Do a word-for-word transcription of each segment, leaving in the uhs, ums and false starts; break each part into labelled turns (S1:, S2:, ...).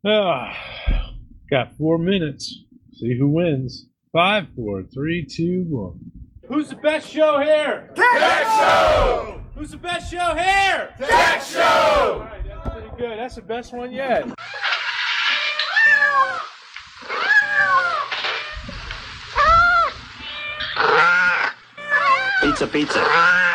S1: Ah, got four minutes. See who wins. Five, four, three, two, one.
S2: Who's the best show here?
S3: Tech Show!
S2: Who's the best show here?
S3: Tech Show!
S2: All right, that's pretty good. That's the best one yet.
S4: Pizza, pizza.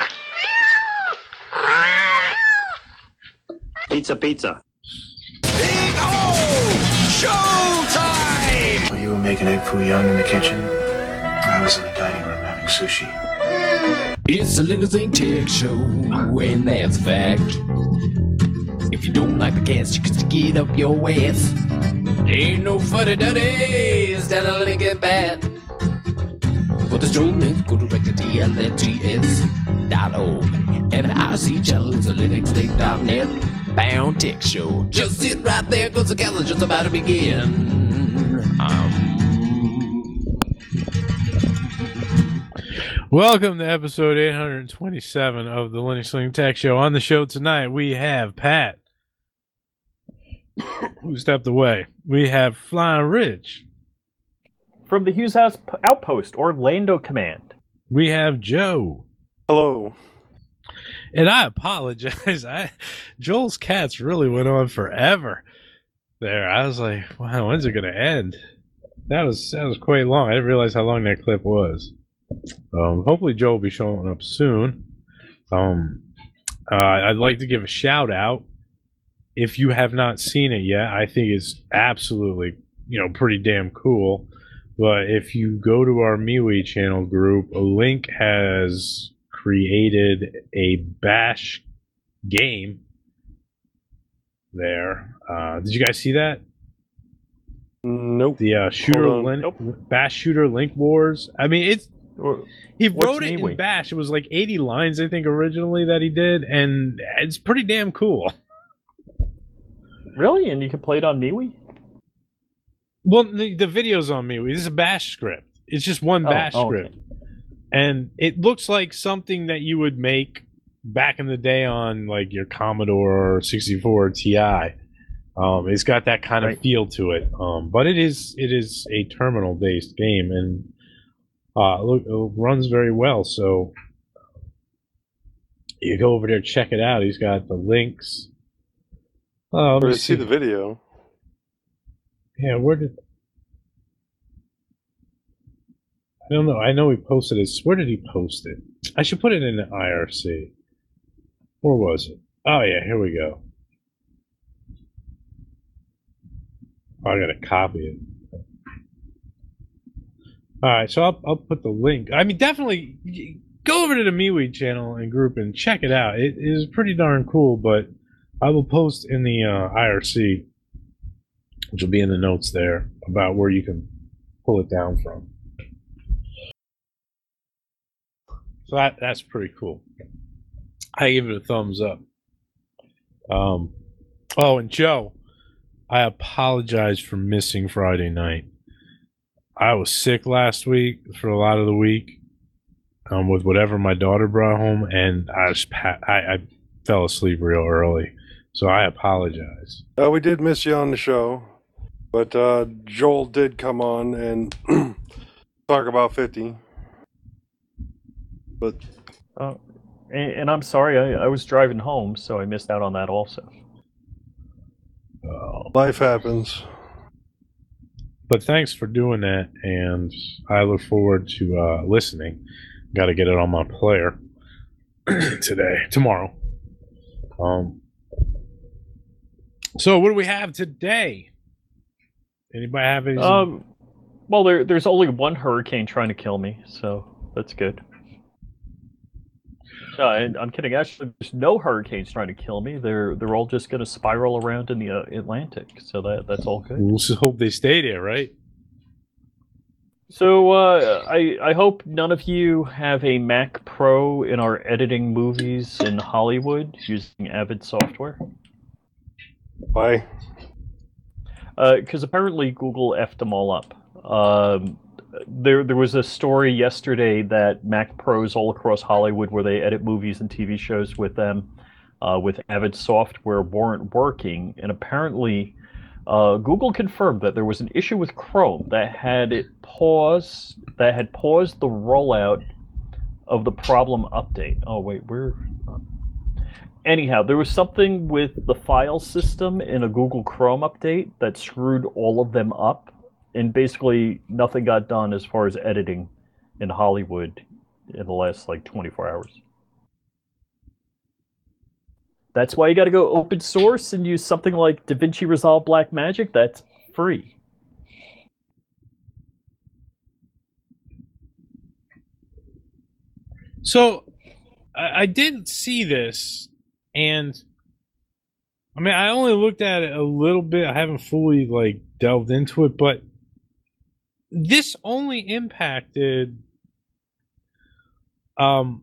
S4: Pizza, pizza.
S3: Big O! Showtime!
S5: While you were making egg foo young in the kitchen, I was in the dining room having sushi.
S6: It's a Little Thing Tech Show, and that's a fact. If you don't like the cast, you can stick it up your ass. Ain't no funny duddies down a Lincoln Bat. For the show, let's go direct to T L N T S dot org. And I see channels at Linux Link dot net. Bound Tech Show. Just sit right there, cause the calendar just about to begin. Um...
S1: Welcome to episode eight hundred twenty-seven of the Linux Link Tech Show. On the show tonight, we have Pat, who stepped away. We have Flying Rich.
S7: From the Hughes House Outpost, Orlando Command.
S1: We have Joe.
S8: Hello.
S1: And I apologize. I Joel's cats really went on forever there. I was like, wow, when's it going to end? That was that was quite long. I didn't realize how long that clip was. Um, hopefully Joel will be showing up soon. Um, uh, I'd like to give a shout out. If you have not seen it yet, I think it's absolutely, you know, pretty damn cool. But if you go to our MeWe channel group, Link has created a Bash game there. Uh, did you guys see that?
S8: Nope.
S1: The uh, shooter Lin-
S7: Nope.
S1: Bash shooter Link Wars. I mean, it's he
S7: What's
S1: wrote it
S7: MeWe?
S1: in Bash. It was like eighty lines, I think, originally that he did, and it's pretty damn cool.
S7: Really? And you can play it on MeWe?
S1: Well, the, the video's on MeWe. This is a Bash script. It's just one
S7: Oh,
S1: Bash
S7: oh, okay.
S1: script. And it looks like something that you would make back in the day on like your Commodore sixty-four Ti. Um, it's got that kind of
S7: Right.
S1: feel to it. Um, but it is it is a terminal based game, and uh, look, it runs very well. So you go over there, check it out. He's got the links. Oh, let
S8: I
S1: me
S8: see the video.
S1: Yeah, where did I don't know. I know he posted it. Where did he post it? I should put it in the I R C. Where was it? Oh yeah, here we go. Oh, I gotta copy it. All right, so I'll I'll put the link. I mean, definitely go over to the MeWe channel and group and check it out. It is pretty darn cool. But I will post in the uh, I R C, which will be in the notes there, about where you can pull it down from. So that that's pretty cool. I give it a thumbs up. Um, oh, and Joe, I apologize for missing Friday night. I was sick last week for a lot of the week, um, with whatever my daughter brought home, and I just pa- I, I fell asleep real early. So I apologize.
S8: Uh, we did miss you on the show, but uh, Joel did come on and talk about fifty. But
S7: Uh, and, and I'm sorry, I, I was driving home, so I missed out on that also.
S1: Uh,
S8: life happens.
S1: But thanks for doing that, and I look forward to uh, listening. Got to get it on my player today, tomorrow. Um. So what do we have today? Anybody have any?
S7: Um, well, there, there's only one hurricane trying to kill me, so that's good. Uh, and I'm kidding. Actually, there's no hurricanes trying to kill me. They're they're all just going to spiral around in the uh, Atlantic, so that that's all good.
S1: We'll just hope they stay there, right?
S7: So uh, I I hope none of you have a Mac Pro and are editing movies in Hollywood using Avid software,
S8: Why?
S7: because apparently Google effed them all up. Um, there there was a story yesterday that Mac Pros all across Hollywood, where they edit movies and T V shows with them, uh, with Avid software, weren't working, and apparently Uh, Google confirmed that there was an issue with Chrome that had it pause that had paused the rollout of the problem update. Oh wait, where? Anyhow, there was something with the file system in a Google Chrome update that screwed all of them up, and basically nothing got done as far as editing in Hollywood in the last like twenty-four hours. That's why you got to go open source and use something like DaVinci Resolve Blackmagic. That's free.
S1: So I, I didn't see this, and I mean, I only looked at it a little bit. I haven't fully like delved into it, but this only impacted um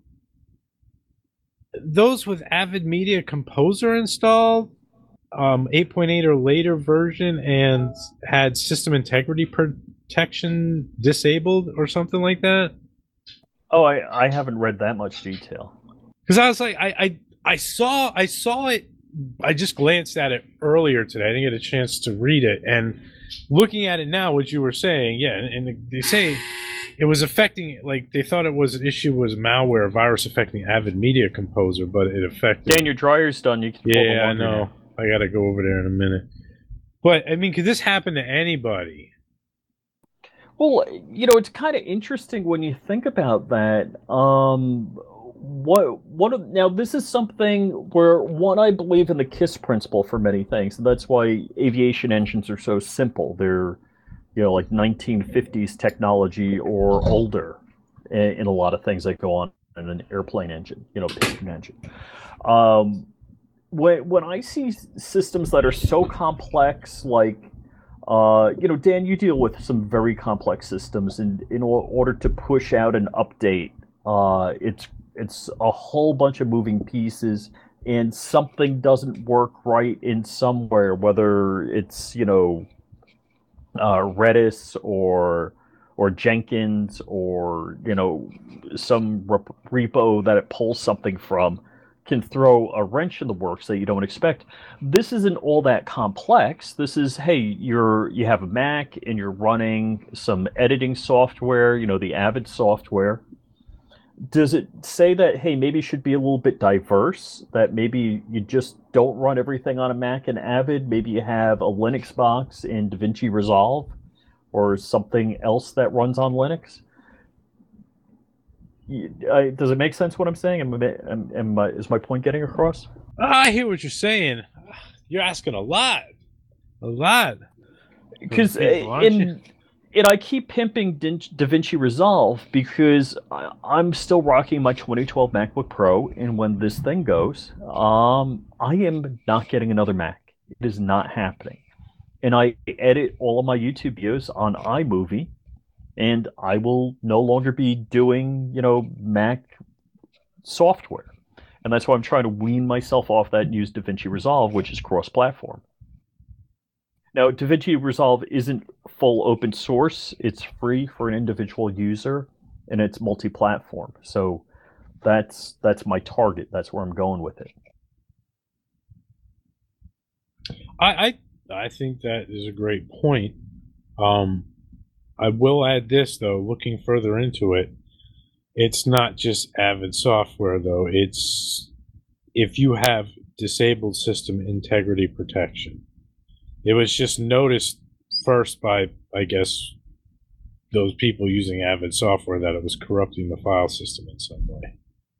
S1: those with Avid Media Composer installed, um, eight point eight or later version, and had system integrity protection disabled or something like that.
S7: Oh, I, I haven't read that much detail.
S1: Because I was like, I, I I saw I saw it. I just glanced at it earlier today. I didn't get a chance to read it, and looking at it now, what you were saying, yeah, and, and they say it was affecting, like they thought it was an issue was malware, virus affecting Avid Media Composer, but it affected.
S7: Dan, your dryer's done. You can pull the
S1: Yeah, I
S7: laundry
S1: know.
S7: now.
S1: I gotta go over there in a minute. But I mean, could this happen to anybody?
S7: Well, you know, it's kind of interesting when you think about that. Um, what what now? This is something where one, I believe in the KISS principle for many things, and that's why aviation engines are so simple. They're, you know, like nineteen fifties technology or older in, in a lot of things that go on in an airplane engine, you know, piston engine. Um, when when I see systems that are so complex, like Uh, you know, Dan, you deal with some very complex systems, and in order to push out an update, uh, it's it's a whole bunch of moving pieces, and something doesn't work right in somewhere, whether it's, you know, uh, Redis or or Jenkins or, you know, some rep- repo that it pulls something from, can throw a wrench in the works that you don't expect. This isn't all that complex. This is, hey, you're you have a Mac and you're running some editing software, you know, the Avid software. Does it say that, hey, maybe it should be a little bit diverse, that maybe you just don't run everything on a Mac and Avid? Maybe you have a Linux box in DaVinci Resolve or something else that runs on Linux? Uh, does it make sense what I'm saying? Am, am, am I, is my point getting across?
S1: I hear what you're saying. You're asking a lot, a lot.
S7: Because in and I keep pimping DaVinci Resolve because I, I'm still rocking my twenty twelve MacBook Pro, and when this thing goes, um, I am not getting another Mac. It is not happening. And I edit all of my YouTube videos on iMovie, and I will no longer be doing, you know, Mac software. And that's why I'm trying to wean myself off that and use DaVinci Resolve, which is cross-platform. Now, DaVinci Resolve isn't full open source. It's free for an individual user, and it's multi-platform. So that's that's my target. That's where I'm going with it.
S1: I I, I think that is a great point. Um, I will add this, though, looking further into it, it's not just Avid software, though. It's if you have disabled system integrity protection. It was just noticed first by, I guess, those people using Avid software that it was corrupting the file system in some way.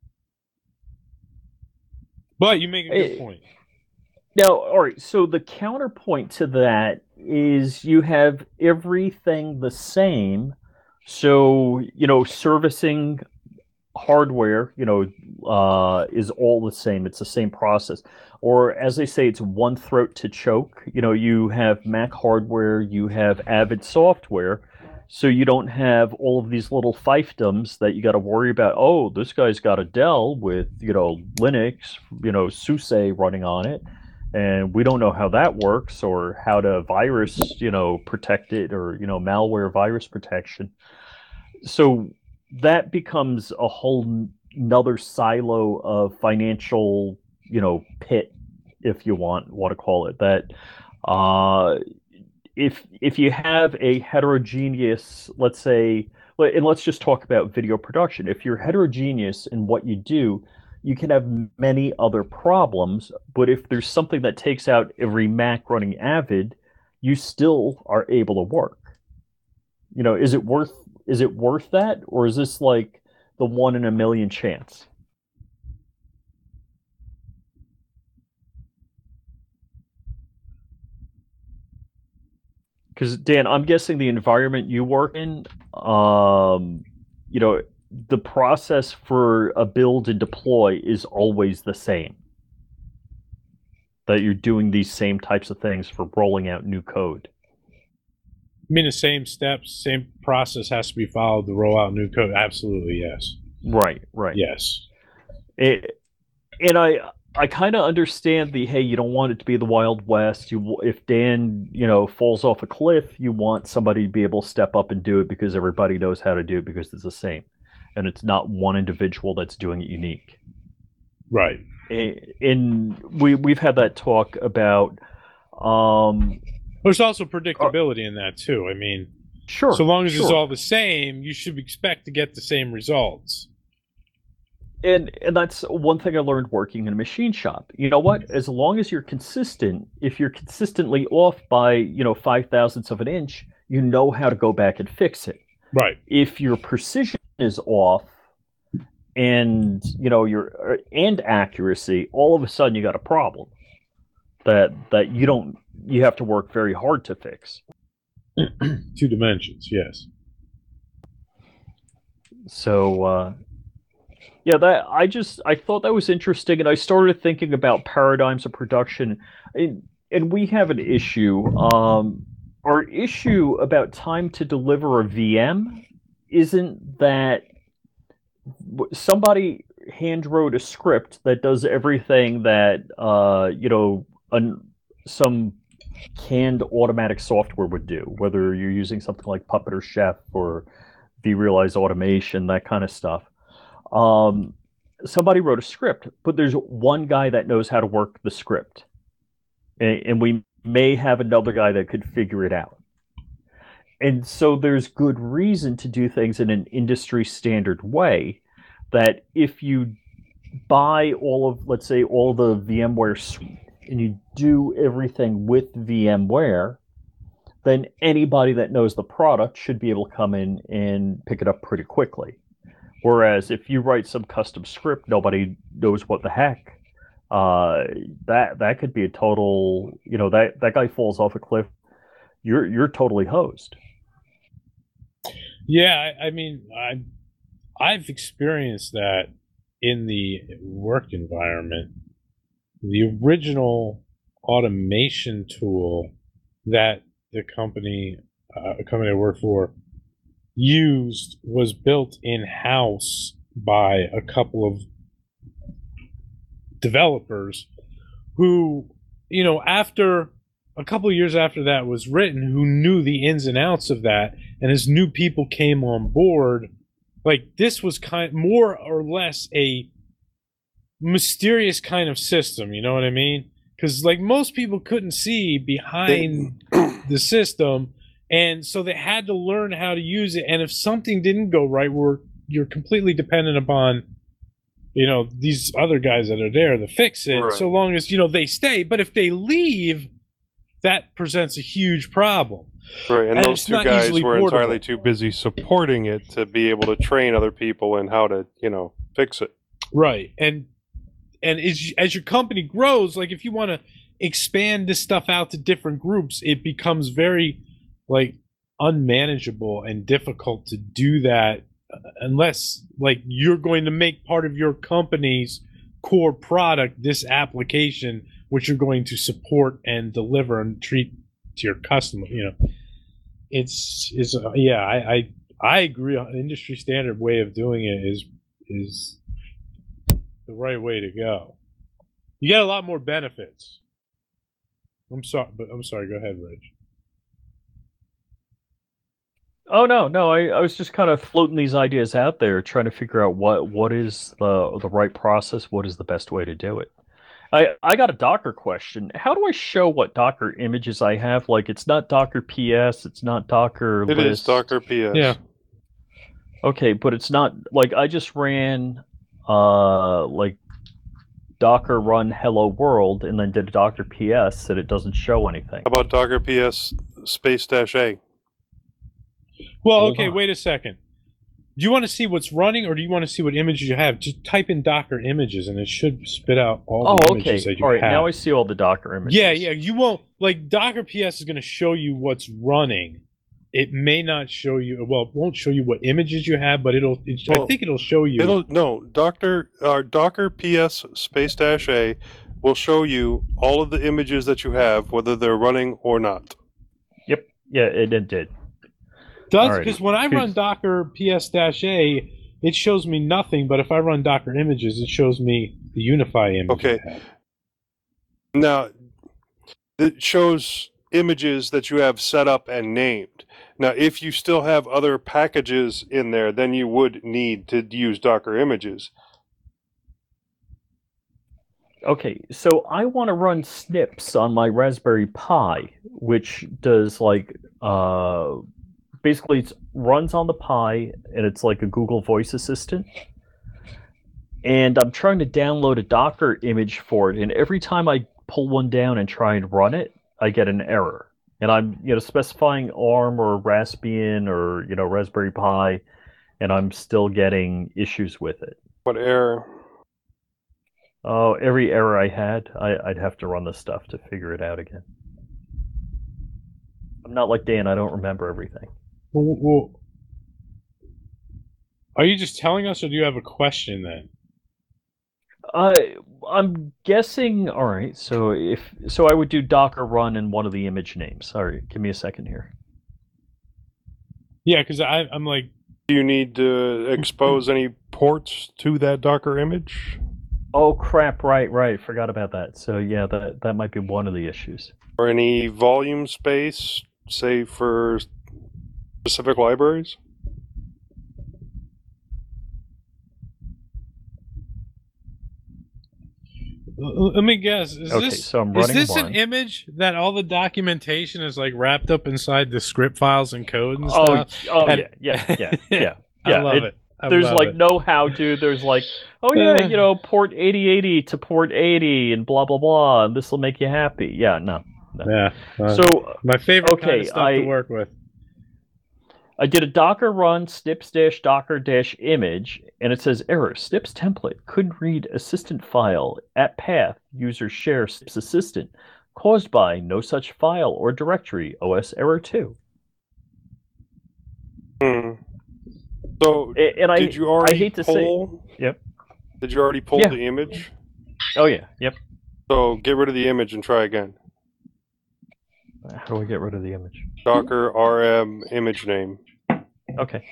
S1: But you make a good point.
S7: Now, all right, so the counterpoint to that is you have everything the same. So, you know, servicing hardware, you know, uh, is all the same. It's the same process. Or as they say, it's one throat to choke. You know, you have Mac hardware, you have Avid software, so you don't have all of these little fiefdoms that you got to worry about. Oh, this guy's got a Dell with, you know, Linux, you know, SUSE running on it, and we don't know how that works or how to virus, you know, protect it, or, you know, malware virus protection. So that becomes a whole another silo of financial, you know, pit, if you want want to call it that. Uh, if if you have a heterogeneous, let's say, and let's just talk about video production. If you're heterogeneous in what you do, you can have many other problems. But if there's something that takes out every Mac running Avid, you still are able to work. You know, is it worth is it worth that, or is this like the one in a million chance? Because Dan, I'm guessing the environment you work in, um, you know, the process for a build and deploy is always the same. That you're doing these same types of things for rolling out new code.
S1: I mean, the same steps, same process has to be followed to roll out new code. Absolutely, yes.
S7: Right, right.
S1: Yes.
S7: It, and I, I kind of understand the, hey, you don't want it to be the Wild West. You, if Dan, you know, falls off a cliff, you want somebody to be able to step up and do it because everybody knows how to do it because it's the same, and it's not one individual that's doing it unique.
S1: Right.
S7: In we we've had that talk about. Um,
S1: There's also predictability in that too. I mean,
S7: sure.
S1: So long as
S7: sure.
S1: it's all the same, you should expect to get the same results.
S7: And and that's one thing I learned working in a machine shop. You know what? As long as you're consistent, if you're consistently off by, you know, five thousandths of an inch, you know how to go back and fix it.
S1: Right.
S7: If your precision is off and, you know, your and accuracy, all of a sudden you got a problem that that you don't you have to work very hard to fix.
S1: Two dimensions, yes.
S7: So uh yeah, that I just I thought that was interesting, and I started thinking about paradigms of production, and, and we have an issue. Um, our issue about time to deliver a V M isn't that somebody hand wrote a script that does everything that uh, you know an, some canned automatic software would do, whether you're using something like Puppet or Chef or vRealize Automation, that kind of stuff. Um, somebody wrote a script, but there's one guy that knows how to work the script. And, and we may have another guy that could figure it out. And so there's good reason to do things in an industry standard way that if you buy all of, let's say, all the VMware suite and you do everything with VMware, then anybody that knows the product should be able to come in and pick it up pretty quickly. Whereas if you write some custom script, nobody knows what the heck. Uh, that that could be a total, you know, that, that guy falls off a cliff. You're you're totally hosed.
S1: Yeah, I, I mean, I I've experienced that in the work environment. The original automation tool that the company, uh, a company I work for, used was built in-house by a couple of developers who, you know, after a couple of years after that was written, who knew the ins and outs of that, and as new people came on board, like this was kind more or less a mysterious kind of system, you know what I mean? Because like most people couldn't see behind the system, and so they had to learn how to use it. And if something didn't go right, we're you're completely dependent upon, you know, these other guys that are there to fix it. Right. So long as, you know, they stay. But if they leave, that presents a huge problem.
S8: Right, and,
S1: and
S8: those two guys were portable. entirely too busy supporting it to be able to train other people in how to, you know, fix it.
S1: Right, and and as as your company grows, like if you want to expand this stuff out to different groups, it becomes very like unmanageable and difficult to do that unless like you're going to make part of your company's core product this application, which you're going to support and deliver and treat to your customer. You know, it's is uh, yeah, I, I I agree. An industry standard way of doing it is is the right way to go. You get a lot more benefits. I'm sorry, but I'm sorry. Go ahead, Rich.
S7: Oh no, no, I, I was just kind of floating these ideas out there, trying to figure out what, what is the the right process, what is the best way to do it. I, I got a Docker question. How do I show what Docker images I have? Like, it's not Docker P S, it's not Docker
S8: It
S7: list.
S8: is Docker P S.
S1: Yeah.
S7: Okay, but it's not, like, I just ran, uh, like, Docker run hello world and then did a Docker P S and it doesn't show anything.
S8: How about Docker P S space dash A?
S1: Well,
S7: Hold
S1: okay,
S7: on.
S1: wait a second. Do you want to see what's running, or do you want to see what images you have? Just type in Docker images, and it should spit out all
S7: Oh,
S1: the
S7: okay.
S1: images that you
S7: All right,
S1: have.
S7: now I see all the Docker images.
S1: Yeah, yeah. You won't like Docker P S is going to show you what's running. It may not show you. Well, it won't show you what images you have, but it'll. It,
S8: Well,
S1: I think it'll show you.
S8: It'll no Docker uh, Docker P S space dash A will show you all of the images that you have, whether they're running or not.
S7: Yep. Yeah, it, it did.
S1: Does
S7: Alrighty.
S1: because when I run Docker P S A, it shows me nothing. But if I run Docker images, it shows me the Unify image.
S8: Okay.
S1: I have.
S8: Now, it shows images that you have set up and named. Now, if you still have other packages in there, then you would need to use Docker images.
S7: Okay, so I want to run snips on my Raspberry Pi, which does like uh, basically it runs on the Pi and it's like a Google Voice Assistant. And I'm trying to download a Docker image for it, and every time I pull one down and try and run it, I get an error. And I'm you know specifying ARM or Raspbian or you know Raspberry Pi, and I'm still getting issues with it.
S8: What error?
S7: Oh, every error I had, I, I'd have to run this stuff to figure it out again. I'm not like Dan, I don't remember everything.
S1: Well, well, are you just telling us, or do you have a question then?
S7: I I'm guessing. All right, so if so, I would do Docker run in one of the image names. All right, give me a second here.
S1: Yeah, because I'm like,
S8: Do you need to expose any ports to that Docker image?
S7: Oh crap! Right, right. Forgot about that. So yeah, that that might be one of the issues.
S8: Or any volume space, say for specific libraries?
S1: let me guess. Is
S7: Okay,
S1: this,
S7: so I'm
S1: is
S7: running
S1: this
S7: one.
S1: an image that all the documentation is like wrapped up inside the script files and code and
S7: Oh,
S1: stuff?
S7: oh
S1: And-
S7: yeah, yeah, yeah, yeah.
S1: I
S7: yeah,
S1: love
S7: it-
S1: it. I
S7: There's
S1: love
S7: like
S1: it.
S7: no how to. There's like, oh yeah, you know, port eighty eighty to port eighty and blah blah blah, and this will make you happy. Yeah, no. no.
S1: Yeah. uh,
S7: So
S1: my favorite kind
S7: okay,
S1: of stuff
S7: I-
S1: to work with.
S7: I did a Docker run snips dash docker dash image, and it says error. Snips template couldn't read assistant file at path user share snips assistant caused by no such file or directory. O S error two.
S8: Hmm. So,
S7: A- And I
S8: did you already
S7: I hate to say.
S8: pull?
S7: Yep.
S8: Did you already pull
S7: Yeah.
S8: the image?
S7: Oh yeah. Yep.
S8: So get rid of the image and try again.
S7: How do I get rid of the image?
S8: Docker R M image name.
S7: Okay.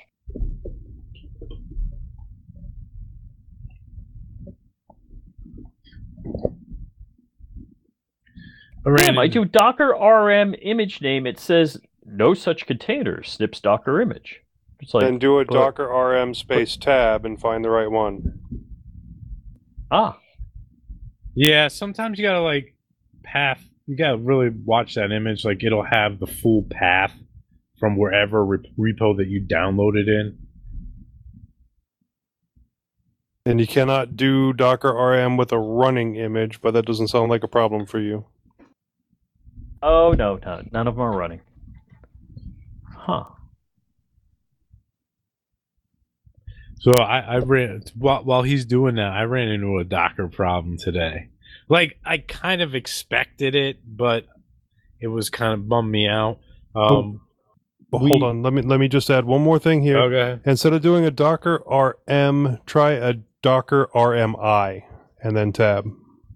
S7: Damn, I do Docker R M image name. It says no such container. Snips Docker image. It's like
S8: Then do a
S7: but-
S8: Docker R M space tab and find the right one.
S7: ah.
S1: Yeah, sometimes you gotta like path. You gotta really watch that image. Like it'll have the full path from wherever re- repo that you downloaded in.
S8: And you cannot do Docker R M with a running image, but that doesn't sound like a problem for you.
S7: Oh no, no, none of them are running. Huh.
S1: So I, I ran while while he's doing that. I ran into a Docker problem today. Like I kind of expected it, but it was kind of bummed me out. Um,
S8: Well,
S1: we-
S8: hold on. Let me let me just add one more thing here.
S1: okay.
S8: Instead of doing a Docker R M, try a Docker R M I and then tab.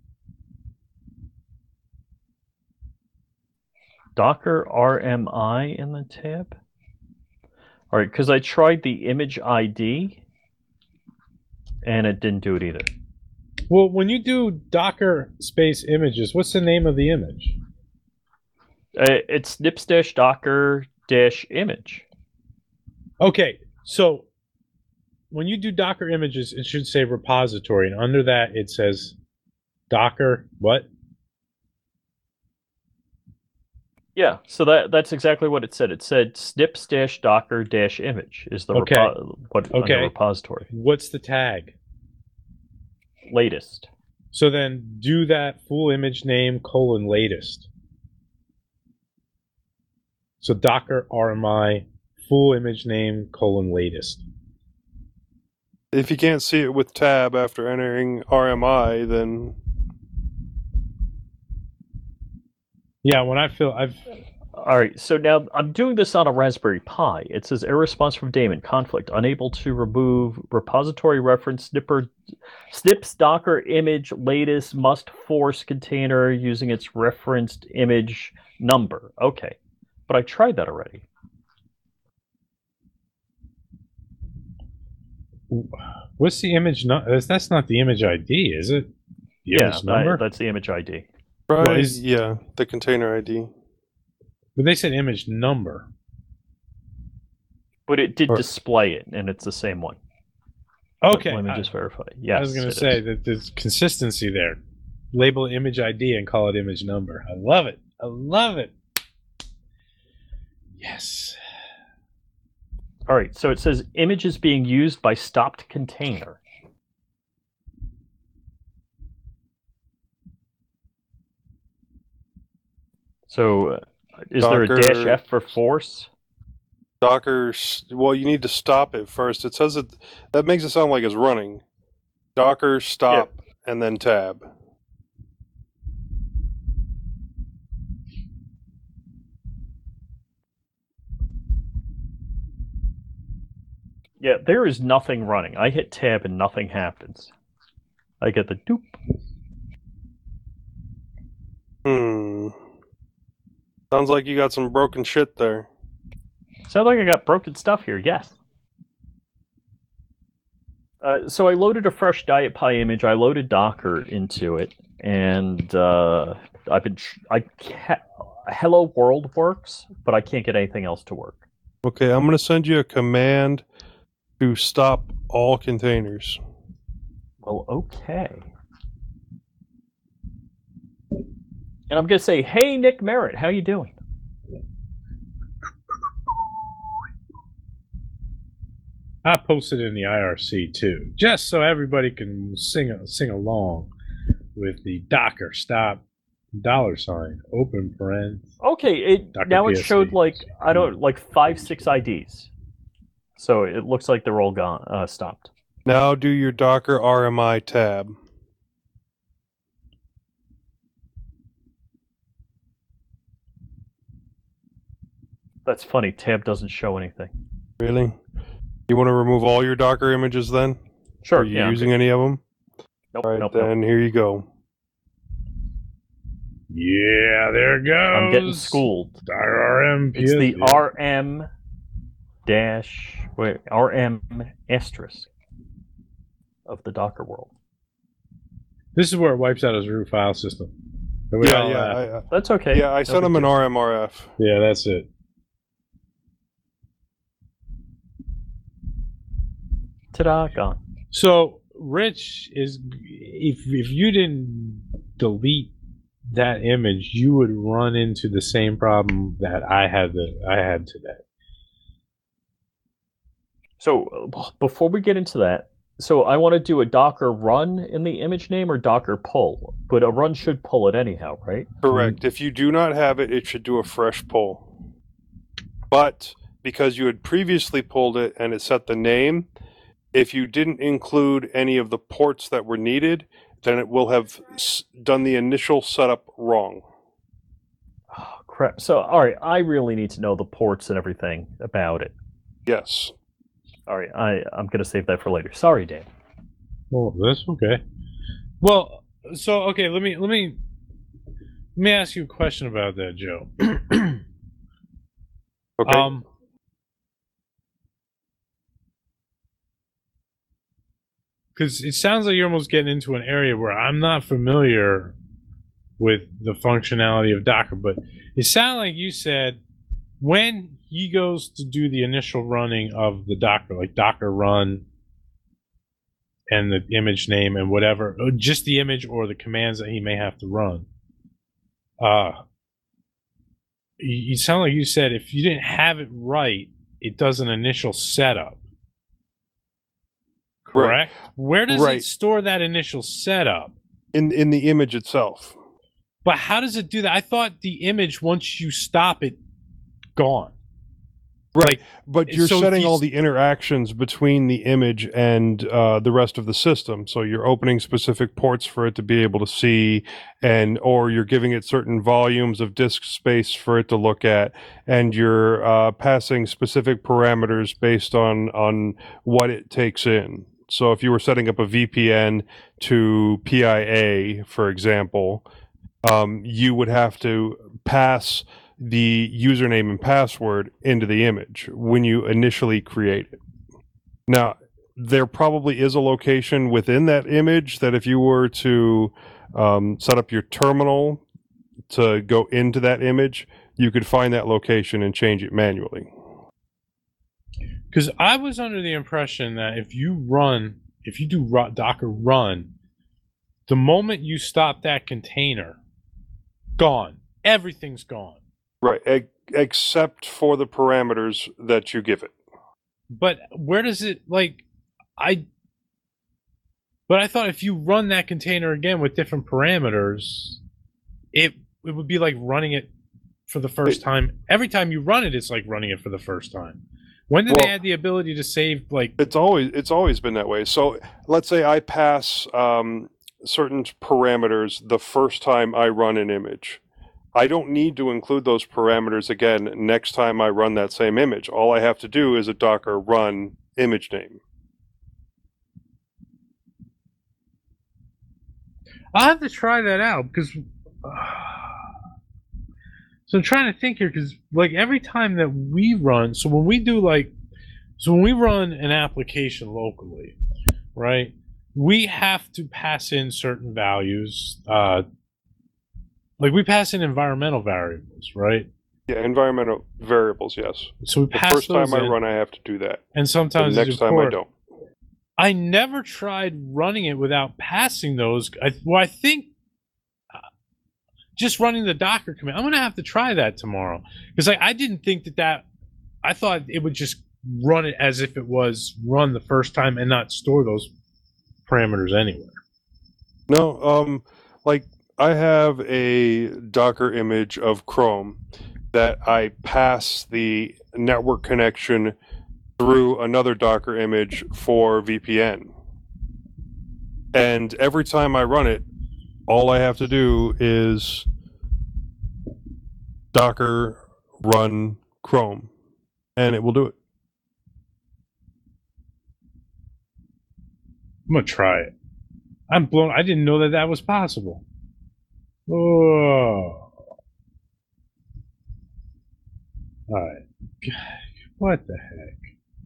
S7: Docker R M I in the tab. All right, because I tried the image I D, and it didn't do it either.
S1: Well, when you do Docker space images, what's the name of the image?
S7: Uh, it's snips dash docker dash image.
S1: Okay, so when you do Docker images, it should say repository, and under that it says Docker, what?
S7: Yeah, so that that's exactly what it said. It said snips dash docker dash image is the
S1: Okay.
S7: repo- what on the
S1: Okay.
S7: repository.
S1: What's the tag?
S7: Latest.
S1: So then do that full image name colon latest. So Docker R M I full image name colon latest.
S8: If you can't see it with tab after entering R M I, then
S1: Yeah, when I feel I've
S7: All right, so now I'm doing this on a Raspberry Pi. It says error response from daemon conflict unable to remove repository reference snipper snips docker image latest must force container using its referenced image number. Okay, but I tried that already.
S1: what's the image number? That's not the image I D, is it? The
S7: Yeah,
S1: image number?
S7: that- that's the image I D.
S8: right,
S1: Well, is-
S8: yeah, the container I D.
S1: But they said image number.
S7: But it did
S8: Or-
S7: display it, and it's the same one. But
S1: Okay.
S7: let me
S1: I-
S7: just verify. Yes,
S1: I was going
S7: it
S1: to say
S7: is.
S1: that there's consistency there. Label it image I D and call it image number. I love it. I love it. Yes.
S7: All right, so it says image is being used by stopped container. So, uh, is there a dash
S8: Docker-
S7: F for force?
S8: Docker, s- well, you need to stop it first. It says it, that makes it sound like it's running. Docker, stop, and then tab.
S7: Yeah, there is nothing running. I hit tab and nothing happens. I get the doop.
S8: Hmm. Sounds like you got some broken shit there.
S7: Sounds like I got broken stuff here, yes. Uh, so I loaded a fresh Diet Pi image. I loaded Docker into it, and uh, I've been. Tr- I ca- Hello World works, but I can't get anything else to work.
S8: Okay, I'm going to send you a command to stop all containers.
S7: Well, okay. And I'm gonna say, hey, Nick Merritt, how you doing?
S1: I posted in the I R C too, just so everybody can sing sing along with the Docker stop dollar sign open paren.
S7: Okay, it
S1: Doctor
S7: now it
S1: P S C.
S7: showed like I don't like five, six I Ds, so it looks like they're all gone, uh, stopped.
S8: Now do your Docker R M I tab.
S7: That's funny. Tab doesn't show anything.
S8: Really? You want to remove all your Docker images then?
S7: Sure.
S8: Are you
S7: yeah.
S8: using any of them?
S7: Nope.
S8: All right,
S7: nope.
S8: then
S7: Nope.
S8: here you go.
S1: Yeah, there it goes.
S7: I'm getting schooled.
S1: R M.
S7: It's the R M dash wait R M asterisk of the Docker world.
S1: This is where it wipes out his root file system. And we
S8: Yeah,
S1: all
S8: yeah,
S1: laugh.
S8: I, I,
S7: That's okay.
S8: yeah. I
S7: No
S8: sent
S7: big
S8: them an
S7: deal.
S8: R M R F.
S1: yeah, that's it.
S7: Ta-da! Gone.
S1: So Rich is if if you didn't delete that image, you would run into the same problem that I had the I had today.
S7: So uh, before we get into that, so I want to do a Docker run in the image name or Docker pull, but a run should pull it anyhow, right?
S8: Correct. If you do not have it, it should do a fresh pull. But because you had previously pulled it and it set the name, if you didn't include any of the ports that were needed, then it will have s- done the initial setup wrong.
S7: Oh, crap. So, all right, I really need to know the ports and everything about it.
S8: Yes.
S7: All right, I, I'm going to save that for later. Sorry, Dan.
S1: Well, that's okay. Well, so okay, let me let me let me ask you a question about that, Joe.
S8: Okay.
S1: Um, because it sounds like you're almost getting into an area where I'm not familiar with the functionality of Docker, but it sounded like you said when he goes to do the initial running of the Docker, like Docker run and the image name and whatever, just the image or the commands that he may have to run. Uh, you, you sound like you said if you didn't have it right, it does an initial setup. Correct? Right. Where does right. it store that initial setup?
S8: In in the image itself.
S1: But how does it do that? I thought the image, once you stop it, gone.
S8: Right, like, but you're so setting all the interactions between the image and uh, the rest of the system. So you're opening specific ports for it to be able to see, and or you're giving it certain volumes of disk space for it to look at, and you're uh, passing specific parameters based on on what it takes in. So if you were setting up a V P N to P I A, for example, um, you would have to pass the username and password into the image when you initially create it. Now, there probably is a location within that image that if you were to um, set up your terminal to go into that image, you could find that location and change it manually.
S1: Because I was under the impression that if you run, if you do Docker run, the moment you stop that container, gone. Everything's gone.
S8: Right, e- except for the parameters that you give it.
S1: But where does it, like, I... But I thought if you run that container again with different parameters, it it would be like running it for the first it, time. Every time you run it, it's like running it for the first time. When did well, they add the ability to save, like...
S8: It's always, it's always been that way. So, let's say I pass um, certain parameters the first time I run an image. I don't need to include those parameters again next time I run that same image. All I have to do is a Docker run image name.
S1: I'll have to try that out because... Uh, so I'm trying to think here because, like, every time that we run... So when we do, like... So when we run an application locally, right, we have to pass in certain values... Uh, Like, we pass in environmental variables, right?
S8: Yeah, environmental variables, yes.
S1: So we pass
S8: the first
S1: those
S8: time I
S1: in,
S8: run, I have to do that.
S1: And sometimes
S8: the next time I don't.
S1: I never tried running it without passing those. I, well, I think uh, just running the Docker command. I'm going to have to try that tomorrow. Because like, I didn't think that that... I thought it would just run it as if it was run the first time and not store those parameters anywhere.
S8: No, um, like... I have a Docker image of Chrome that I pass the network connection through another Docker image for V P N. And every time I run it, all I have to do is Docker run Chrome, and it will do it.
S1: I'm going to try it. I'm blown. I didn't know that that was possible. Oh. Alright. What the heck?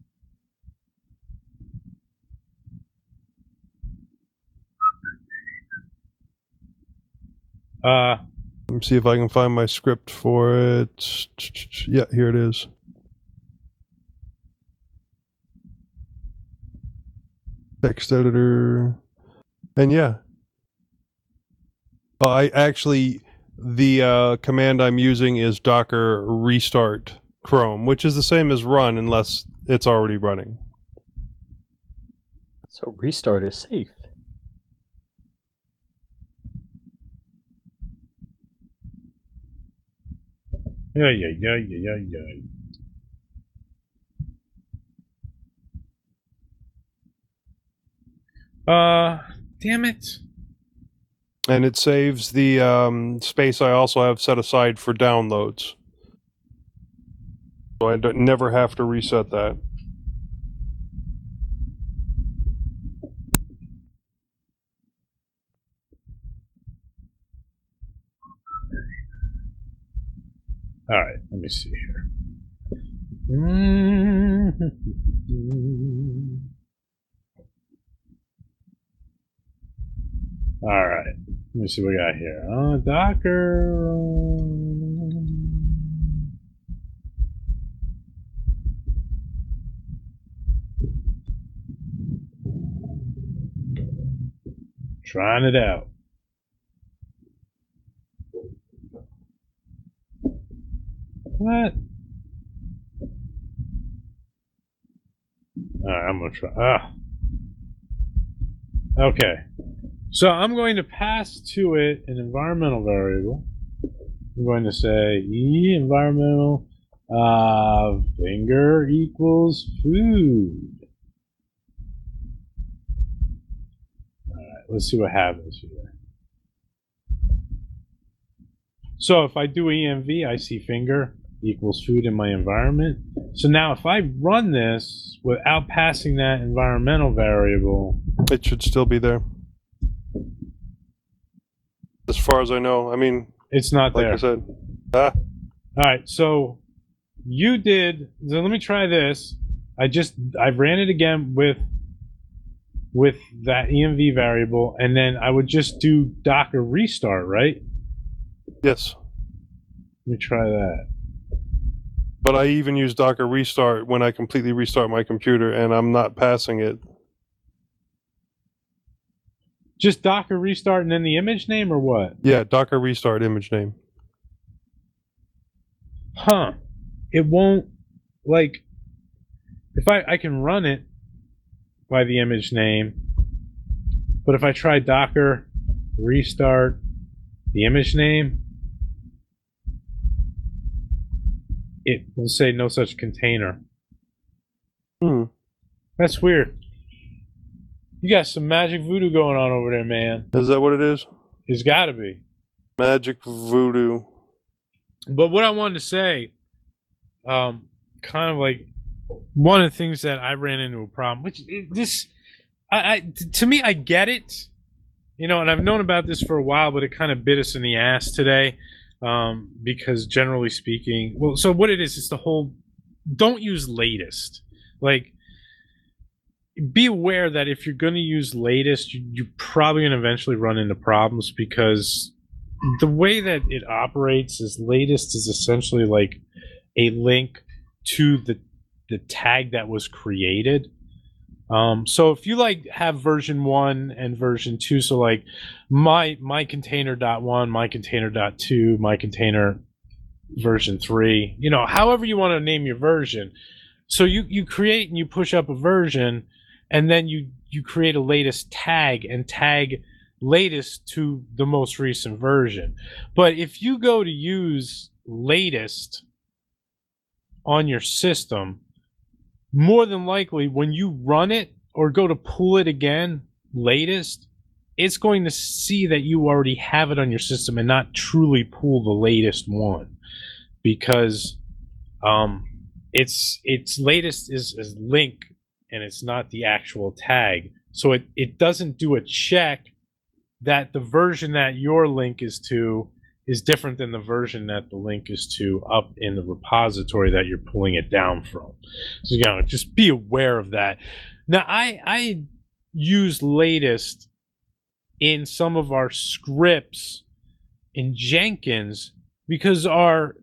S1: Uh.
S8: Let me see if I can find my script for it. Yeah, here it is. Text editor. And yeah. Uh, I actually, the uh, command I'm using is Docker restart Chrome, which is the same as run unless it's already running.
S7: So restart is safe.
S1: Yeah, yeah, yeah, yeah, yeah, yeah. Uh, damn it.
S8: And it saves the um, space I also have set aside for downloads. So I don't, never have to reset that.
S1: Alright, let me see here. Mm-hmm. Alright, let me see what we got here. Oh, Docker. trying it out. What? Alright, I'm gonna try. Ah. Okay. So I'm going to pass to it an environmental variable. I'm going to say e environmental uh, finger equals food. Alright, let's see what happens here. So if I do E M V, I see finger equals food in my environment. So now if I run this without passing that environmental variable,
S8: it should still be there. As far as I know, I mean,
S1: it's not
S8: like
S1: there.
S8: I said. Ah.
S1: All right, so you did. So let me try this. I just I ran it again with with that E M V variable, and then I would just do Docker restart, right?
S8: Yes.
S1: Let me try that.
S8: But I even use Docker restart when I completely restart my computer, and I'm not passing it.
S1: Just Docker restart and then the image name, or what?
S8: Yeah, Docker restart image name.
S1: Huh. It won't, like, if I, I can run it by the image name, but if I try Docker restart the image name, it will say no such container.
S8: Hmm.
S1: That's weird. You got some magic voodoo going on over there, man.
S8: Is that what it is?
S1: It's got to be.
S8: Magic voodoo.
S1: But what I wanted to say, um, kind of like one of the things that I ran into a problem, which it, this, I, I, to me, I get it, you know, and I've known about this for a while, but it kind of bit us in the ass today, um, because generally speaking, well, so what it is, it's the whole, don't use latest. Like, be aware that if you're going to use latest, you, you're probably going to eventually run into problems, because the way that it operates is latest is essentially like a link to the the tag that was created. Um, so if you like have version one and version two, so like my my container dot one, my container dot two, my container version three, you know, however you want to name your version. So you you create and you push up a version, and then you you create a latest tag and tag latest to the most recent version. But if you go to use latest on your system, more than likely when you run it or go to pull it again, latest, it's going to see that you already have it on your system and not truly pull the latest one, because um, it's it's latest is, is link and it's not the actual tag. So it, it doesn't do a check that the version that your link is to is different than the version that the link is to up in the repository that you're pulling it down from. So, you know, just be aware of that. Now, I I use latest in some of our scripts in Jenkins because our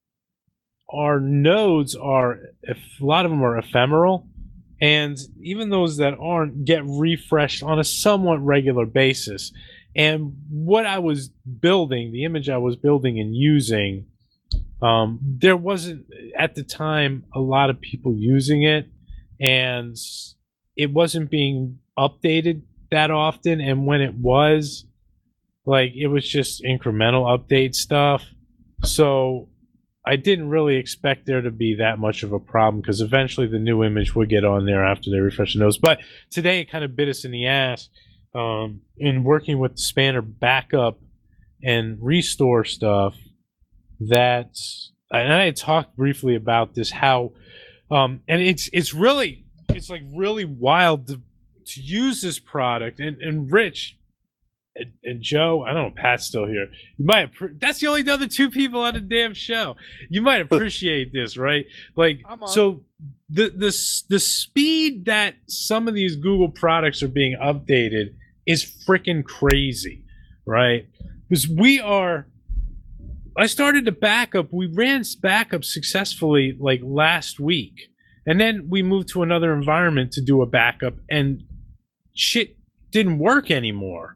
S1: our nodes are, a lot of them are ephemeral, and even those that aren't get refreshed on a somewhat regular basis. And what I was building, the image I was building and using, um, there wasn't, at the time, a lot of people using it, and it wasn't being updated that often. And when it was, like, it was just incremental update stuff. So I didn't really expect there to be that much of a problem, because eventually the new image would get on there after they refresh the nodes. But today it kind of bit us in the ass um, in working with the Spanner backup and restore stuff. That, and I had talked briefly about this, how, um, and it's it's really, it's like really wild to, to use this product. And, and Rich, And, and Joe, I don't know, Pat's still here. You might, that's the only other two people on the damn show. You might appreciate this, right? Like, so the the the speed that some of these Google products are being updated is freaking crazy, right? Because we are. I started to backup. We ran backup successfully like last week, and then we moved to another environment to do a backup, and shit didn't work anymore.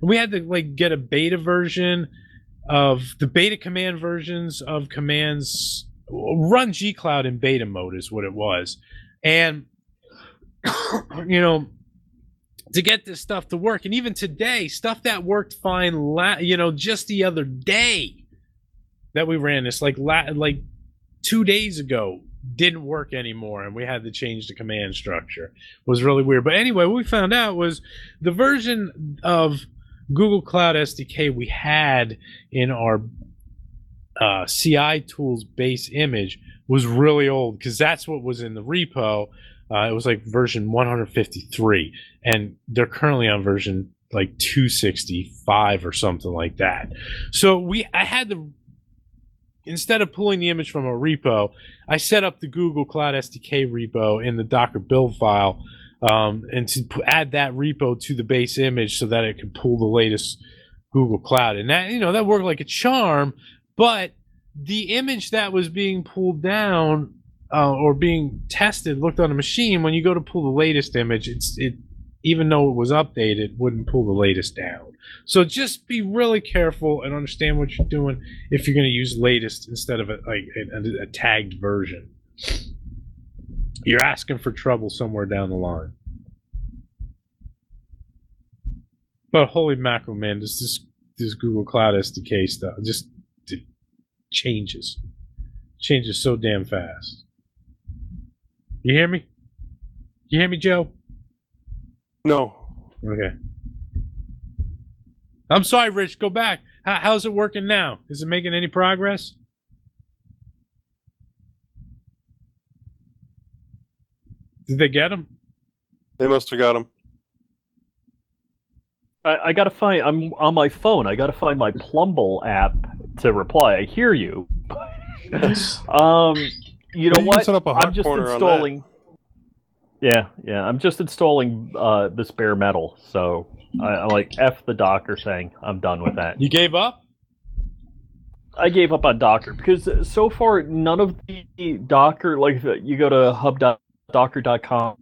S1: we had to like get a beta version of the beta command versions of commands. Run G Cloud in beta mode is what it was, and you know, to get this stuff to work, and even today, stuff that worked fine, la- you know, just the other day that we ran this, like la- like two days ago, didn't work anymore, and we had to change the command structure. It was really weird. But anyway, what we found out was the version of Google Cloud S D K we had in our uh, C I tools base image was really old, because that's what was in the repo. Uh, it was like version one fifty-three, and they're currently on version like two sixty-five or something like that. So we, I had to, instead of pulling the image from a repo, I set up the Google Cloud S D K repo in the Docker build file, um, and to p- add that repo to the base image so that it could pull the latest Google Cloud. And that, you know, that worked like a charm, but the image that was being pulled down uh, or being tested looked on a machine. When you go to pull the latest image, it's it even though it was updated, it wouldn't pull the latest down. So just be really careful and understand what you're doing if you're going to use latest instead of a, like a, a tagged version. You're asking for trouble somewhere down the line. But holy mackerel, man, this this, this Google Cloud S D K stuff just it changes. Changes so damn fast. You hear me? You hear me, Joe?
S8: No.
S1: Okay. I'm sorry, Rich. Go back. How, how's it working now? Is it making any progress? Did they get him?
S8: They must have got him.
S7: I, I gotta find. I'm on my phone. I gotta find my Plumble app to reply. I hear you. um, you know
S8: You can
S7: what?
S8: set up a hot
S7: I'm just
S8: corner on
S7: installing. Yeah, yeah. I'm just installing uh, this bare metal. So I, I like F the Docker thing. I'm done with that.
S1: You gave up?
S7: I gave up on Docker because so far none of the Docker, like you go to hub dot docker dot com,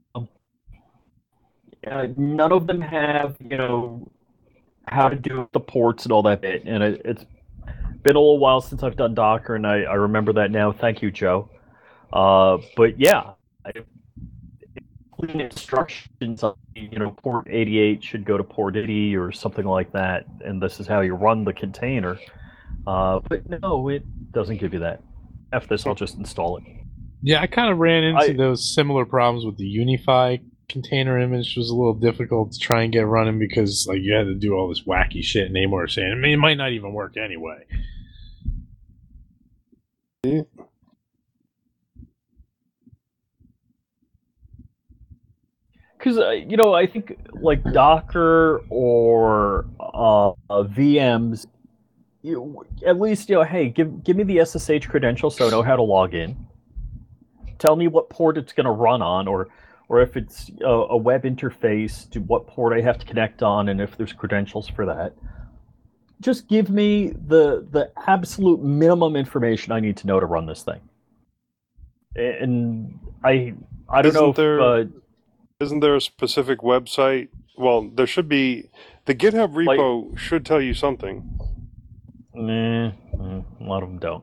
S7: uh, none of them have, you know, how to do the ports and all that bit. And it, it's been a little while since I've done Docker, and I, I remember that now. Thank you, Joe. Uh, but yeah, I, clean instructions on, you know, port eighty-eight should go to port eighty or something like that, and this is how you run the container. Uh, but no, it doesn't give you that. F this, I'll just install it.
S1: Yeah, I kind of ran into
S7: I-
S1: those similar problems with the Unify container image. It was a little difficult to try and get running because like you had to do all this wacky shit, and Namor was saying, I mean, it might not even work anyway.
S8: Yeah.
S7: Because, uh, you know, I think like Docker or uh, uh, V Ms, you, at least, you know, hey, give give me the S S H credentials so I know how to log in. Tell me what port it's going to run on, or or if it's a, a web interface, to what port I have to connect on, and if there's credentials for that. Just give me the the absolute minimum information I need to know to run this thing. And I I don't
S8: Isn't
S7: know if
S8: there-
S7: uh,
S8: Isn't there a specific website? Well, there should be. The GitHub repo should tell you something.
S7: Nah, mm, a lot of them don't.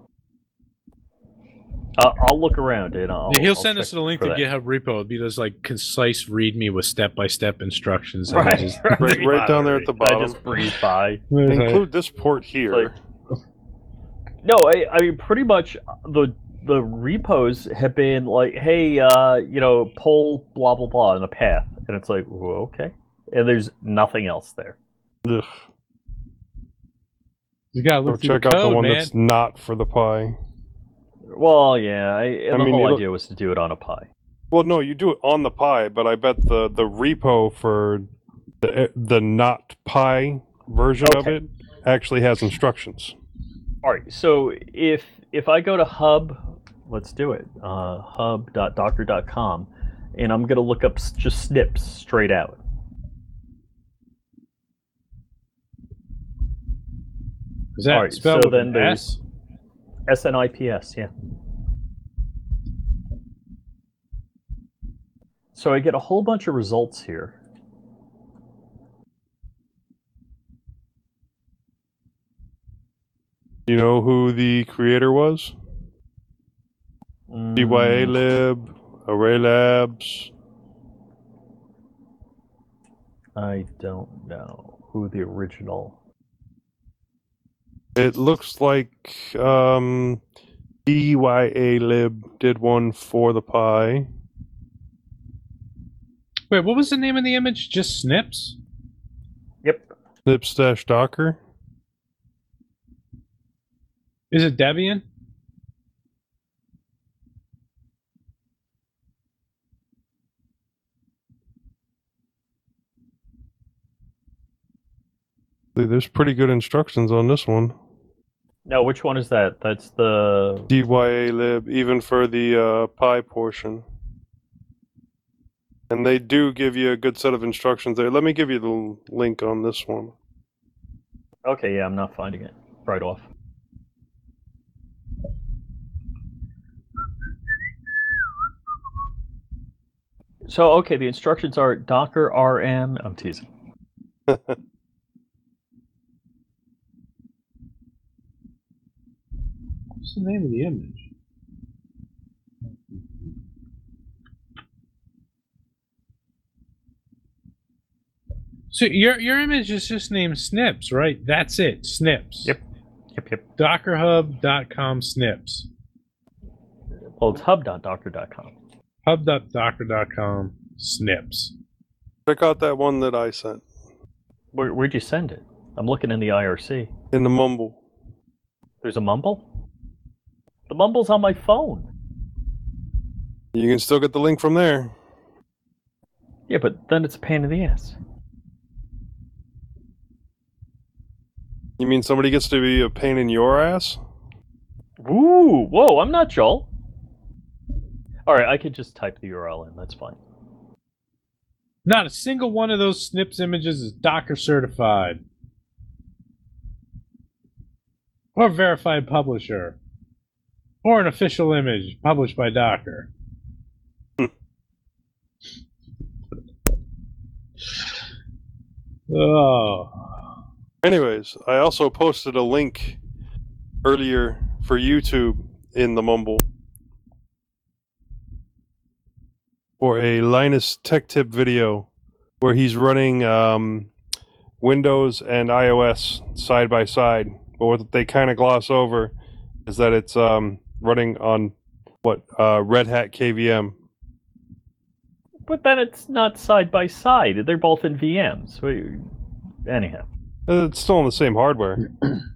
S7: Uh, I'll look around and I'll.
S1: Yeah, he'll
S7: I'll
S1: send
S7: check
S1: us the link
S7: for
S1: to
S7: that.
S1: GitHub repo. It'll be those like concise README with step-by-step instructions. and
S7: Right,
S1: just-
S7: right.
S8: Right, right down there at the
S7: I
S8: bottom.
S7: just breeze by.
S8: Include this port here.
S7: Like- No, I, I mean pretty much the the repos have been like, hey, uh, you know, pull blah blah blah in a path, and it's like, well, okay, and there's nothing else there.
S8: Ugh.
S1: You gotta
S8: Go
S1: look through
S8: check
S1: the
S8: out
S1: code,
S8: the one
S1: man.
S8: that's not for the Pi.
S7: Well, yeah, I, and
S8: I
S7: the
S8: mean,
S7: whole
S8: you
S7: idea was to do it on a Pi.
S8: Well, no, you do it on the Pi, but I bet the, the repo for the the not Pi version of
S7: Okay.
S8: it actually has instructions.
S7: All right, so if if I go to hub, let's do it, uh, hub dot docker dot com, and I'm going to look up s- just snips straight out.
S1: Is that
S7: All right,
S1: spelled
S7: so
S1: with
S7: then
S1: an
S7: there's
S1: S?
S7: S N I P S, yeah. So I get a whole bunch of results here.
S8: You know who the creator was?
S7: Mm,
S8: D Y A Lib, Array Labs.
S7: I don't know who the original.
S8: It looks like um, D Y A Lib did one for the Pi.
S1: Wait, what was the name of the image? Just Snips?
S7: Yep.
S8: Snips dash Docker.
S1: Is it Debian?
S8: There's pretty good instructions on this one.
S7: No, which one is that? That's the.
S8: D Y A Lib, even for the uh, Pi portion. And they do give you a good set of instructions there. Let me give you the link on this one.
S7: Okay, yeah, I'm not finding it right off. So, okay, the instructions are Docker R M. I'm teasing.
S1: What's the name of the image? So your your image is just named Snips, right? That's it, Snips.
S7: Yep. Yep, yep.
S1: docker hub dot com Snips.
S7: Well, it's hub dot docker dot com.
S1: hub dot docker dot com Snips.
S8: Check out that one that I sent.
S7: Where, where'd you send it? I'm looking in the I R C.
S8: In the Mumble.
S7: There's a Mumble? The Mumble's on my phone.
S8: You can still get the link from there.
S7: Yeah, but then it's a pain in the ass.
S8: You mean somebody gets to be a pain in your ass?
S7: Ooh, whoa, I'm not Joel. Alright, I could just type the U R L in, that's fine.
S1: Not a single one of those Snips images is Docker certified. Or verified publisher. Or an official image published by Docker. Oh.
S8: Anyways, I also posted a link earlier for YouTube in the Mumble for a Linus Tech Tip video where he's running um, Windows and iOS side by side. But what they kind of gloss over is that it's um, running on what uh, Red Hat K V M.
S7: But then it's not side by side. They're both in V Ms. We- Anyhow.
S8: It's still on the same hardware.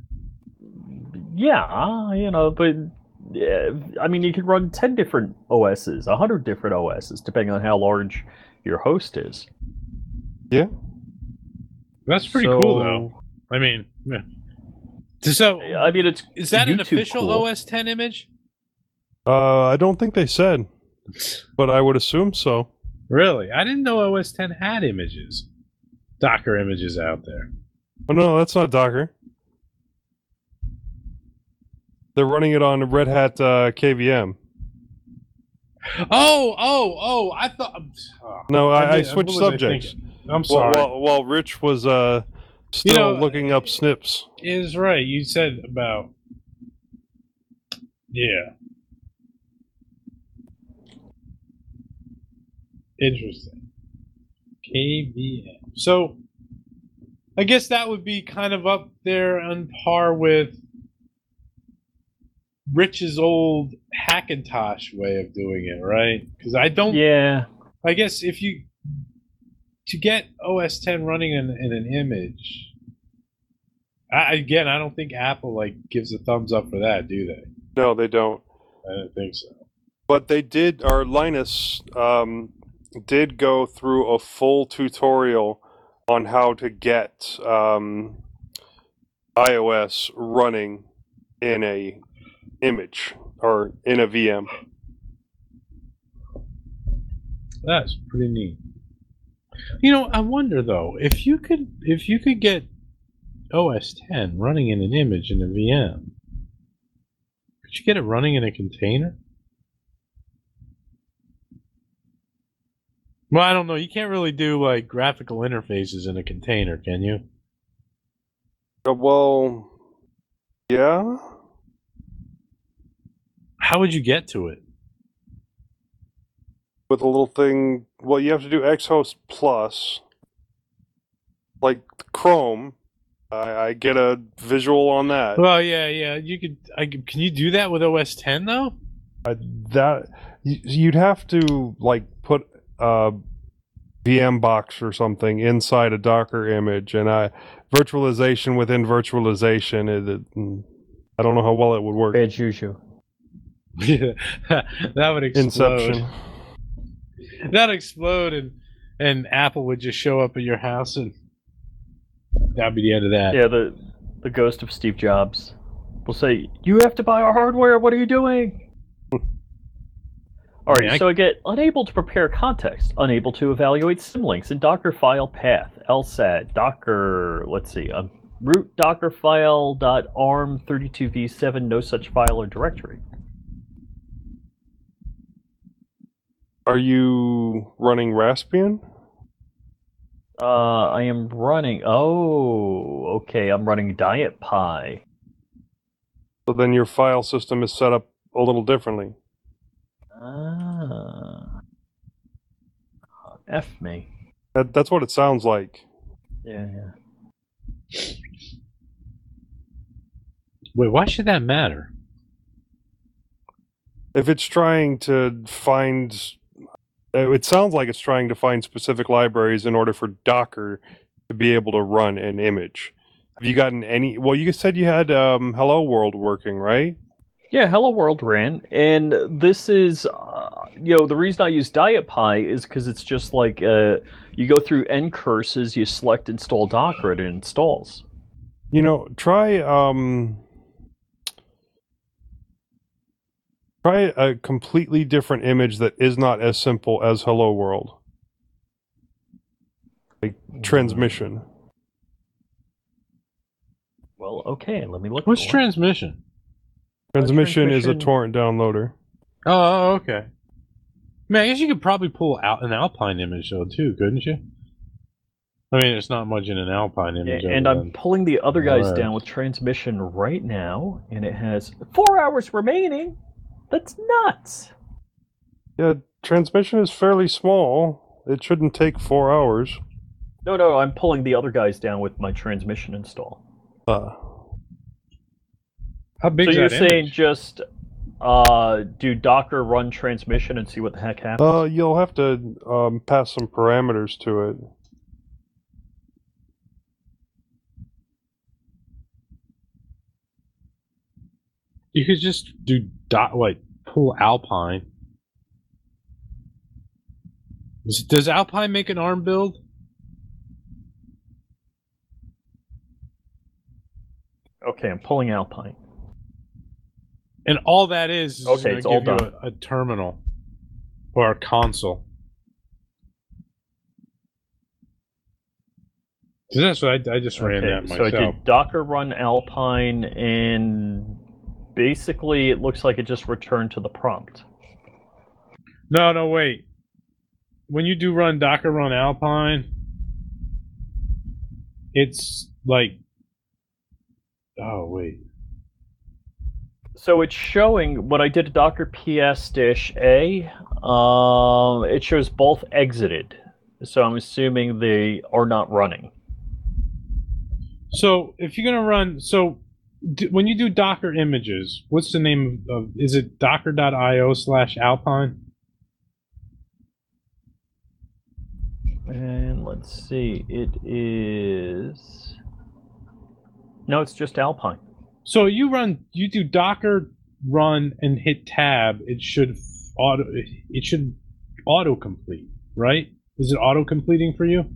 S7: Yeah, you know, but yeah, I mean, you could run ten different O Ss, one hundred different O Ss, depending on how large your host is.
S8: Yeah.
S1: That's pretty
S7: So-
S1: cool, though. I mean, yeah. So,
S7: I mean, it's
S1: is that an
S7: YouTube
S1: official
S7: cool.
S1: O S ten image?
S8: Uh, I don't think they said, but I would assume so.
S1: Really? I didn't know O S ten had images. Docker images out there.
S8: Oh no, that's not Docker. They're running it on Red Hat uh, K V M.
S1: Oh, oh, oh! I thought. Oh,
S8: No, I, I
S1: did-
S8: switched
S1: what was I
S8: subjects.
S1: thinking? I'm
S8: While,
S1: sorry.
S8: while, while Rich was uh, still
S1: You know,
S8: looking up snips.
S1: Is right. You said about. Yeah. Interesting. K V M. So, I guess that would be kind of up there on par with Rich's old Hackintosh way of doing it, right? Because I don't.
S7: Yeah.
S1: I guess if you to get O S ten running in, in an image, I, again, I don't think Apple like gives a thumbs up for that, do they?
S8: No, they don't.
S1: I don't think so.
S8: But they did. Our Linus um, did go through a full tutorial on how to get um, iOS running in a image or in a V M.
S1: That's pretty neat. You know, I wonder though if you could if you could get O S ten running in an image in a V M, could you get it running in a container? Well, I don't know. You can't really do like graphical interfaces in a container, can you?
S8: Uh, well, Yeah.
S1: How would you get to it?
S8: With a little thing. Well, you have to do Xhost Plus. Like Chrome. I, I get a visual on that.
S1: Well, yeah, yeah. You could. I, can you do that with O S ten though?
S8: Uh, that you'd have to like put a V M box or something inside a Docker image, and I virtualization within virtualization. It, it, I don't know how well it would work.
S7: Bad juju.
S1: Yeah, that would explode.
S8: Inception.
S1: That'd explode, and and Apple would just show up at your house, and that'd be the end of that.
S7: Yeah, the the ghost of Steve Jobs will say, "You have to buy our hardware. What are you doing?" All right,
S1: I mean, I-
S7: so I get unable to prepare context, unable to evaluate symlinks in Docker file path, L S A D, Docker. Let's see, um, root Docker file dot arm thirty-two v seven. No such file or directory.
S8: Are you running Raspbian?
S7: Uh, I am running. Oh, okay. I'm running Diet Pie.
S8: So then your file system is set up a little differently.
S7: Ah, F me.
S8: That, that's what it sounds like.
S7: Yeah, yeah.
S1: Wait, why should that matter?
S8: If it's trying to find, it sounds like it's trying to find specific libraries in order for Docker to be able to run an image. Have you gotten any? Well, you said you had um, Hello World working, right?
S7: Yeah, Hello World ran, and this is, uh, you know, the reason I use Diet Pie is because it's just like uh, you go through ncurses, you select install Docker, and it installs.
S8: You know, try um, try a completely different image that is not as simple as Hello World, like transmission.
S7: Well, okay, let me look.
S1: What's
S7: for it.
S1: transmission?
S8: Transmission is a
S7: transmission-
S8: torrent downloader.
S1: Oh, okay. Man, I guess you could probably pull out an Alpine image though too, couldn't you? I mean, it's not much in an Alpine image.
S7: Yeah, and
S1: other
S7: I'm
S1: than-
S7: pulling the other guys
S1: Alright.
S7: down with transmission right now, and it has four hours remaining. That's nuts.
S8: Yeah, transmission is fairly small. It shouldn't take four hours.
S7: No, no, I'm pulling the other guys down with my transmission install.
S8: Uh,
S1: How big
S7: So
S1: is
S7: you're
S1: that
S7: saying
S1: image?
S7: just uh, do Docker run transmission and see what the heck happens?
S8: uh, you'll have to um, pass some parameters to it.
S1: You could just do dot like pull Alpine. Does- Does Alpine make an ARM build?
S7: Okay, I'm pulling Alpine.
S1: And all that is, is just
S7: Okay,
S1: gonna
S7: it's all
S1: give you
S7: done.
S1: A, a terminal or a console. 'Cause that's what I, I just ran
S7: Okay,
S1: that
S7: so I
S1: myself.
S7: did Docker run Alpine, and basically it looks like it just returned to the prompt.
S1: No, no, wait. When you do run Docker run Alpine, it's like, oh wait.
S7: So it's showing what I did to Docker ps-a. Um, it shows both exited. So I'm assuming they are not running.
S1: So if you're gonna run, so d- when you do Docker images, what's the name of? Is it docker.io slash Alpine?
S7: And let's see, it is. No, it's just Alpine.
S1: So you run, you do Docker run and hit tab. It should auto. It should auto complete, right? Is it auto completing for you?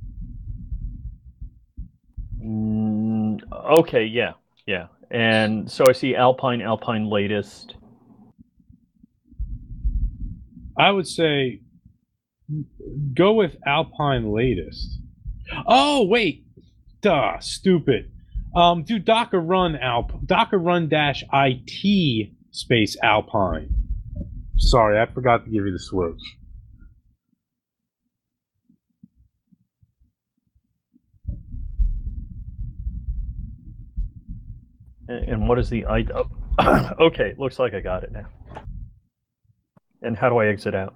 S7: Mm, okay, yeah, yeah. And so I see Alpine, Alpine latest.
S1: I would say go with Alpine latest. Oh wait, duh, stupid. Um, do Docker run Alp Docker run dash it space Alpine. Sorry, I forgot to give you the switch.
S7: And, and what is the I? Oh, okay, looks like I got it now. And how do I exit out?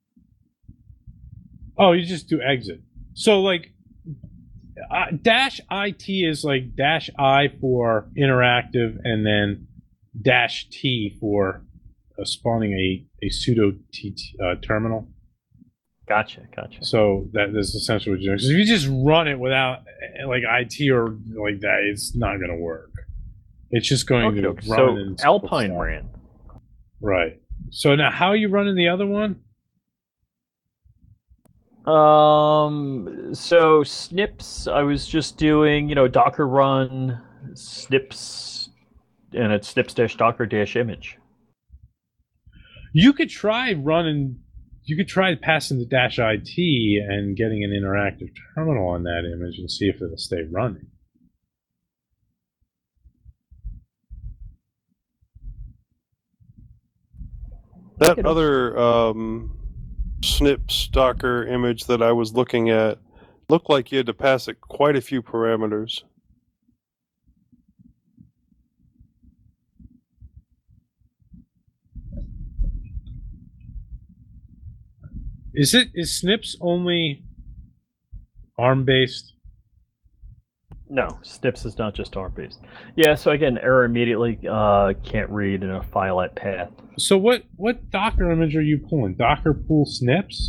S1: Oh, you just do exit. So like, uh, dash it is like dash I for interactive, and then dash T for uh, spawning a a pseudo T T, uh, terminal.
S7: Gotcha, gotcha.
S1: So that is essentially what you're doing. So if you just run it without like I T or like that, it's not going to work. It's just going
S7: Okay,
S1: to
S7: okay.
S1: run
S7: So
S1: and
S7: Alpine
S1: stuff.
S7: ran.
S1: Right. So now, how are you running the other one?
S7: Um. So snips, I was just doing, you know, Docker run snips, and it's snips dash Docker dash image.
S1: You could try running. You could try passing the dash it and getting an interactive terminal on that image and see if it'll stay running.
S8: That other um, snips Docker image that I was looking at looked like you had to pass it quite a few parameters.
S1: Is it is Snips only ARM based?
S7: No, snips is not just ARM based. Yeah. So again, error immediately. Uh, can't read in a file at path.
S1: So what what Docker image are you pulling? Docker pull Snips?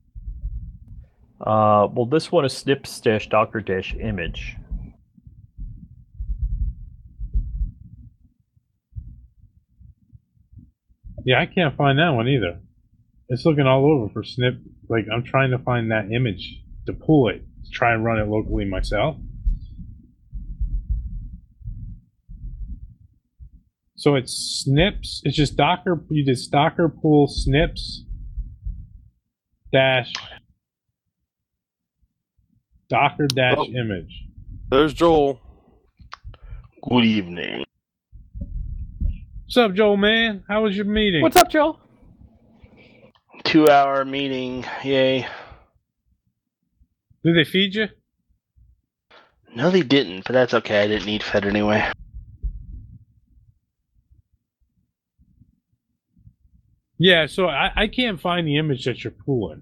S7: Uh, well, this one is snips dash Docker dash image.
S1: Yeah, I can't find that one either. It's looking all over for snip. Like, I'm trying to find that image to pull it, to try and run it locally myself. So it's snips. It's just Docker. You did Docker pull snips dash Docker dash
S8: Oh.
S1: image.
S8: There's Joel.
S4: Good evening.
S1: What's up, Joel, man? How was your meeting?
S7: What's up, Joe?
S4: Two hour meeting. Yay.
S1: Did they feed you?
S4: No, they didn't, but that's okay. I didn't need fed anyway.
S1: Yeah, so I, I can't find the image that you're pulling.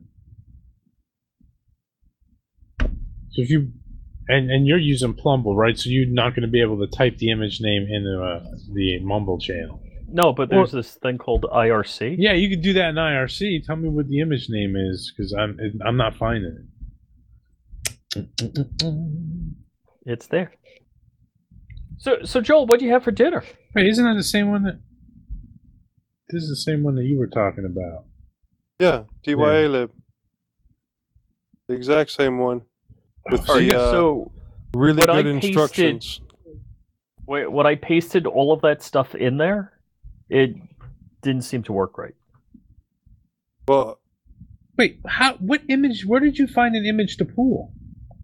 S1: So if you and and you're using Plumble, right? So you're not going to be able to type the image name into uh, the Mumble channel.
S7: No, but there's this thing called I R C.
S1: Yeah, you could do that in I R C. Tell me what the image name is, because I'm I'm not finding it.
S7: It's there. So, so Joel, what do you have for dinner?
S1: Wait, isn't that the same one that? This is the same one that you were talking about.
S8: Yeah, D Y A lib. The exact same one. With
S7: Oh,
S8: the
S7: yeah,
S8: uh,
S7: so
S8: really
S7: when I
S8: good
S7: pasted-
S8: instructions.
S7: wait, when I pasted all of that stuff in there, it didn't seem to work right.
S8: Well,
S1: Wait, how? What image? Where did you find an image to pull?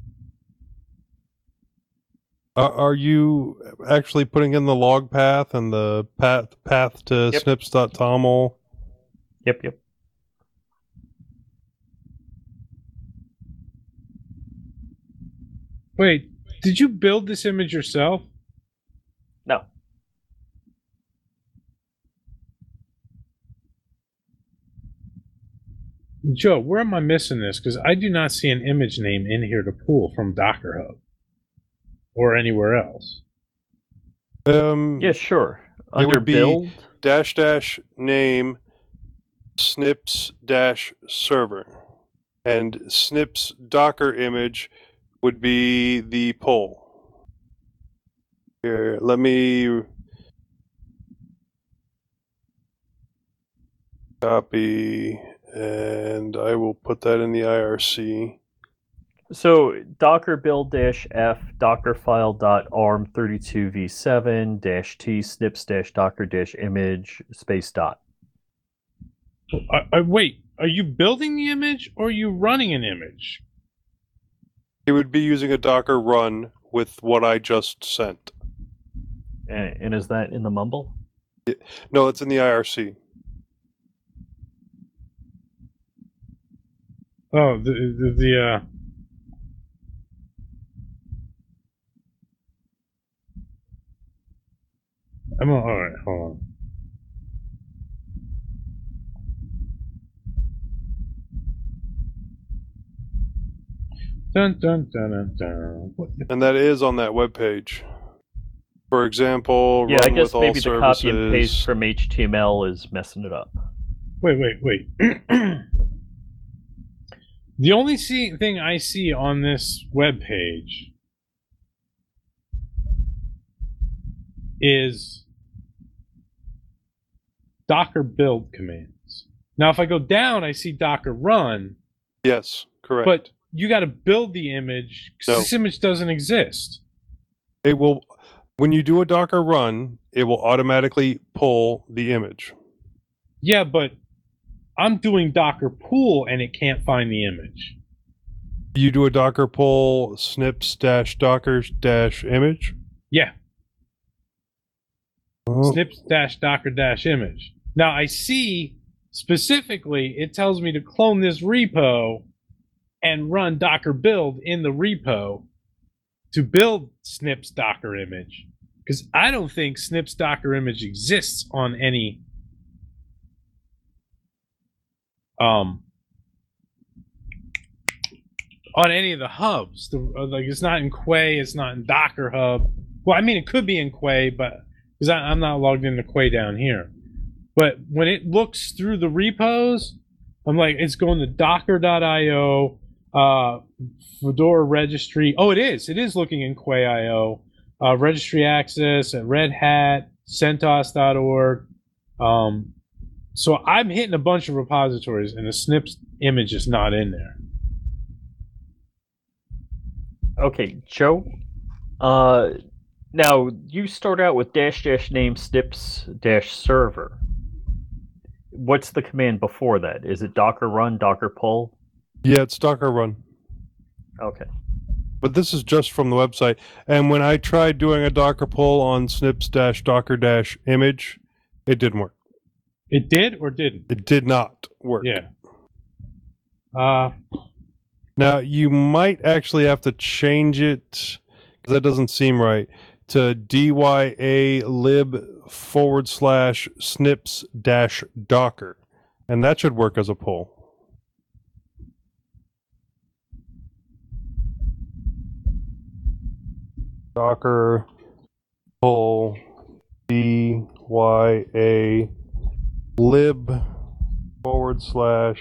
S8: are, are you actually putting in the log path and the path path to
S7: Yep.
S8: snips.toml?
S7: Yep, yep.
S1: Wait, did you build this image yourself?
S7: No.
S1: Joe, where am I missing this? Because I do not see an image name in here to pull from Docker Hub or anywhere else.
S8: Um,
S7: Yeah, sure.
S8: It
S7: Under
S8: would be-
S7: build,
S8: dash dash name snips dash server, and snips Docker image would be the pull. Here, let me copy, and I will put that in the I R C.
S7: so docker build dash f dockerfile dot arm thirty-two v seven dash t snips dash docker dash image space dot.
S1: I, I, wait, are you building the image or are you running an image?
S8: It would be using a Docker run with what I just sent.
S7: And, and is that in the mumble?
S8: No, it's in the I R C.
S1: Oh, the the, the uh. Dun dun dun dun dun. What the-
S8: And that is on that webpage. For example,
S7: Yeah,
S8: run
S7: I guess
S8: with all
S7: maybe the
S8: services.
S7: copy and paste from H T M L is messing it up.
S1: Wait, wait, wait. The only see, thing I see on this web page is Docker build commands. Now, if I go down, I see Docker run,
S8: Yes, correct.
S1: but you got to build the image because
S8: No.
S1: this image doesn't exist.
S8: It will, when you do a Docker run, it will automatically pull the image.
S1: Yeah, but I'm doing Docker pull and it can't find the image.
S8: You do a Docker pull snips dash dockers dash image.
S1: Yeah,
S8: Oh,
S1: snips dash docker dash image. Now I see specifically it tells me to clone this repo and run Docker build in the repo to build snips docker image, because I don't think snips docker image exists on any um on any of the hubs. The, like it's not in Quay, it's not in Docker Hub. Well, I mean it could be in Quay, but because I'm not logged into Quay down here. But when it looks through the repos, I'm like, it's going to docker dot io, uh, Fedora registry. Oh, it is. It is looking in Quay dot io, uh, registry access at Red Hat, CentOS dot org. Um, so I'm hitting a bunch of repositories, and the snips image is not in there.
S7: Okay, Joe. Uh, now you start out with dash dash name snips dash server. What's the command before that? Is it Docker run, Docker pull?
S8: yeah, it's Docker run.
S7: Okay.
S8: But this is just from the website. And when I tried doing a Docker pull on snips dash docker dash image, it didn't work.
S1: It did or didn't?
S8: It did not work.
S1: Yeah. Uh,
S8: Now, you might actually have to change it, because that doesn't seem right, to dya lib forward slash snips dash docker. And that should work as a pull. Docker pull dya lib forward slash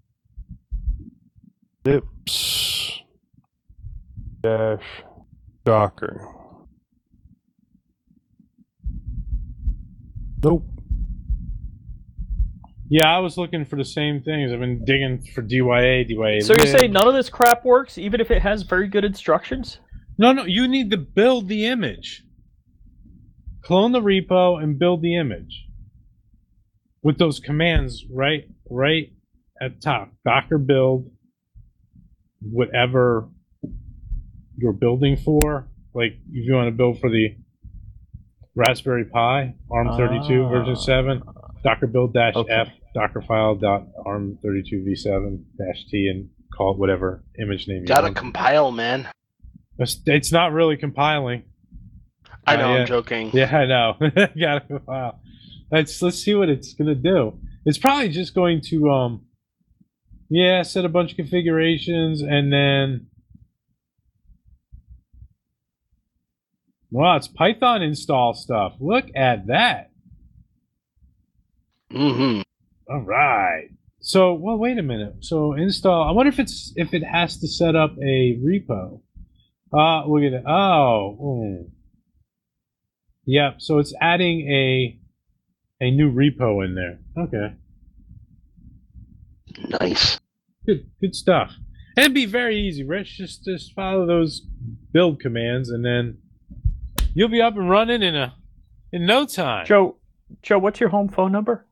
S8: snips dash docker. Nope.
S1: yeah, I was looking for the same things. I've been digging for D Y A, D Y A.
S7: So you're
S1: lib.
S7: saying none of this crap works, even if it has very good instructions?
S1: No, no, you need to build the image. Clone the repo and build the image. With those commands right right at the top. Docker build whatever you're building for. Like if you want to build for the Raspberry Pi, ARM thirty-two
S7: Ah.
S1: version seven, Docker build dash
S7: Okay.
S1: F, Dockerfile dot ARM thirty-two v seven dash T, and call it whatever image name you
S4: Gotta
S1: want.
S4: compile, man.
S1: It's, it's not really compiling.
S4: I
S1: Not
S4: know,
S1: yet.
S4: I'm joking.
S1: Yeah, I know. Gotta compile. Let's let's see what it's gonna do. It's probably just going to um, yeah, set a bunch of configurations and then. Wow, it's Python install stuff. Look at that.
S4: Mm-hmm.
S1: All right. So, well, wait a minute. So install. I wonder if it's if it has to set up a repo. Uh, look at it. Oh. hmm. Yep. So it's adding a a new repo in there. Okay.
S4: Nice.
S1: Good. Good stuff. And it'd be very easy, Rich. Just just follow those build commands, and then you'll be up and running in a in no time.
S7: Joe, Joe, what's your home phone number?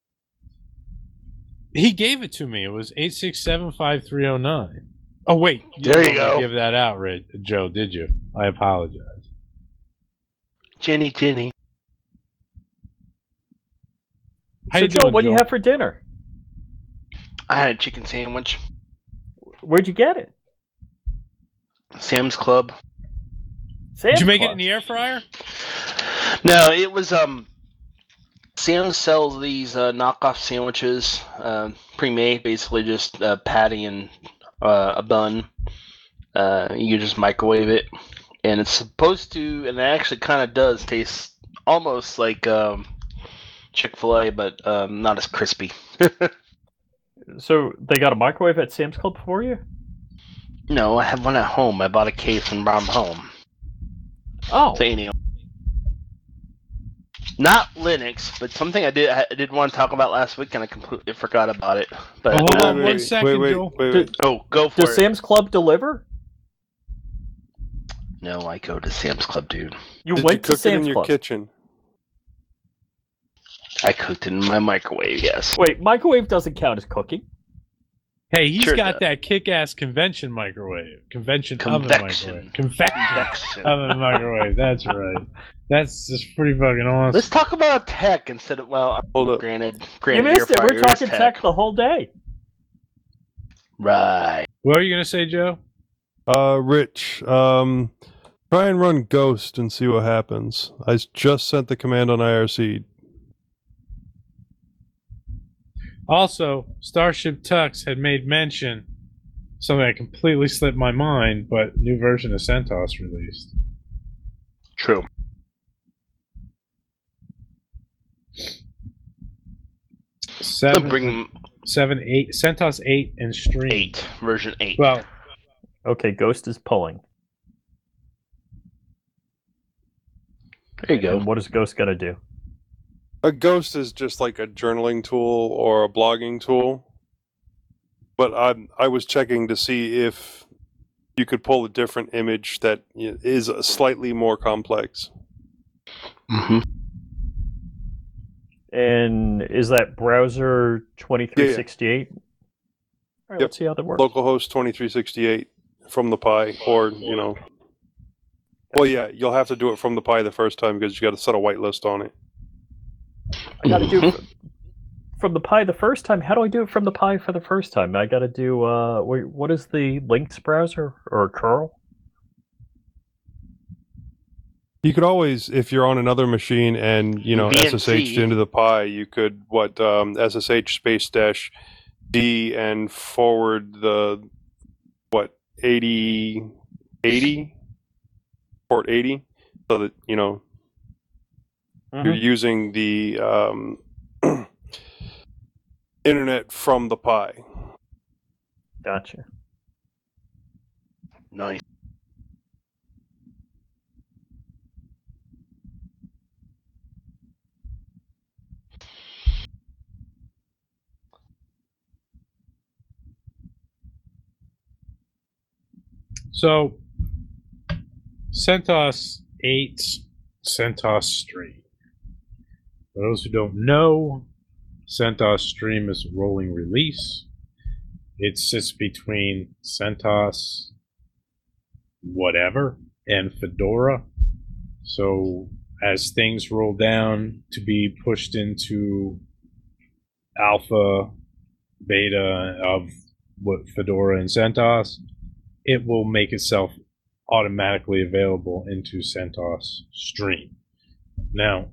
S1: He gave it to me. It was eight six seven five three zero nine. Oh wait,
S4: There you
S1: didn't
S4: go.
S1: Give that out, Red, Joe. Did you? I apologize.
S4: Jenny, Jenny.
S1: How
S7: so,
S1: you
S7: Joe,
S1: doing,
S7: what do you
S1: Joe?
S7: have for dinner?
S4: I had a chicken sandwich.
S7: Where'd you get it?
S4: Sam's Club.
S1: Did you make it
S7: Club.
S1: in the air fryer?
S4: No, it was um. Sam's sells these uh, knockoff sandwiches, uh, pre-made, basically just uh, patty and uh, a bun. Uh, you just microwave it, and it's supposed to, and it actually kind of does taste almost like um, Chick-fil-A, but um, not as crispy.
S7: So they got a microwave at Sam's Club for you?
S4: No, I have one at home. I bought a case and brought them home.
S7: Oh,
S4: So, anyway. Not Linux, but something I did I did want to talk about last week, and I completely forgot about it. But
S1: Oh, hold
S4: uh,
S1: on one
S8: wait,
S1: second,
S8: wait, wait,
S1: Joel.
S8: wait, wait.
S4: oh, go for
S7: does
S4: it.
S7: Sam's Club deliver?
S4: No, I go to Sam's Club, dude.
S7: You
S8: Did
S7: went
S8: you
S7: to
S8: cook it
S7: Sam's
S8: in your
S7: Club.
S8: kitchen?
S4: I cooked it in my microwave. Yes.
S7: Wait, microwave doesn't count as cooking.
S1: Hey, he's
S4: Sure
S1: got
S4: does.
S1: that kick-ass convention microwave. Convention oven
S4: Convection.
S1: microwave. Convection
S4: Convection.
S1: oven microwave. That's right. That's just pretty fucking awesome.
S4: Let's talk about tech instead of well.
S8: Hold up.
S4: Granted,
S7: You
S4: granted,
S7: missed it.
S4: air
S7: We're
S4: fryer is
S7: talking tech the whole day.
S4: Right.
S1: What are you gonna say, Joe?
S8: Uh, Rich, um, try and run Ghost and see what happens. I just sent the command on I R C.
S1: Also, Starship Tux had made mention something that completely slipped my mind, but new version of CentOS released.
S4: True.
S1: Seven,
S4: Bring
S1: seven, eight, CentOS eight and Stream.
S4: eight version eight.
S1: Well,
S7: Okay, Ghost is pulling.
S4: there you go.
S7: And what is Ghost got to do?
S8: A Ghost is just like a journaling tool or a blogging tool. But I I was checking to see if you could pull a different image that is slightly more complex.
S4: Mm-hmm.
S7: And is that browser twenty-three sixty-eight? All right,
S8: Yep.
S7: let's see how that works.
S8: Localhost twenty-three sixty-eight from the Pi, or, you know. Well, yeah, you'll have to do it from the Pi the first time because you got to set a whitelist on it.
S7: I got to do it from the Pi the first time. How do I do it from the Pi for the first time? I got to do, uh, wait, what is the Lynx browser or curl?
S8: You could always, if you're on another machine and, you know,
S4: V N
S8: S S
S4: C.
S8: H'd into the Pi, you could, what, um, S S H space dash D and forward the, what, eighty, eighty? Port eighty? So that, you know,
S7: Mhm.
S8: you're using the um, internet from the Pi.
S7: Gotcha.
S4: Nice.
S1: so CentOS eight, CentOS Stream. For those who don't know, CentOS Stream is a rolling release. It sits between CentOS whatever and Fedora. So as things roll down to be pushed into alpha, beta of what Fedora and CentOS, it will make itself automatically available into CentOS Stream. Now,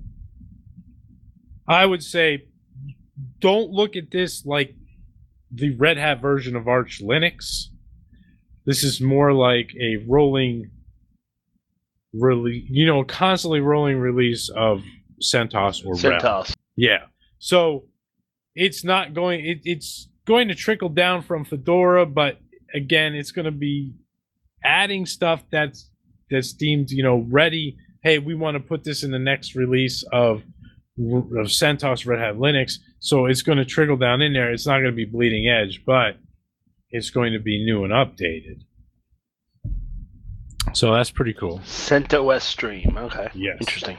S1: I would say don't look at this like the Red Hat version of Arch Linux. This is more like a rolling release, you know, constantly rolling release of CentOS or RHEL.
S4: CentOS.
S1: Yeah. So it's not going, it, it's going to trickle down from Fedora, but again, it's going to be adding stuff that's that's deemed, you know, ready. Hey, we want to put this in the next release of of CentOS Red Hat Linux, so it's going to trickle down in there. It's not going to be bleeding edge, but it's going to be new and updated. So that's pretty cool.
S4: CentOS Stream. Okay.
S1: Yes.
S4: Interesting.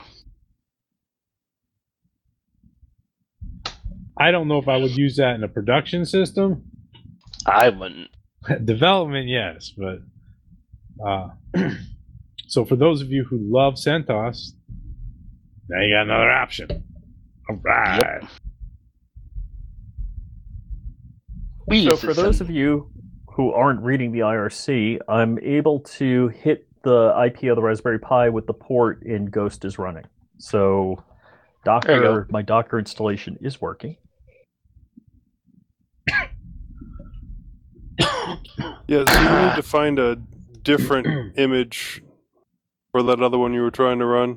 S1: I don't know if I would use that in a production system.
S4: I wouldn't.
S1: Development, yes, but uh, so for those of you who love CentOS, now you got another option. All right.
S4: Yep. We
S7: So
S4: use
S7: for
S4: this
S7: those
S4: in-
S7: of you who aren't reading the I R C, I'm able to hit the I P of the Raspberry Pi with the port in Ghost is running. So
S4: There you
S7: Docker, my Docker installation is working.
S8: Yeah, so you need to find a different image for that other one you were trying to run?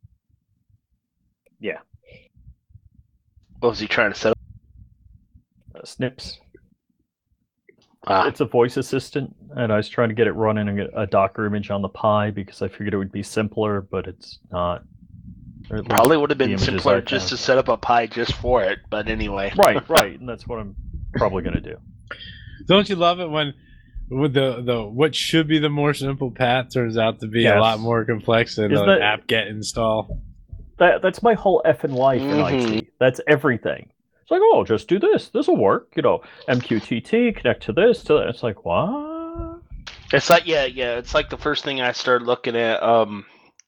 S7: Yeah.
S4: What was he trying to set up?
S7: Uh, Snips.
S4: Ah,
S7: It's a voice assistant, and I was trying to get it running a, a Docker image on the Pi because I figured it would be simpler, but it's not. Or at least
S4: probably would have
S7: the
S4: been
S7: images
S4: simpler
S7: I
S4: just to
S7: found.
S4: set up a Pi just for it. But anyway.
S7: Right, right, and that's what I'm probably going to do.
S1: Don't you love it when with the, the what should be the more simple path turns out to be
S7: Yes.
S1: a lot more complex than
S7: Isn't
S1: the
S7: that-
S1: app get install?
S7: That that's my whole effing life in
S4: Mhm.
S7: I T. That's everything. It's like, oh, just do this. This will work. You know, M Q T T, connect to this, to that. It's like, what?
S4: It's like yeah, yeah. It's like the first thing I started looking at. Um,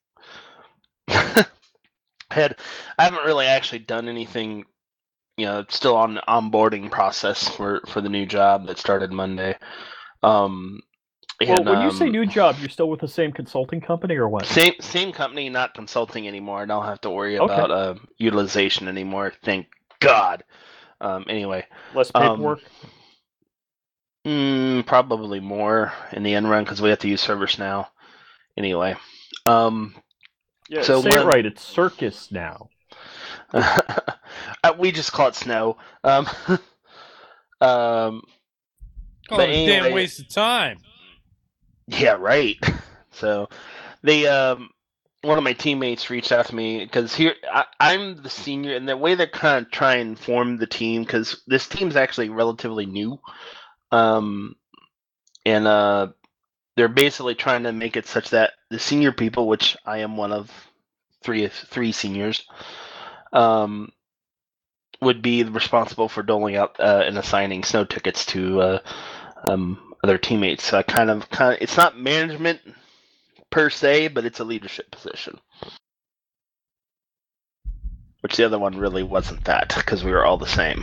S4: had I haven't really actually done anything. You know, still on the onboarding process for for the new job that started Monday. Um,
S7: Well,
S4: and,
S7: when you say
S4: um,
S7: new job, you're still with the same consulting company or what?
S4: Same same company, not consulting anymore. I don't have to worry
S7: Okay.
S4: about uh, utilization anymore. Thank God. Um, anyway,
S7: Less
S4: um,
S7: paperwork?
S4: mm, probably more in the end run because we have to use ServiceNow. Anyway, um,
S7: yeah,
S4: so
S7: say
S4: when-
S7: it right. It's Circus now.
S4: uh, we just call it Snow. Um, um,
S1: Oh,
S4: But
S1: it's a damn
S4: anyway-
S1: waste of time.
S4: Yeah, right. So, they um, one of my teammates reached out to me because here I, I'm the senior, and the way they're kind of trying to form the team because this team's actually relatively new, um, and uh, they're basically trying to make it such that the senior people, which I am one of three three seniors, um, would be responsible for doling out uh, and assigning snow tickets to uh, um, other teammates. So I kind of, kind of, it's not management per se, but it's a leadership position. Which the other one really wasn't that because we were all the same.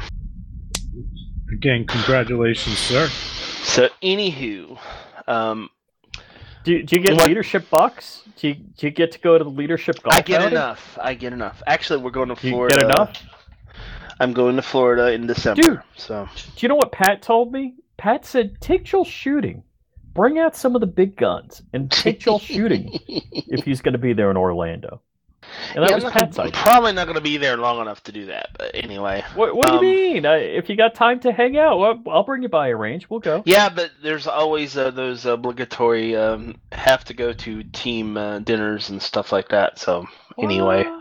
S1: Again, congratulations, sir.
S4: So, anywho, um,
S7: Do, do you get
S4: What-
S7: leadership bucks? Do you, do you get to go to the leadership golf
S4: I get
S7: outing?
S4: enough. I get enough. Actually, we're going to
S7: Do you
S4: Florida.
S7: get enough?
S4: I'm going to Florida in December.
S7: Dude.
S4: So
S7: Do you know what Pat told me? Pat said, take Joel shooting. Bring out some of the big guns and take Joel shooting if he's going to be there in Orlando. And that
S4: Yeah,
S7: was
S4: I'm not
S7: Pat's
S4: gonna-
S7: idea.
S4: probably not going to be there long enough to do that. But anyway.
S7: What, what do
S4: Um,
S7: you mean? I, if you got time to hang out, well, I'll bring you by a range. We'll go.
S4: Yeah, but there's always uh, those obligatory um, have to go to team uh, dinners and stuff like that. So anyway,
S7: What?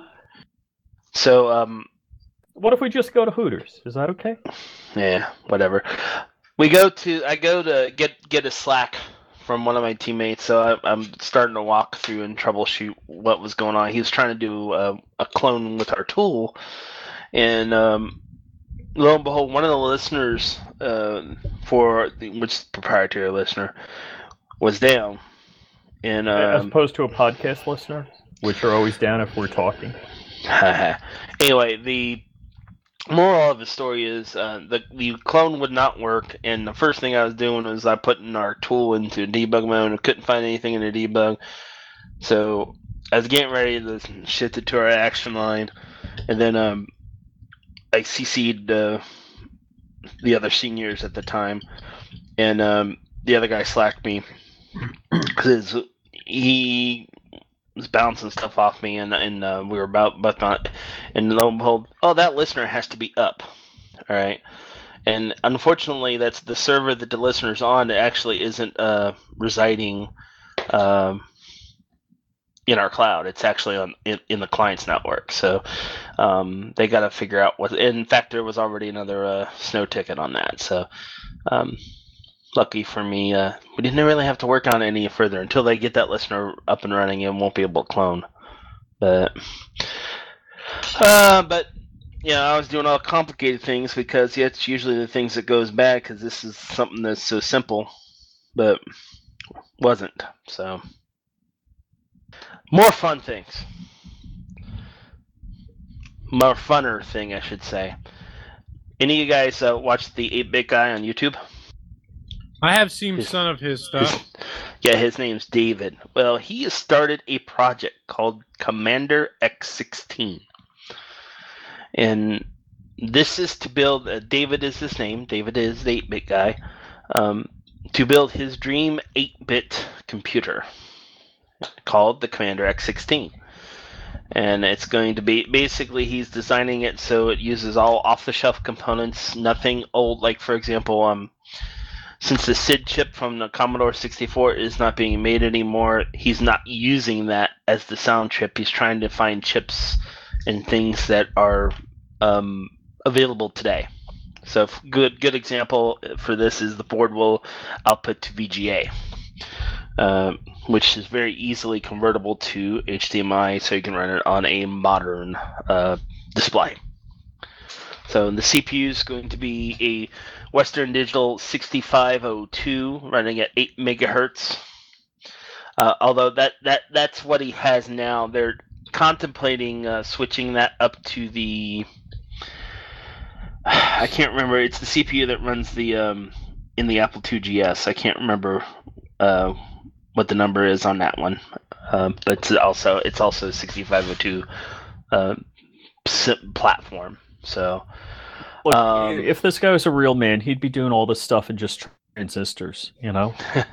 S4: so um,
S7: What if we just go to Hooters? Is that okay?
S4: yeah, whatever. We go to I go to get get a Slack from one of my teammates, so I, I'm starting to walk through and troubleshoot what was going on. He was trying to do uh, a clone with our tool, and um, lo and behold, one of the listeners uh, for the, which is proprietary listener was down, and
S7: As
S4: um,
S7: opposed to a podcast listener, which are always down if we're talking.
S4: anyway, the moral of the story is uh, the the clone would not work, and the first thing I was doing was I putting our tool into debug mode and couldn't find anything in the debug. So I was getting ready to shift it to our action line, and then um, I C C'd uh, the other seniors at the time, and um, the other guy slacked me because he was bouncing stuff off me, and and uh, we were about but not, and lo and behold, oh, that listener has to be up, all right, and unfortunately, that's the server that the listener's on. It actually isn't uh, residing um, in our cloud. It's actually on in, in the client's network. So um, they got to figure out what. In fact, there was already another uh, snow ticket on that. So. Um, Lucky for me, uh, we didn't really have to work on it any further until they get that listener up and running and won't be able to clone. But, uh, but yeah, I was doing all complicated things because yeah, it's usually the things that goes bad because this is something that's so simple, but wasn't. So more fun things, more funner thing, I should say. Any of you guys uh, watch the eight bit guy on YouTube?
S1: I have seen some of his stuff.
S4: Yeah, his name's David. Well, he has started a project called Commander X sixteen. And this is to build, uh, David is his name, David is the eight bit guy. Um, to build his dream eight-bit computer called the Commander X sixteen. And it's going to be, basically he's designing it so it uses all off-the-shelf components, nothing old, like for example, um, since the S I D chip from the Commodore sixty-four is not being made anymore, he's not using that as the sound chip. He's trying to find chips and things that are um, available today. So good good example for this is the board will output to V G A. Uh, which is very easily convertible to H D M I, so you can run it on a modern uh, display. So the C P U is going to be a Western Digital sixty-five oh two running at eight megahertz. Uh, although that, that that's what he has now. They're contemplating uh, switching that up to the. I can't remember. It's the C P U that runs the um, in the Apple two G S. I can't remember. Uh, what the number is on that one, uh, but it's also it's also sixty-five oh two uh, platform. So,
S7: Look,
S4: um,
S7: if this guy was a real man, he'd be doing all this stuff in just transistors, you know.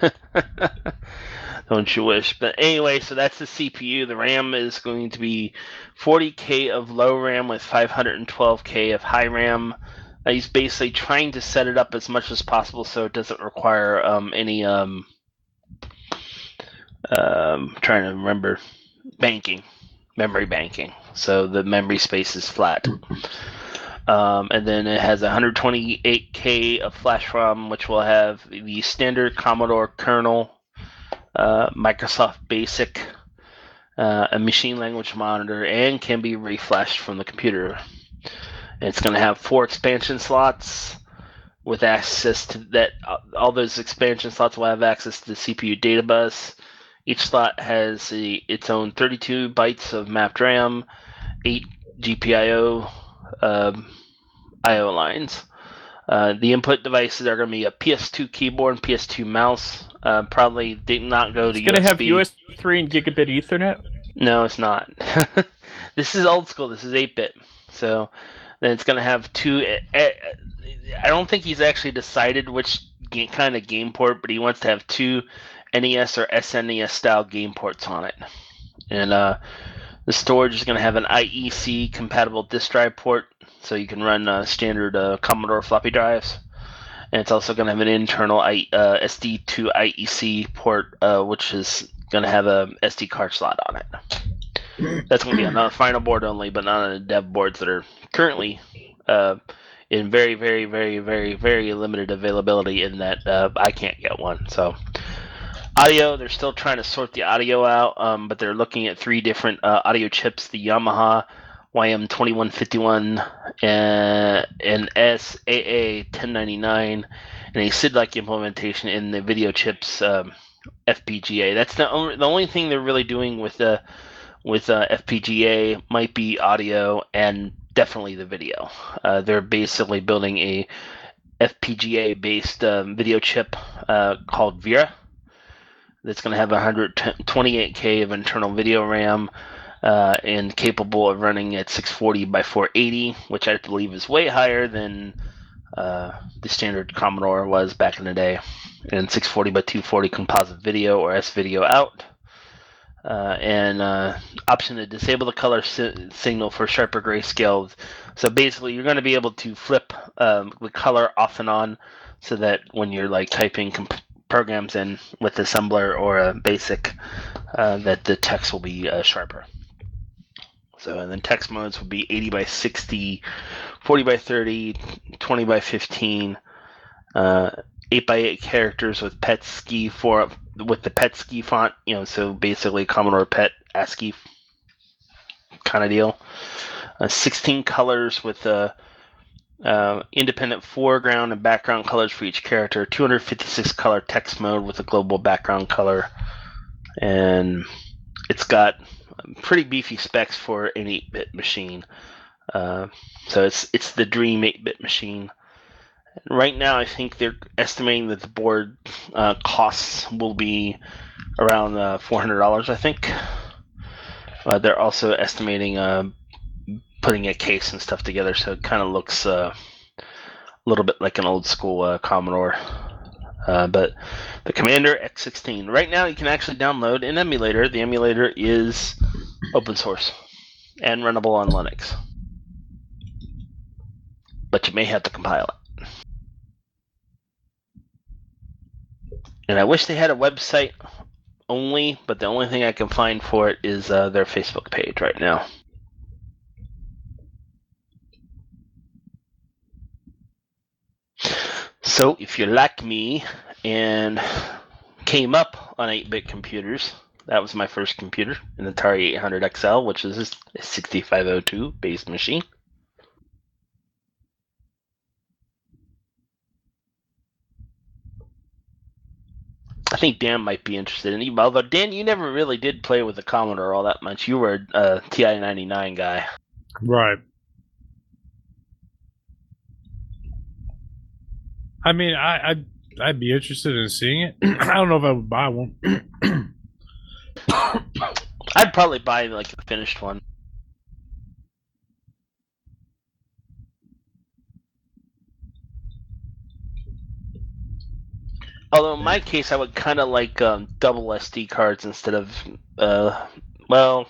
S4: Don't you wish? But anyway, so that's the C P U. The RAM is going to be forty K of low RAM with five hundred twelve K of high RAM. Uh, he's basically trying to set it up as much as possible so it doesn't require um, any. Um, Um, trying to remember banking, memory banking. So the memory space is flat. Um, and then it has one hundred twenty-eight K of flash ROM, which will have the standard Commodore kernel, uh, Microsoft Basic, uh, a machine language monitor, and can be reflashed from the computer. It's going to have four expansion slots with access to that. All those expansion slots will have access to the C P U data bus. Each slot has a, its own thirty-two bytes of mapped RAM, eight G P I O um, I O lines. Uh, the input devices are going to be a P S two keyboard and P S two mouse. Uh, probably did not go to
S7: It's going to have U S B three and gigabit Ethernet?
S4: No, it's not. This is old school. This is eight-bit. So then it's going to have two. I don't think he's actually decided which game, kind of game port, but he wants to have two N E S or S N E S style game ports on it. And uh, the storage is going to have an I E C compatible disk drive port, so you can run uh, standard uh, Commodore floppy drives. And it's also going to have an internal I, uh, S D to I E C port, uh, which is going to have a S D card slot on it. That's going to be on the final board only, but not on the dev boards that are currently uh, in very, very, very, very, very limited availability in that uh, I can't get one. So. Audio, they're still trying to sort the audio out, um, but they're looking at three different uh, audio chips, the Yamaha Y M twenty-one fifty-one, uh, an S A A ten ninety-nine, and a S I D-like implementation in the video chips um, F P G A. That's the only, the only thing they're really doing with, uh, with uh, F P G A might be audio and definitely the video. Uh, they're basically building a F P G A-based um, video chip uh, called Vera. That's going to have one hundred twenty-eight K of internal video RAM uh, and capable of running at six forty by four eighty, which I believe is way higher than uh, the standard Commodore was back in the day. And six forty by two forty composite video or S-video out. Uh, and uh, option to disable the color si- signal for sharper grayscale. So basically, you're going to be able to flip um, the color off and on so that when you're like typing comp- programs in with assembler or a basic, uh, that the text will be uh, sharper. So and then text modes will be eighty by sixty, forty by thirty, twenty by fifteen, uh, eight by eight characters with PET-SCII for with the PET-SCII font. You know, so basically Commodore PET ASCII kind of deal. Uh, sixteen colors with a Uh, independent foreground and background colors for each character, two hundred fifty-six color text mode with a global background color, and it's got pretty beefy specs for an eight-bit machine. Uh, so it's it's the dream eight-bit machine. Right now, I think they're estimating that the board uh, costs will be around uh, four hundred dollars, I think. Uh, they're also estimating uh, putting a case and stuff together, so it kind of looks uh, a little bit like an old school uh, Commodore. Uh, but the Commander X sixteen. Right now, you can actually download an emulator. The emulator is open source and runnable on Linux. But you may have to compile it. And I wish they had a website only, but the only thing I can find for it is uh, their Facebook page right now. So if you're like me and came up on eight-bit computers, that was my first computer, an Atari eight hundred X L, which is a sixty-five oh two based machine. I think Dan might be interested in it, although Dan, you never really did play with the Commodore all that much. You were a T I ninety-nine guy.
S1: Right. I mean, I, I'd, I'd be interested in seeing it. I don't know if I would buy one.
S4: I'd probably buy like the finished one. Although in my case, I would kind of like um, double S D cards instead of, uh, well,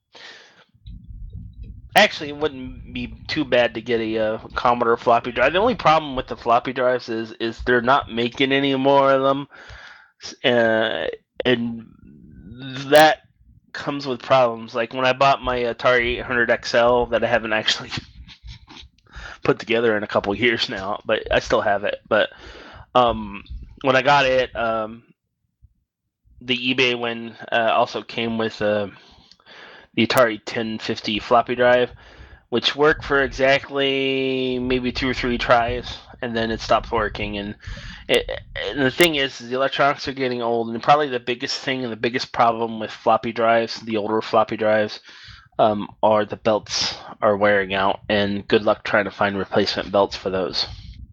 S4: actually, it wouldn't be too bad to get a uh, Commodore floppy drive. The only problem with the floppy drives is is they're not making any more of them, uh, and that comes with problems. Like when I bought my Atari eight hundred X L that I haven't actually put together in a couple years now, but I still have it. But um, when I got it, um, the eBay one uh, also came with uh, the Atari ten fifty floppy drive, which worked for exactly maybe two or three tries, and then it stopped working. And, it, and the thing is, is, the electronics are getting old, and probably the biggest thing and the biggest problem with floppy drives, the older floppy drives, um, are the belts are wearing out, and good luck trying to find replacement belts for those.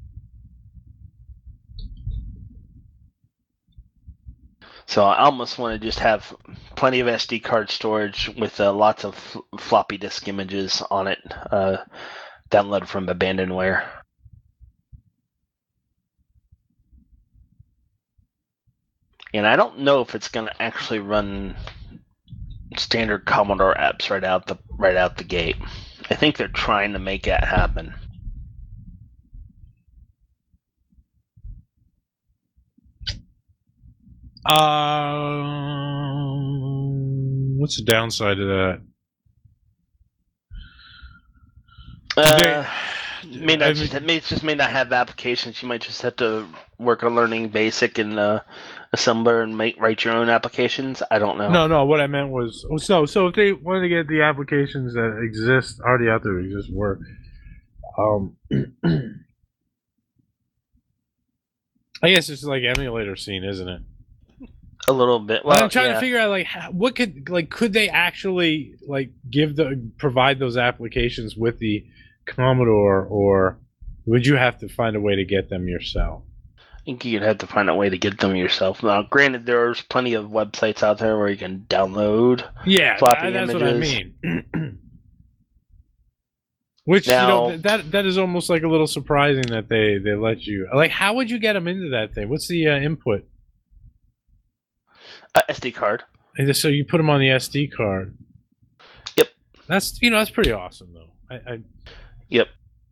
S4: So I almost want to just have plenty of S D card storage with uh, lots of f- floppy disk images on it, uh, downloaded from abandonware. And I don't know if it's going to actually run standard Commodore apps right out the right out the gate. I think they're trying to make that happen.
S1: Um, what's the downside to that?
S4: Uh, may not
S1: I
S4: just,
S1: mean-
S4: it may just may not have applications. You might just have to work on learning BASIC and uh, assembler and make write your own applications. I don't know.
S1: No, no. What I meant was, oh, so so if they wanted to get the applications that exist already out there, exist work. Um, I guess it's like emulator scene, isn't it?
S4: A little bit.
S1: Well,
S4: Well,
S1: I'm trying
S4: yeah.
S1: to figure out like how, what could like could they actually like give the provide those applications with the Commodore, or would you have to find a way to get them yourself?
S4: I think you'd have to find a way to get them yourself. Now, granted, there's plenty of websites out there where you can download.
S1: Yeah,
S4: Floppy
S1: that- that's
S4: images.
S1: what I mean. Which
S4: Now-
S1: you know that that is almost like a little surprising that they they let you like. How would you get them into that thing? What's the uh, input?
S4: Uh, S D card.
S1: And so you put them on the S D card.
S4: Yep.
S1: That's you know that's pretty awesome though. I, I
S4: Yep.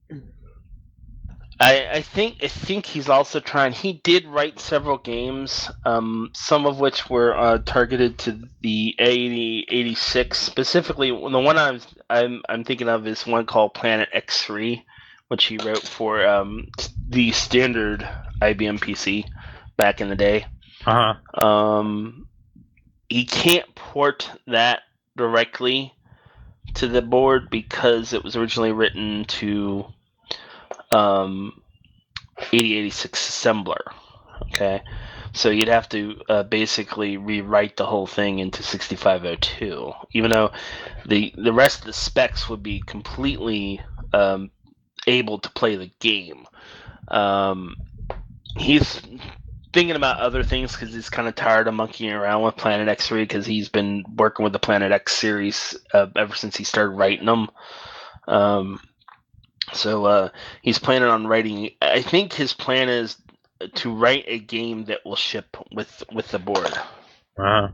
S4: I I think I think he's also trying. He did write several games, um, some of which were uh, targeted to the eighty eighty-six. Specifically, the one I'm I'm I'm thinking of is one called Planet X three, which he wrote for um, the standard I B M P C back in the day.
S1: uh huh.
S4: Um, he can't port that directly to the board because it was originally written to um, eighty eighty-six assembler. Okay, so you'd have to uh, basically rewrite the whole thing into sixty-five oh two, even though the the rest of the specs would be completely um, able to play the game. Um, he's thinking about other things because he's kind of tired of monkeying around with Planet X three because he's been working with the Planet X series uh, ever since he started writing them. Um, so uh, he's planning on writing. I think his plan is to write a game that will ship with with the board.
S1: Wow.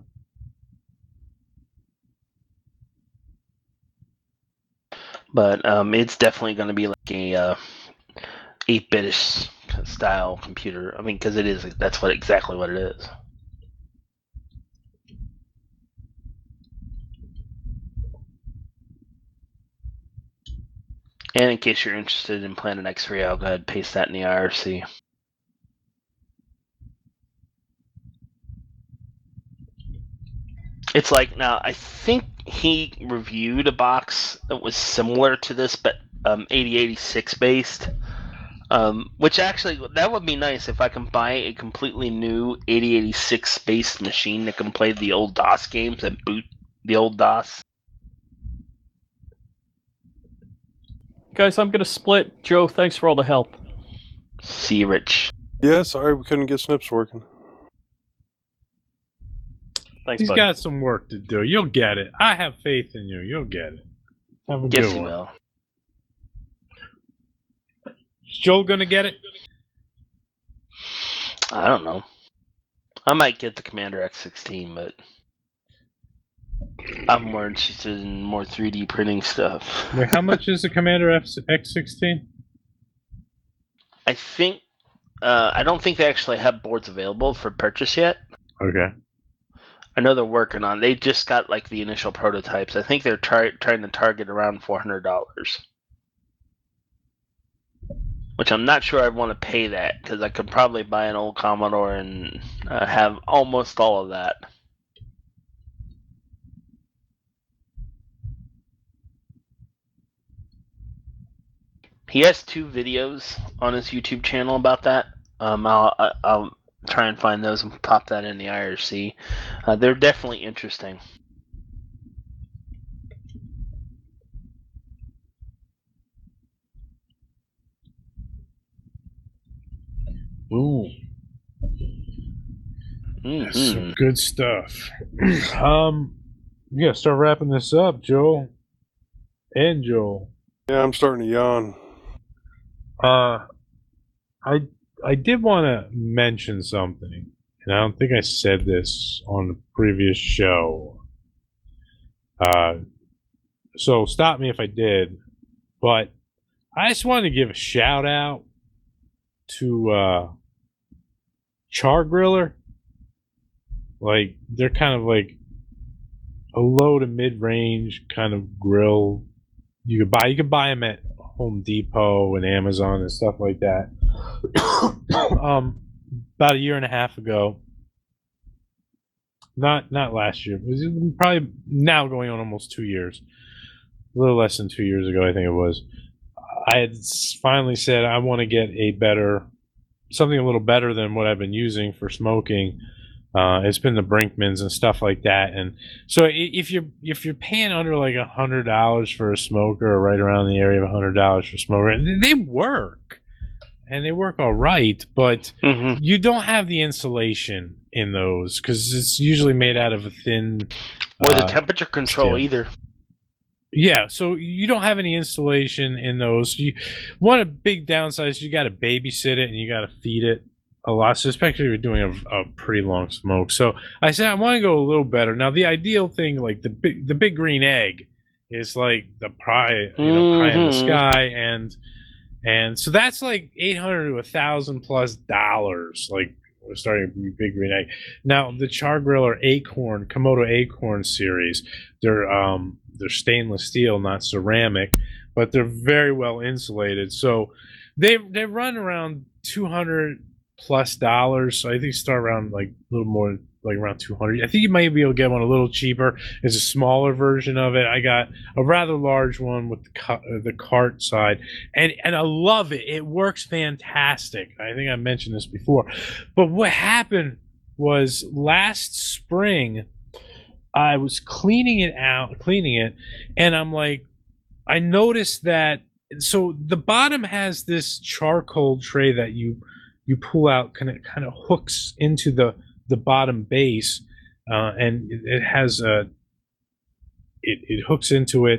S4: But um, it's definitely going to be like a uh, eight-bitish style computer. I mean, because it is. That's what exactly what it is. And in case you're interested in Planet X three, I'll go ahead and paste that in the I R C. It's like, now, I think he reviewed a box that was similar to this, but um, eighty eighty-six based. Um, which actually, that would be nice if I can buy a completely new eighty eighty-six based machine that can play the old DOS games and boot the old DOS.
S7: Guys, I'm going to split. Joe, thanks for all the help.
S4: See you, Rich.
S8: Yeah, sorry we couldn't get Snips working.
S7: Thanks,
S1: He's
S7: buddy.
S1: got some work to do. You'll get it. I have faith in you. You'll get it. Have a
S4: Yes,
S1: good
S4: you
S1: one.
S4: will.
S1: Is Joel gonna get it?
S4: I don't know. I might get the Commander X sixteen, but I'm more interested in more three D printing stuff.
S1: Wait, how much is the Commander X sixteen?
S4: I think uh, I don't think they actually have boards available for purchase yet.
S1: Okay.
S4: I know they're working on. They just got like the initial prototypes. I think they're try, trying to target around four hundred dollars, which I'm not sure I want to pay that because I could probably buy an old Commodore and uh, have almost all of that. He has two videos on his YouTube channel about that. Um, I'll, I'll try and find those and pop that in the I R C. Uh, they're definitely interesting.
S1: Ooh. That's some good stuff. um, we gotta start wrapping this up, Joel. And Joel.
S8: Yeah, I'm starting to yawn.
S1: Uh, I I did want to mention something, and I don't think I said this on the previous show. Uh, so stop me if I did, but I just wanted to give a shout out to uh, Char Griller. Like, they're kind of like a low to mid range kind of grill. You could buy you could buy them at Home Depot and Amazon and stuff like that. um, about a year and a half ago, not not last year, it was probably now going on almost two years, a little less than two years ago, I think it was. I had finally said I want to get a better, something a little better than what I've been using for smoking. Uh, it's been the Brinkmans and stuff like that, and so if you're if you're paying under like a hundred dollars for a smoker, or right around the area of a hundred dollars for a smoker, they work, and they work all right, but
S4: mm-hmm.
S1: you don't have the insulation in those because it's usually made out of a thin.
S4: Or the
S1: uh,
S4: temperature control
S1: steel.
S4: either.
S1: Yeah, so you don't have any installation in those. You, one of the big downsides, you got to babysit it and you got to feed it a lot, so especially if you're doing a, a pretty long smoke. So I said I want to go a little better. Now the ideal thing, like the big the big green egg, is like the pie, you know, pie in the
S4: Mhm.
S1: sky, and and so that's like eight hundred to a thousand plus dollars. Like we're starting a big green egg. Now the Char Griller Acorn Komodo Acorn series, they're um they're stainless steel, not ceramic, but they're very well insulated. So they they run around two hundred plus dollars. So I think start around like a little more, like around two hundred. I think you might be able to get one a little cheaper. It's a smaller version of it. I got a rather large one with the cu- uh, the cart side, and and I love it. It works fantastic. I think I mentioned this before, but what happened was last spring I was cleaning it out, cleaning it, and I'm like, I noticed that. So the bottom has this charcoal tray that you you pull out, kind of kind of hooks into the the bottom base, uh, and it, it has a it, it hooks into it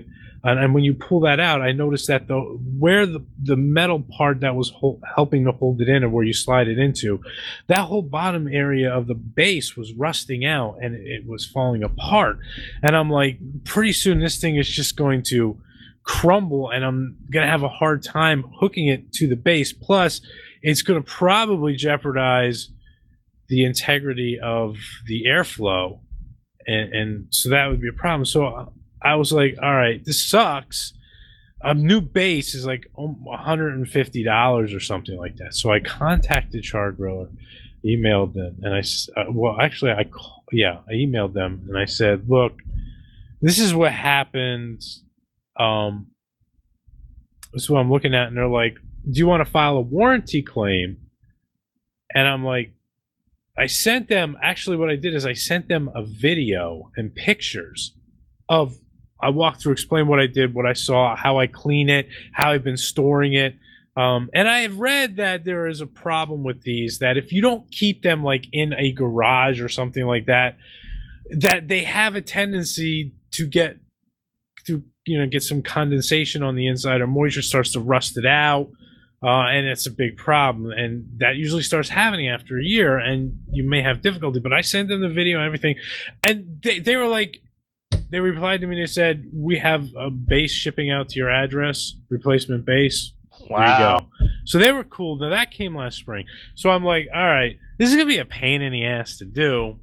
S1: And, and when you pull that out, I noticed that the where the, the metal part that was hol- helping to hold it in, and where you slide it into, that whole bottom area of the base was rusting out and it was falling apart. And I'm like, pretty soon this thing is just going to crumble, and I'm going to have a hard time hooking it to the base. Plus, it's going to probably jeopardize the integrity of the airflow. And, and so that would be a problem. So I was like, all right, this sucks. A new base is like one hundred fifty dollars or something like that. So I contacted Char-Griller, emailed them, and I, uh, well, actually, I, yeah, I emailed them and I said, look, this is what happened. Um, this is what I'm looking at. And they're like, do you want to file a warranty claim? And I'm like, I sent them, actually what I did is I sent them a video and pictures of, I walked through, explained what I did, what I saw, how I clean it, how I've been storing it. Um, and I have read that there is a problem with these, that if you don't keep them like in a garage or something like that, that they have a tendency to get, to, you know, get some condensation on the inside, or moisture starts to rust it out. Uh, and it's a big problem, and that usually starts happening after a year, and you may have difficulty. But I sent them the video and everything, and they, they were like, they replied to me, they said, we have a base shipping out to your address, replacement base.
S4: Wow.
S1: There you go. So they were cool. Now that came last spring. So I'm like, all right, this is going to be a pain in the ass to do,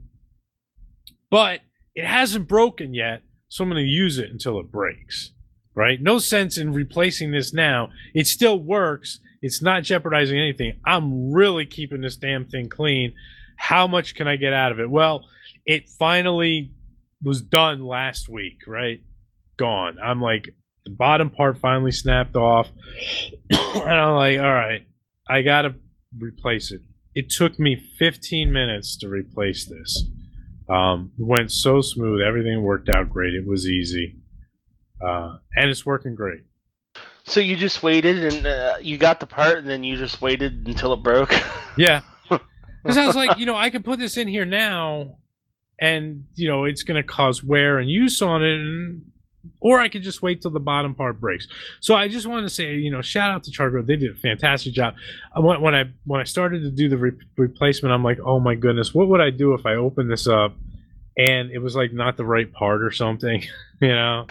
S1: but it hasn't broken yet, so I'm going to use it until it breaks, right? No sense in replacing this now. It still works. It's not jeopardizing anything. I'm really keeping this damn thing clean. How much can I get out of it? Well, it finally was done last week, right? Gone. I'm like, the bottom part finally snapped off. And I'm like, all right, I got to replace it. It took me fifteen minutes to replace this. Um, it went so smooth. Everything worked out great. It was easy. Uh, and it's working great.
S4: So you just waited, and uh, you got the part, and then you just waited until it broke?
S1: Yeah. Because I was like, you know, I could put this in here now, and, you know, it's going to cause wear and use on it, and, or I could just wait till the bottom part breaks. So I just wanted to say, you know, shout out to Char-Griller. They did a fantastic job. When, when I when I started to do the re- replacement, I'm like, oh, my goodness, what would I do if I opened this up and it was, like, not the right part or something, you know?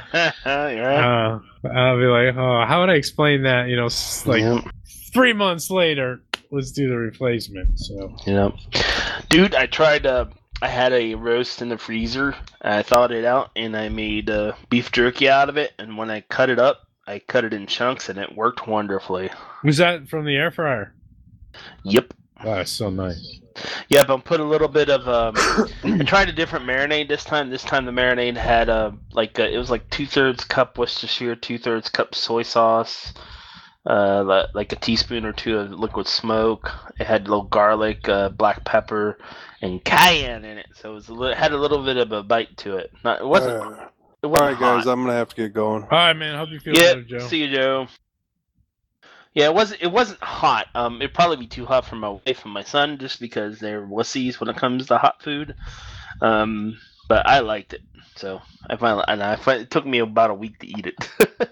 S4: Yeah.
S1: Uh, I'll be like, oh, how would I explain that? You know, like
S4: Yep.
S1: three months later, let's do the replacement. So,
S4: Yeah. Dude, I tried, uh, I had a roast in the freezer. I thawed it out, and I made uh, beef jerky out of it. And when I cut it up, I cut it in chunks, and it worked wonderfully.
S1: was that from the air fryer?
S4: Yep.
S1: Wow, that's so nice.
S4: Yep, I put a little bit of. Um, I tried a different marinade this time. This time the marinade had uh, like uh, it was like two thirds cup Worcestershire, two thirds cup soy sauce, uh, like a teaspoon or two of liquid smoke. It had a little garlic, uh, black pepper, and cayenne in it. So it was a little, had a little bit of a bite to it. Not it wasn't.
S8: Uh,
S4: It
S8: all
S4: wasn't
S8: right, guys,
S4: hot.
S8: I'm gonna have to get going.
S1: All right, man. Hope you feel
S4: Yep.
S1: better, Joe.
S4: See you, Joe. Yeah, it wasn't. It wasn't hot. Um, it'd probably be too hot for my wife and my son, just because they're wussies when it comes to hot food. Um, but I liked it, so I finally and I finally, it took me about a week to eat it.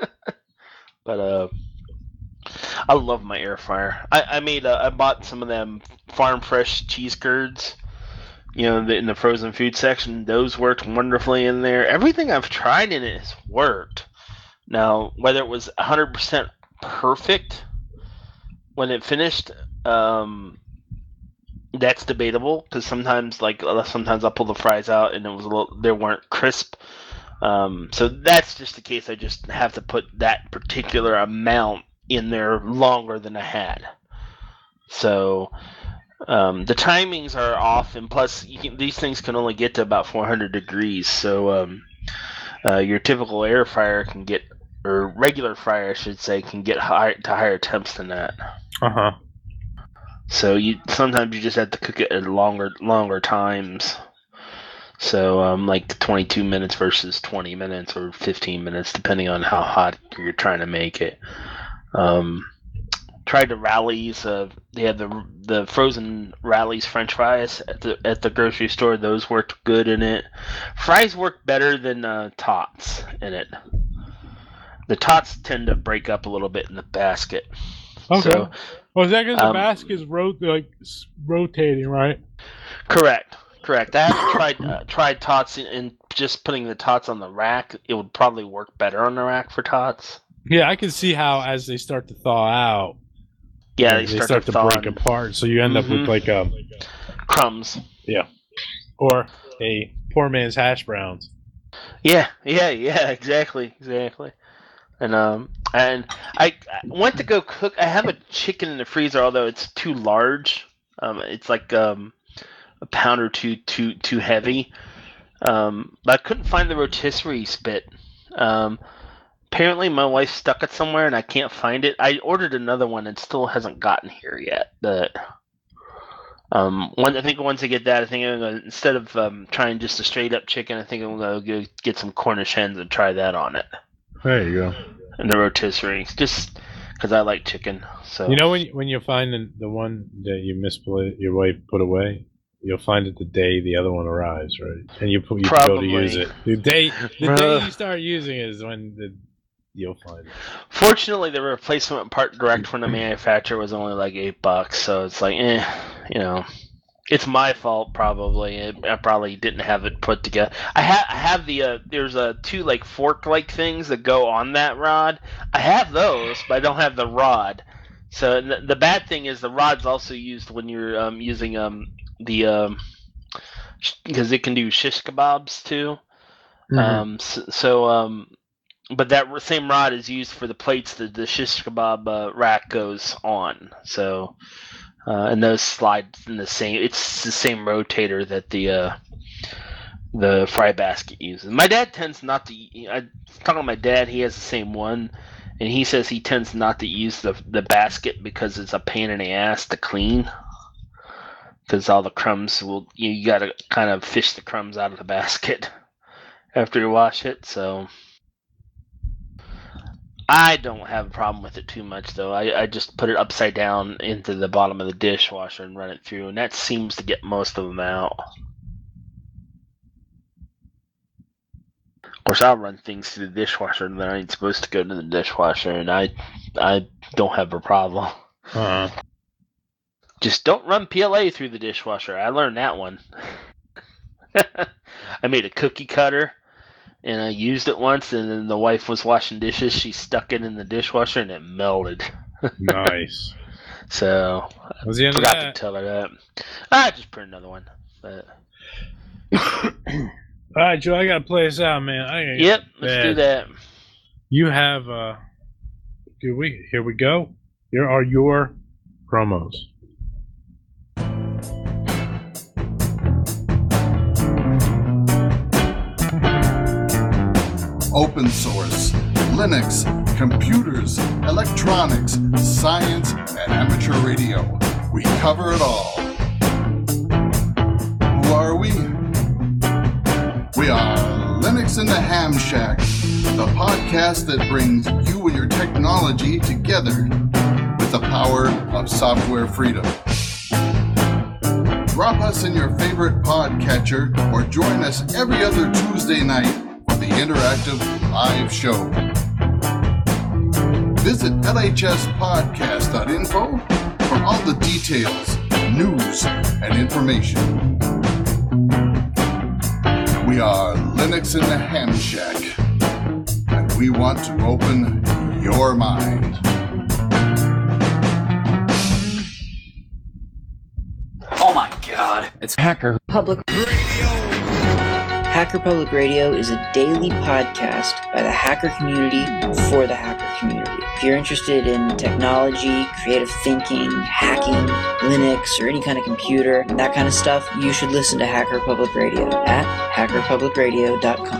S4: But uh, I love my air fryer. I I made uh, I bought some of them farm fresh cheese curds. You know, the, in the frozen food section, those worked wonderfully in there. Everything I've tried in it has worked. Now, whether it was one hundred percent perfect when it finished, um, that's debatable, because sometimes, like, sometimes I'll pull the fries out and it was a little, they weren't crisp. Um, so that's just the case. I just have to put that particular amount in there longer than I had. So um, the timings are off, and plus you can, these things can only get to about four hundred degrees. So um, uh, your typical air fryer can get, or regular fryer, I should say, can get high, to higher temps than that.
S1: Uh huh.
S4: So you sometimes you just have to cook it at longer longer times. So um, like twenty-two minutes versus twenty minutes or fifteen minutes, depending on how hot you're trying to make it. Um, tried the Rallies. Uh, they had the the frozen Rallies French fries at the at the grocery store. Those worked good in it. Fries work better than uh, Tots in it. The tots tend to break up a little bit in the basket.
S1: Okay.
S4: So,
S1: well, is that because
S4: um,
S1: the basket's rot- like s- rotating, right?
S4: correct. Correct. I haven't tried uh, tried tots and, and just putting the tots on the rack. It would probably work better on the rack for tots.
S1: Yeah, I can see how as they start to thaw out,
S4: Yeah,
S1: they,
S4: they start,
S1: start
S4: to,
S1: to,
S4: thaw
S1: break
S4: and-
S1: apart. So you end up
S4: Mhm.
S1: with like um,
S4: crumbs.
S1: yeah, or a poor man's hash browns.
S4: Yeah, yeah, yeah, exactly, exactly. And um, and I, I went to go cook. I have a chicken in the freezer, although it's too large. Um, it's like um, a pound or two too too heavy. Um, but I couldn't find the rotisserie spit. Um, apparently my wife stuck it somewhere and I can't find it. I ordered another one and still hasn't gotten here yet. But um, one, I think once I get that, I think I'm gonna, instead of um, trying just a straight up chicken, I think I'm gonna go get some Cornish hens and try that on it.
S1: There you go.
S4: And the rotisserie, just because I like chicken. So
S1: You know when you, when you find the, the one that you misplaced, your wife put away, you'll find it the day the other one arrives, right? And you put you go to
S4: Probably.
S1: use it. The day the day you start using it is when the, you'll find it.
S4: Fortunately, the replacement part direct from the manufacturer was only like eight bucks, so it's like, eh, you know, it's my fault probably. It, I probably didn't have it put together. I have I have the uh, there's a uh, two like fork like things that go on that rod. I have those, but I don't have the rod. So the, the bad thing is the rod's also used when you're um, using um the um because it can do shish kebabs too.
S1: Mhm.
S4: Um, so, so um. But that same rod is used for the plates that the shish kebab uh, rack goes on. So, uh, and those slide in the same. It's the same rotator that the uh, the fry basket uses. My dad tends not to. I talking to my dad. He has the same one, and he says he tends not to use the the basket because it's a pain in the ass to clean. Because all the crumbs will you, you got to kind of fish the crumbs out of the basket after you wash it. So. I don't have a problem with it too much, though. I, I just put it upside down into the bottom of the dishwasher and run it through, and that seems to get most of them out. Of course, I'll run things through the dishwasher that ain't supposed to go to the dishwasher, and I I don't have a problem.
S1: Uh-huh.
S4: Just don't run P L A through the dishwasher. I learned that one. I made a cookie cutter. And I used it once, and then the wife was washing dishes. She stuck it in the dishwasher, and it melted.
S1: Nice.
S4: So
S1: Was the
S4: I
S1: end of
S4: forgot to
S1: that?
S4: tell her that. I just print another one. But
S1: All right, Joe, I gotta play this out, man. I gotta
S4: yep,
S1: get
S4: let's
S1: bed.
S4: do that.
S1: You have uh, do we? Here we go. Here are your promos.
S9: Open source, Linux, computers, electronics, science, and amateur radio. We cover it all. Who are we? We are Linux in the Ham Shack, the podcast that brings you and your technology together with the power of software freedom. Drop us in your favorite podcatcher or join us every other Tuesday night for the interactive live show. Visit L H S podcast dot info for all the details, news, and information. We are Linux in the Ham Shack, and we want to open your mind.
S6: Oh my god, it's Hacker
S10: Public Radio. Hacker Public Radio is a daily podcast by the hacker community for the hacker community. If you're interested in technology, creative thinking, hacking, Linux, or any kind of computer, that kind of stuff, you should listen to Hacker Public Radio at hacker public radio dot com.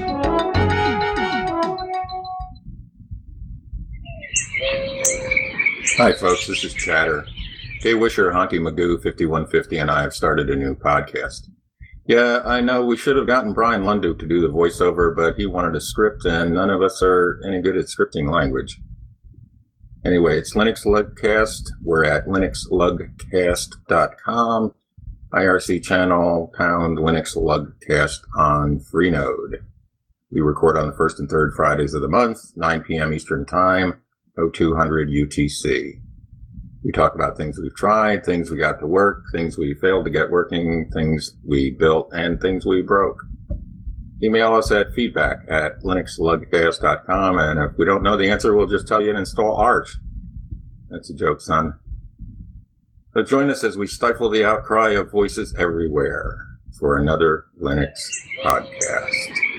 S11: Hi, folks. This is Chatter. Jay Wisher, Honky Magoo, fifty-one fifty, and I have started a new podcast. Yeah, I know we should have gotten Brian Lundu to do the voiceover, but he wanted a script, and none of us are any good at scripting language. Anyway, it's Linux Lugcast. We're at linux lugcast dot com. I R C channel, pound Linux Lugcast on Freenode. We record on the first and third Fridays of the month, nine p.m. Eastern Time, oh two hundred U T C. We talk about things we've tried, things we got to work, things we failed to get working, things we built, and things we broke. Email us at feedback at linux lugcast dot com, and if we don't know the answer, we'll just tell you to install Arch. That's a joke, son. So join us as we stifle the outcry of voices everywhere for another Linux podcast.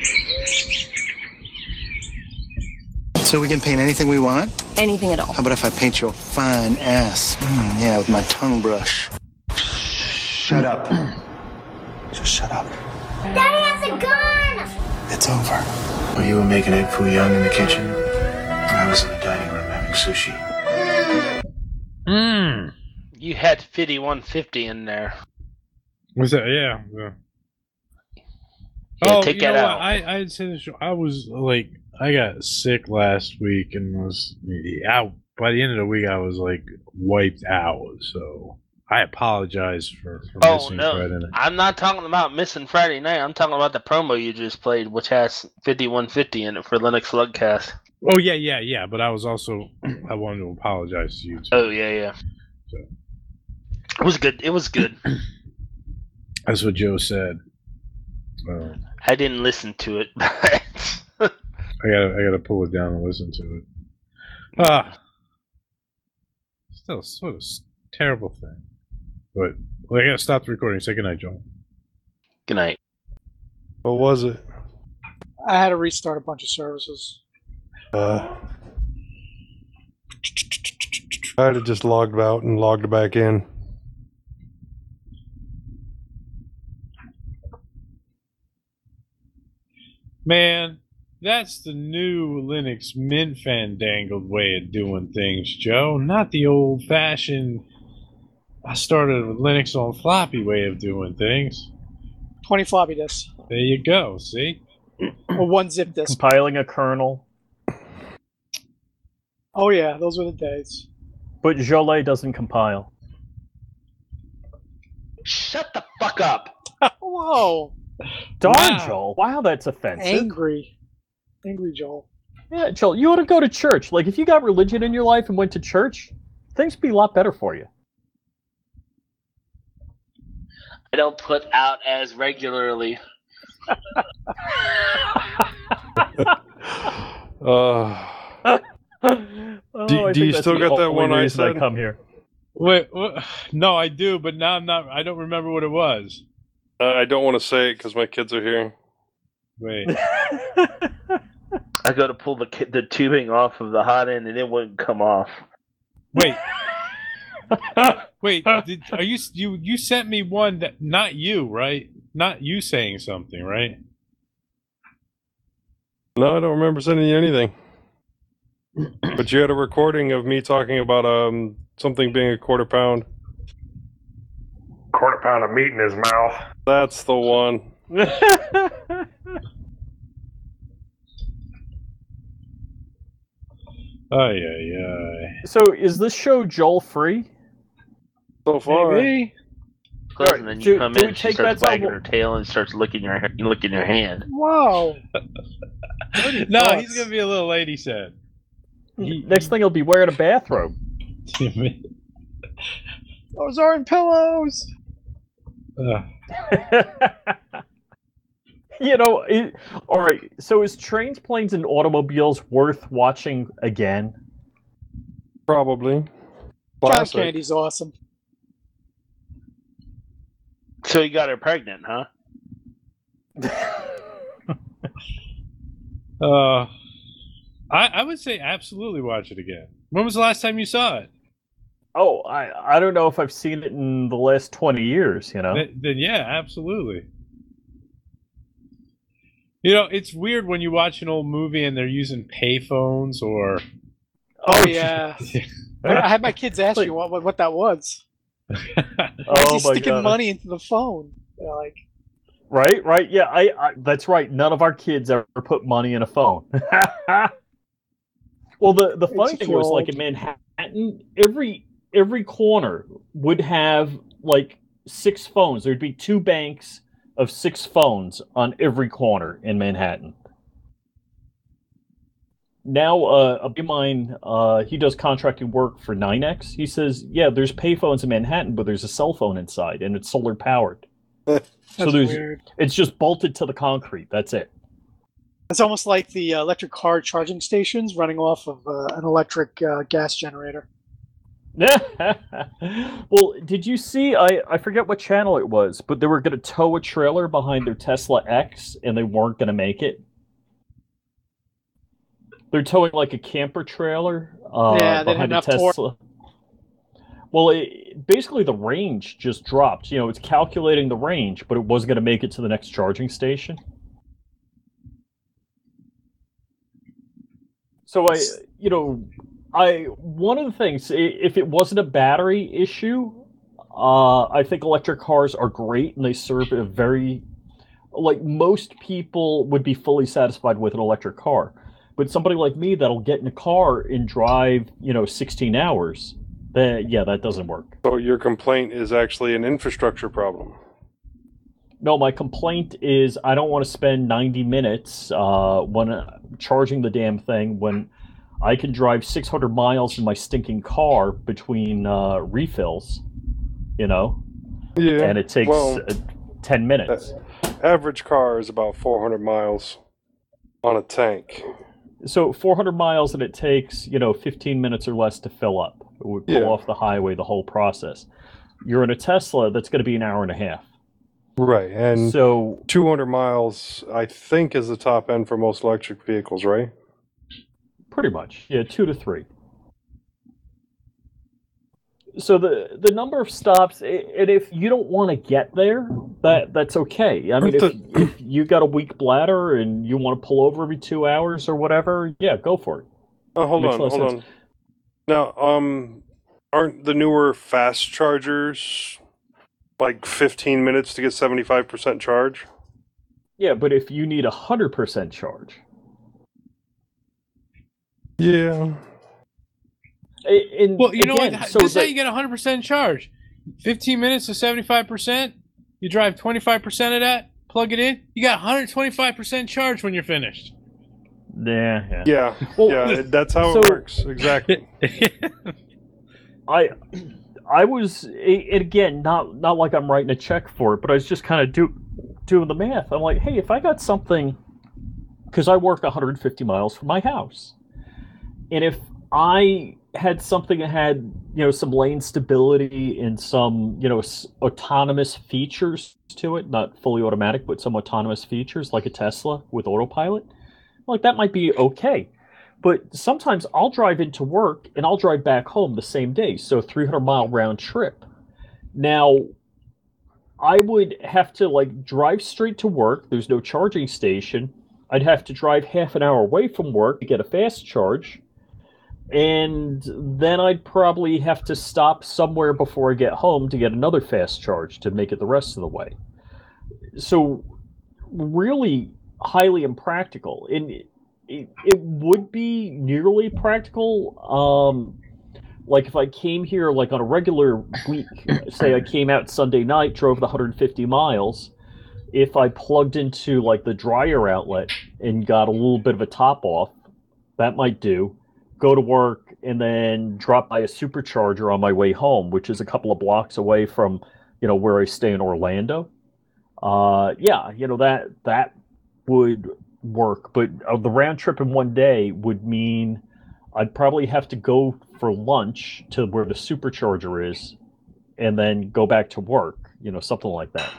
S12: So we can paint anything we want?
S13: Anything at all.
S12: How about if I paint you a fine ass? Mm, yeah, with my tongue brush. Shut up. Just shut up.
S3: Daddy has a gun!
S12: It's over.
S5: While you were making egg foo young in the kitchen, I was in the dining room having sushi.
S1: Mmm.
S4: You had fifty-one fifty in there.
S1: Was that? Yeah. yeah.
S4: Yeah,
S1: oh,
S4: take
S1: you
S4: that
S1: know
S4: out.
S1: What? I I'd say this. I was like, I got sick last week and was out. By the end of the week, I was like wiped out. So I apologize for, for
S4: Oh
S1: missing
S4: no,
S1: Friday night.
S4: I'm not talking about missing Friday night. I'm talking about the promo you just played, which has fifty-one fifty in it for Linux Slugcast.
S1: Oh yeah, yeah, yeah. But I was also I wanted to apologize to you too.
S4: Oh yeah, yeah.
S1: So.
S4: It was good. It was good.
S1: That's what Joe said. Um,
S4: I didn't listen to it. But
S1: I gotta I gotta pull it down and listen to it. Ah, still sort of terrible thing. But well, I gotta stop the recording. Say goodnight, Joel.
S4: Good night.
S8: What was it?
S14: I had to restart a bunch of services.
S8: Uh, I had just logged out and logged back in.
S1: Man, that's the new Linux mint fandangled way of doing things, Joe. Not the old-fashioned, I started with Linux on floppy way of doing things.
S14: twenty floppy disks.
S1: There you go, see?
S14: Or one zip disk.
S7: Compiling a kernel.
S14: Oh yeah, those were the days.
S7: But Jolet doesn't compile.
S4: Shut the fuck up.
S14: Whoa.
S7: Darn,
S14: Wow.
S7: Joel. Wow, that's offensive.
S14: Angry. Angry Joel.
S7: Yeah, Joel, you ought to go to church. Like, if you got religion in your life and went to church, things would be a lot better for you.
S4: I don't put out as regularly.
S8: Uh,
S7: Oh,
S8: do,
S7: I
S8: do
S7: think
S8: you
S7: that's
S8: still
S7: the
S8: got that
S7: only
S8: one I
S7: reason I
S8: said?
S7: come here.
S1: Wait, what? No, I do, but now I'm not. I don't remember what it was.
S8: Uh, I don't want to say it because my kids are here.
S1: Wait.
S4: I go to pull the ki- the tubing off of the hot end and it wouldn't come off.
S1: Wait. Wait. Did, are you you you sent me one that not you, right? Not you saying something, right?
S8: No, I don't remember sending you anything. But you had a recording of me talking about um something being a quarter pound.
S15: Quarter pound of meat in his mouth.
S8: That's the one.
S1: Ay, ay, ay.
S7: So, is this show Joel free?
S8: So far.
S1: Maybe.
S4: Close, and then you
S7: do-
S4: come
S7: do
S4: in
S7: we
S4: and she
S7: take
S4: starts
S7: bets on
S4: wagging
S7: what-
S4: her tail and starts licking your licking your hand.
S14: Whoa.
S1: No,
S14: thoughts?
S1: he's gonna be a little lady said. He,
S7: Next thing, he'll be wearing a bathrobe.
S14: Those aren't pillows.
S1: uh,
S7: You know, it, all right. So, is Trains, Planes, and Automobiles worth watching again?
S8: Probably.
S14: John
S8: Classic.
S14: Candy's awesome.
S4: So you got her pregnant, huh?
S1: uh, I I would say absolutely watch it again. When was the last time you saw it?
S7: Oh, I I don't know if I've seen it in the last twenty years. You know.
S1: Then, then yeah, absolutely. You know, it's weird when you watch an old movie and they're using payphones or.
S14: Oh yeah. I had my kids ask me what, what what that was. Why is
S7: Oh,
S14: he
S7: my
S14: sticking
S7: God.
S14: money into the phone? They're like,
S7: Right, right, yeah. I, I that's right. None of our kids ever put money in a phone. Well, the the funny
S14: It's
S7: thing was, like
S14: fraud.
S7: in Manhattan, every every corner would have like six phones. There'd be two banks of six phones on every corner in Manhattan. now uh, a buddy of mine, uh, he does contracting work for nine X. He says, yeah, there's payphones in Manhattan, but there's a cell phone inside, and it's solar powered. So there's,
S14: weird.
S7: It's just bolted to the concrete. That's it.
S14: It's almost like the uh, electric car charging stations running off of uh, an electric uh, gas generator.
S7: Well, did you see, I, I forget what channel it was, but they were going to tow a trailer behind their Tesla X, and they weren't going to make it? They're towing like a camper trailer uh,
S14: Yeah, they
S7: behind
S14: didn't
S7: a
S14: have torque.
S7: Tesla. Well, it, basically the range just dropped. You know, it's calculating the range, but it wasn't going to make it to the next charging station. So I, you know, I one of the things, i- if it wasn't a battery issue, uh, I think electric cars are great and they serve a very, like most people would be fully satisfied with an electric car. But somebody like me that'll get in a car and drive, you know, sixteen hours, that yeah, that doesn't work.
S8: So your complaint is actually an infrastructure problem.
S7: No, my complaint is I don't want to spend ninety minutes uh, when uh, charging the damn thing when I can drive six hundred miles in my stinking car between uh, refills, you know?
S8: Yeah.
S7: And it takes
S8: well,
S7: uh, ten minutes.
S8: Average car is about four hundred miles on a tank.
S7: So four hundred miles and it takes, you know, fifteen minutes or less to fill up. It would pull
S8: Yeah.
S7: off the highway, the whole process. You're in a Tesla, that's going to be an hour and a half.
S8: Right, and
S7: so
S8: two hundred miles, I think, is the top end for most electric vehicles, right?
S7: Pretty much, yeah, two to three. So the the number of stops, i- and if you don't want to get there, that that's okay. I mean, if, if you got a weak bladder and you want to pull over every two hours or whatever, yeah, go for it.
S8: Oh, hold
S7: Makes
S8: on,
S7: a lot of
S8: hold
S7: sense.
S8: on. Now, um, aren't the newer fast chargers like fifteen minutes to get seventy-five percent charge?
S7: Yeah, but if you need a hundred percent charge,
S8: Yeah.
S7: in,
S1: Well, you know
S7: again,
S1: what?
S7: so
S1: This is how
S7: that-
S1: you get one hundred percent charge. fifteen minutes to seventy-five percent. You drive twenty-five percent of that, plug it in. You got one hundred twenty-five percent charge when you're finished.
S7: Yeah, yeah.
S8: Yeah,
S7: Well,
S8: yeah, that's how
S7: so-
S8: it works. Exactly.
S7: I I was a- and again not not like I'm writing a check for it, but I was just kind of do doing the math. I'm like, hey, if I got something, because I work one hundred fifty miles from my house, and if I had something that had you know some lane stability and some you know s- autonomous features to it, not fully automatic, but some autonomous features like a Tesla with autopilot, like that might be okay. But sometimes I'll drive into work and I'll drive back home the same day, so three hundred mile round trip. Now, I would have to like drive straight to work. There's no charging station. I'd have to drive half an hour away from work to get a fast charge. And then I'd probably have to stop somewhere before I get home to get another fast charge to make it the rest of the way. So, really highly impractical. And it, it would be nearly practical. Um, like if I came here like on a regular week, say I came out Sunday night, drove the one hundred fifty miles. If I plugged into like the dryer outlet and got a little bit of a top off, that might do. Go to work and then drop by a supercharger on my way home, which is a couple of blocks away from, you know, where I stay in Orlando. Uh, yeah, you know, that that would work, but uh, the round trip in one day would mean I'd probably have to go for lunch to where the supercharger is and then go back to work, you know, something like that.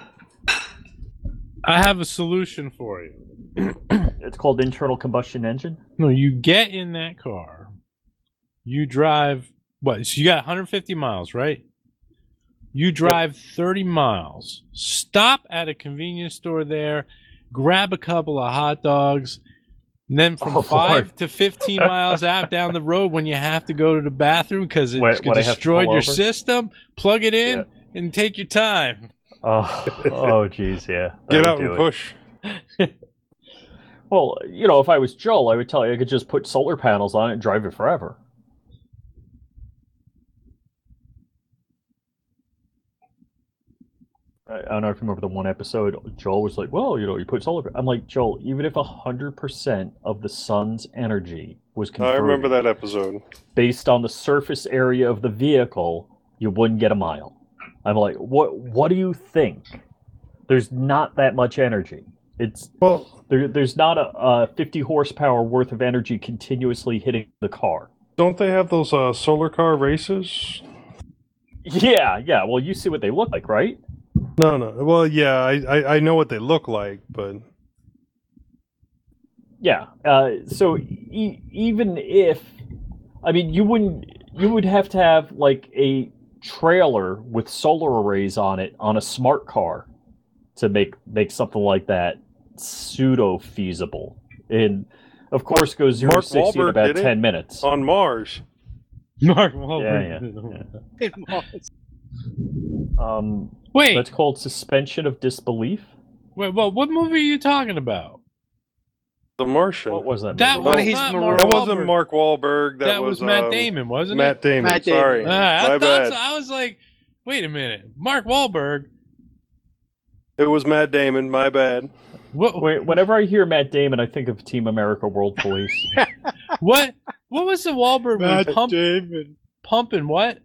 S1: I have a solution for you.
S7: It's called internal combustion engine.
S1: No, you get in that car. You drive what? So you got one hundred fifty miles, right? You drive thirty miles. Stop at a convenience store there, grab a couple of hot dogs, and then from
S7: Oh,
S1: five
S7: Lord.
S1: to fifteen miles out down the road when you have to go to the bathroom because it's
S7: What- what I have to
S1: destroyed
S7: pull
S1: your
S7: over?
S1: system, plug it in and take your time.
S7: Oh, oh, geez, yeah. that
S8: Get
S7: would
S8: out
S7: do
S8: and
S7: it.
S8: push.
S7: Well, you know, if I was Joel, I would tell you I could just put solar panels on it and drive it forever. I don't know if you remember the one episode. Joel was like, "Well, you know, you put solar." I'm like, Joel, even if a hundred percent of the sun's energy was
S8: I
S7: converted
S8: remember that episode.
S7: based on the surface area of the vehicle, you wouldn't get a mile. I'm like, what? What do you think? There's not that much energy. It's
S8: well,
S7: there, there's not a, a fifty horsepower worth of energy continuously hitting the car.
S8: Don't they have those uh, solar car races?
S7: Yeah, yeah. Well, you see what they look like, right?
S8: No, no. Well, yeah, I, I, I know what they look like, but
S7: yeah. Uh, so e- even if, I mean, you wouldn't, you would have to have like a trailer with solar arrays on it on a smart car to make make something like that pseudo feasible. And of course, goes zero
S8: Mark
S7: to sixty in
S8: Wahlberg
S7: about
S8: did it
S7: ten minutes
S8: on Mars.
S1: Mark
S7: Yeah,
S1: Wahlberg.
S7: yeah. yeah. Um,
S1: Wait.
S7: that's called suspension of disbelief.
S1: Wait, well, what movie are you talking about?
S8: The Martian.
S7: What was that?
S1: That
S7: movie?
S1: was
S8: No,
S1: not
S14: he's
S1: Mark
S14: Maroon.
S8: That
S1: Wahlberg.
S8: wasn't Mark Wahlberg. That,
S1: That was Matt
S8: um,
S1: Damon, wasn't
S8: Matt
S1: it?
S8: Damon.
S14: Matt Damon.
S8: Sorry,
S1: Ah, I
S8: my
S1: thought
S8: bad.
S1: so. I was like, wait a minute, Mark Wahlberg.
S8: It was Matt Damon. My bad.
S1: What?
S7: Wait, whenever I hear Matt Damon, I think of Team America: World Police.
S1: What? What was the Wahlberg
S14: Matt
S1: movie? Pump,
S14: Damon.
S1: pumping what?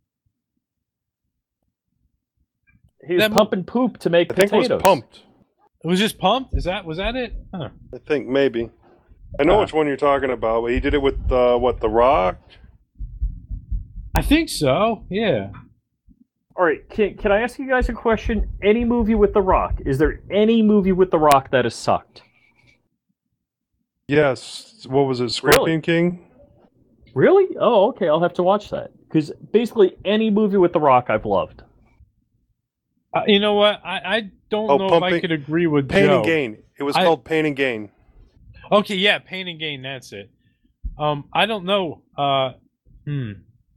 S7: He was
S1: That mo-
S7: pumping poop to make
S8: I think
S7: potatoes.
S8: it was Pumped.
S1: It was just pumped. Is that was that it? Huh.
S8: I think maybe. I know
S7: Ah.
S8: which one you're talking about, but he did it with uh, what, The Rock?
S1: I think so. Yeah.
S7: All right, can, can I ask you guys a question? Any movie with The Rock? Is there any movie with The Rock that has sucked?
S8: Yes. What was it? Scorpion
S7: Really?
S8: King?
S7: Really? Oh, okay. I'll have to watch that because basically any movie with The Rock I've loved.
S1: Uh, you know what? I, I don't
S8: Oh,
S1: know if I
S8: Pumping-
S1: could agree with
S8: Pain
S1: Joe.
S8: and Gain. It was
S1: I-
S8: called Pain and Gain.
S1: Okay, yeah, Pain and Gain. That's it. Um, I don't know. Uh, hmm.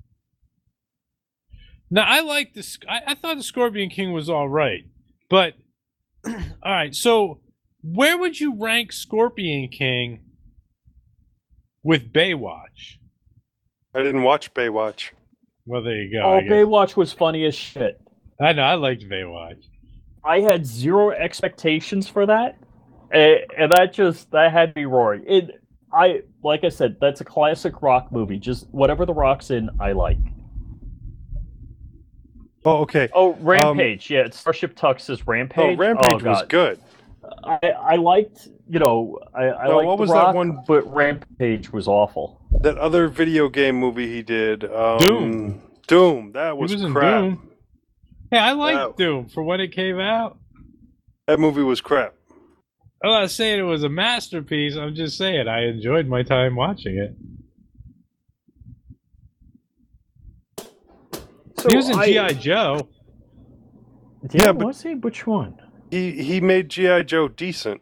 S1: Now I like this. I, I thought the Scorpion King was all right, but all right. So where would you rank Scorpion King with Baywatch?
S8: I didn't watch Baywatch.
S1: Well, there you go.
S7: Oh,
S1: I, guess.
S7: Baywatch was funny as shit.
S1: I know. I liked Baywatch.
S7: I had zero expectations for that, and, and that just that had me roaring. It, I like I said, that's a classic Rock movie. Just whatever the Rock's in, I like.
S8: Oh, okay.
S7: Oh, Rampage. yeah, it's Starship Tux's Rampage.
S8: Oh, Rampage was
S7: God.
S8: good.
S7: I, I liked, you know, I, I
S8: No,
S7: liked
S8: what
S7: The
S8: was that
S7: Rock,
S8: one-
S7: but Rampage was awful.
S8: That other video game movie he did. Um,
S1: Doom.
S8: Doom. That
S1: He
S8: was,
S1: was in
S8: crap.
S1: Doom. Yeah, I liked
S8: That-
S1: Doom for when it came out.
S8: That movie was crap.
S1: I'm not saying it was a masterpiece. I'm just saying I enjoyed my time watching it.
S7: So
S1: he was in
S7: I-
S1: G I. Joe.
S7: Yeah,
S8: Yeah, but-
S7: was he? Which one?
S8: He he made G I. Joe decent.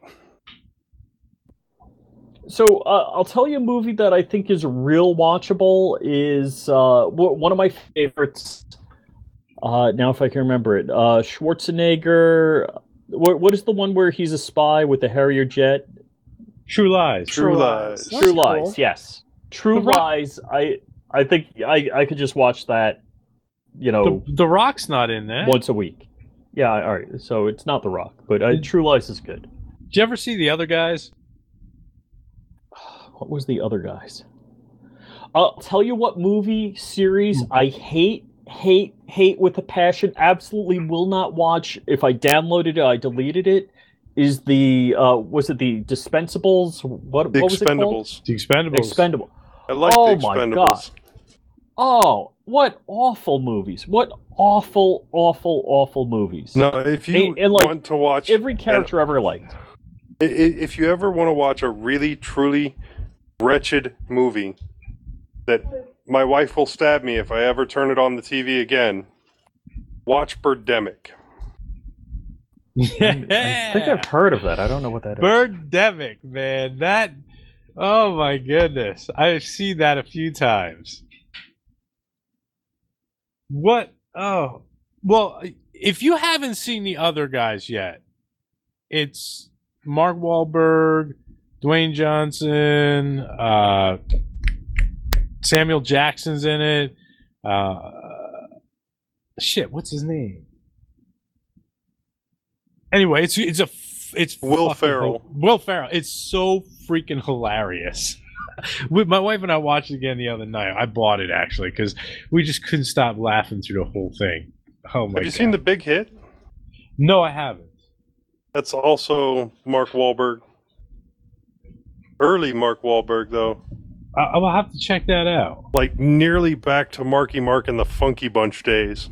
S7: So uh, I'll tell you a movie that I think is real watchable is uh, w- one of my favorites. Uh, now, if I can remember it, uh, Schwarzenegger. What, what is the one where he's a spy with the Harrier jet?
S1: True Lies.
S8: True Lies.
S7: True Lies. Yes, True
S1: The Rock-
S7: Lies. I I think I I could just watch that. You know,
S1: The, the Rock's not in that.
S7: once a week. Yeah. All right. So it's not The Rock, but uh, True Lies is good.
S1: Did you ever see the other guys?
S7: What was the other guys? I'll tell you what movie series I hate, hate, hate with a passion. Absolutely will not watch. If I downloaded it, I deleted it. Is the uh, was it the Dispensables? What,
S8: The
S7: what was it called?
S8: Expendables.
S1: The Expendables.
S7: Expendable.
S8: I like
S7: Oh
S8: the
S7: my
S8: Expendables.
S7: God. Oh, what awful movies! What awful, awful, awful movies!
S8: No, if you
S7: And- and, like,
S8: want to watch
S7: Every character ever liked.
S8: I- i- If you ever want to watch a really, truly wretched movie that my wife will stab me if I ever turn it on the T V again, watch Birdemic.
S7: I think I've heard of that. I don't know what that is.
S1: Birdemic, man. That. Oh my goodness. I've seen that a few times. What? Oh. Well, if you haven't seen the other guys yet, it's Mark Wahlberg, Dwayne Johnson, uh, Samuel Jackson's in it. Uh, shit, what's his name? Anyway, it's it's a it's
S8: Will
S1: fucking-
S8: Ferrell.
S1: Will Ferrell. It's so freaking hilarious. We, my wife and I watched it again the other night. I bought it actually because we just couldn't stop laughing through the whole thing. Oh my!
S8: Have you
S1: God.
S8: seen The Big Hit?
S1: No, I haven't.
S8: That's also Mark Wahlberg. Early Mark Wahlberg, though.
S1: I, I will have to check that out.
S8: Like nearly back to Marky Mark and the Funky Bunch days.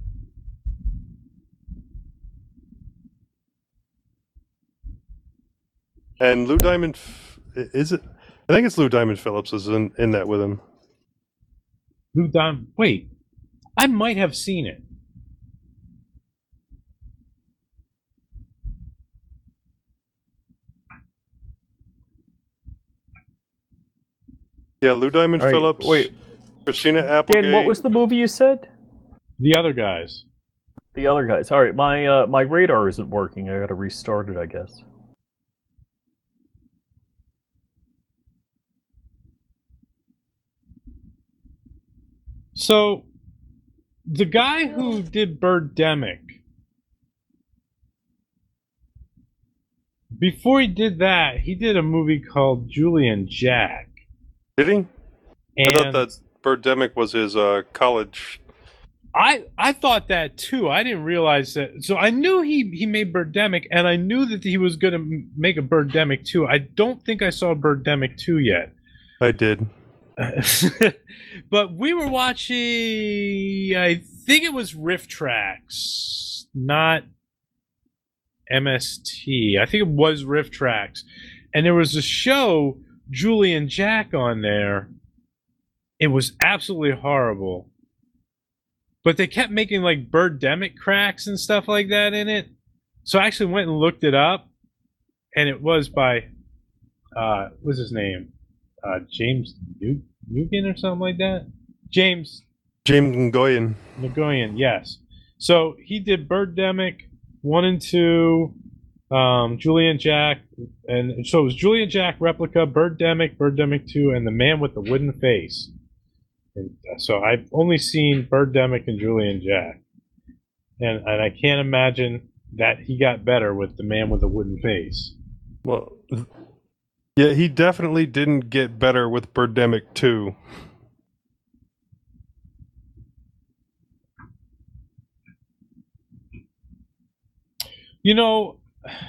S8: And Lou Diamond, F- is it? I think it's Lou Diamond Phillips is in, in that with him.
S1: Lou Diamond. Wait, I might have seen it.
S8: Yeah, Lou Diamond
S7: All right,
S8: Phillips.
S7: wait.
S8: Christina Applegate.
S7: Dan, what was the movie you said?
S1: The Other Guys.
S7: The Other Guys. All right, my uh, my radar isn't working. I got to restart it, I guess.
S1: So, the guy who did Birdemic, before he did that, he did a movie called Julian Jack.
S8: Did he?
S1: And
S8: I thought that Birdemic was his uh, college.
S1: I I thought that too. I didn't realize that. So I knew he he made Birdemic, and I knew that he was going to make a Birdemic two. I don't think I saw Birdemic two yet.
S8: I did.
S1: But we were watching, I think it was Riff Tracks, not M S T. I think it was Riff Tracks. And there was a show, Julian Jack, on there. It was absolutely horrible. But they kept making like Birdemic cracks and stuff like that in it. So I actually went and looked it up. And it was by, uh, what's his name? Uh, James New- Nugan or something like that? James
S8: James Nguyen.
S1: Nguyen, yes. So he did Birdemic one and two, um, Julian Jack, and so it was Julian Jack Replica, Birdemic, Birdemic two, and The Man with the Wooden Face. And so I've only seen Birdemic and Julian Jack, and and I can't imagine that he got better with The Man with the Wooden Face.
S8: Well, yeah, he definitely didn't get better with Birdemic two.
S1: You know,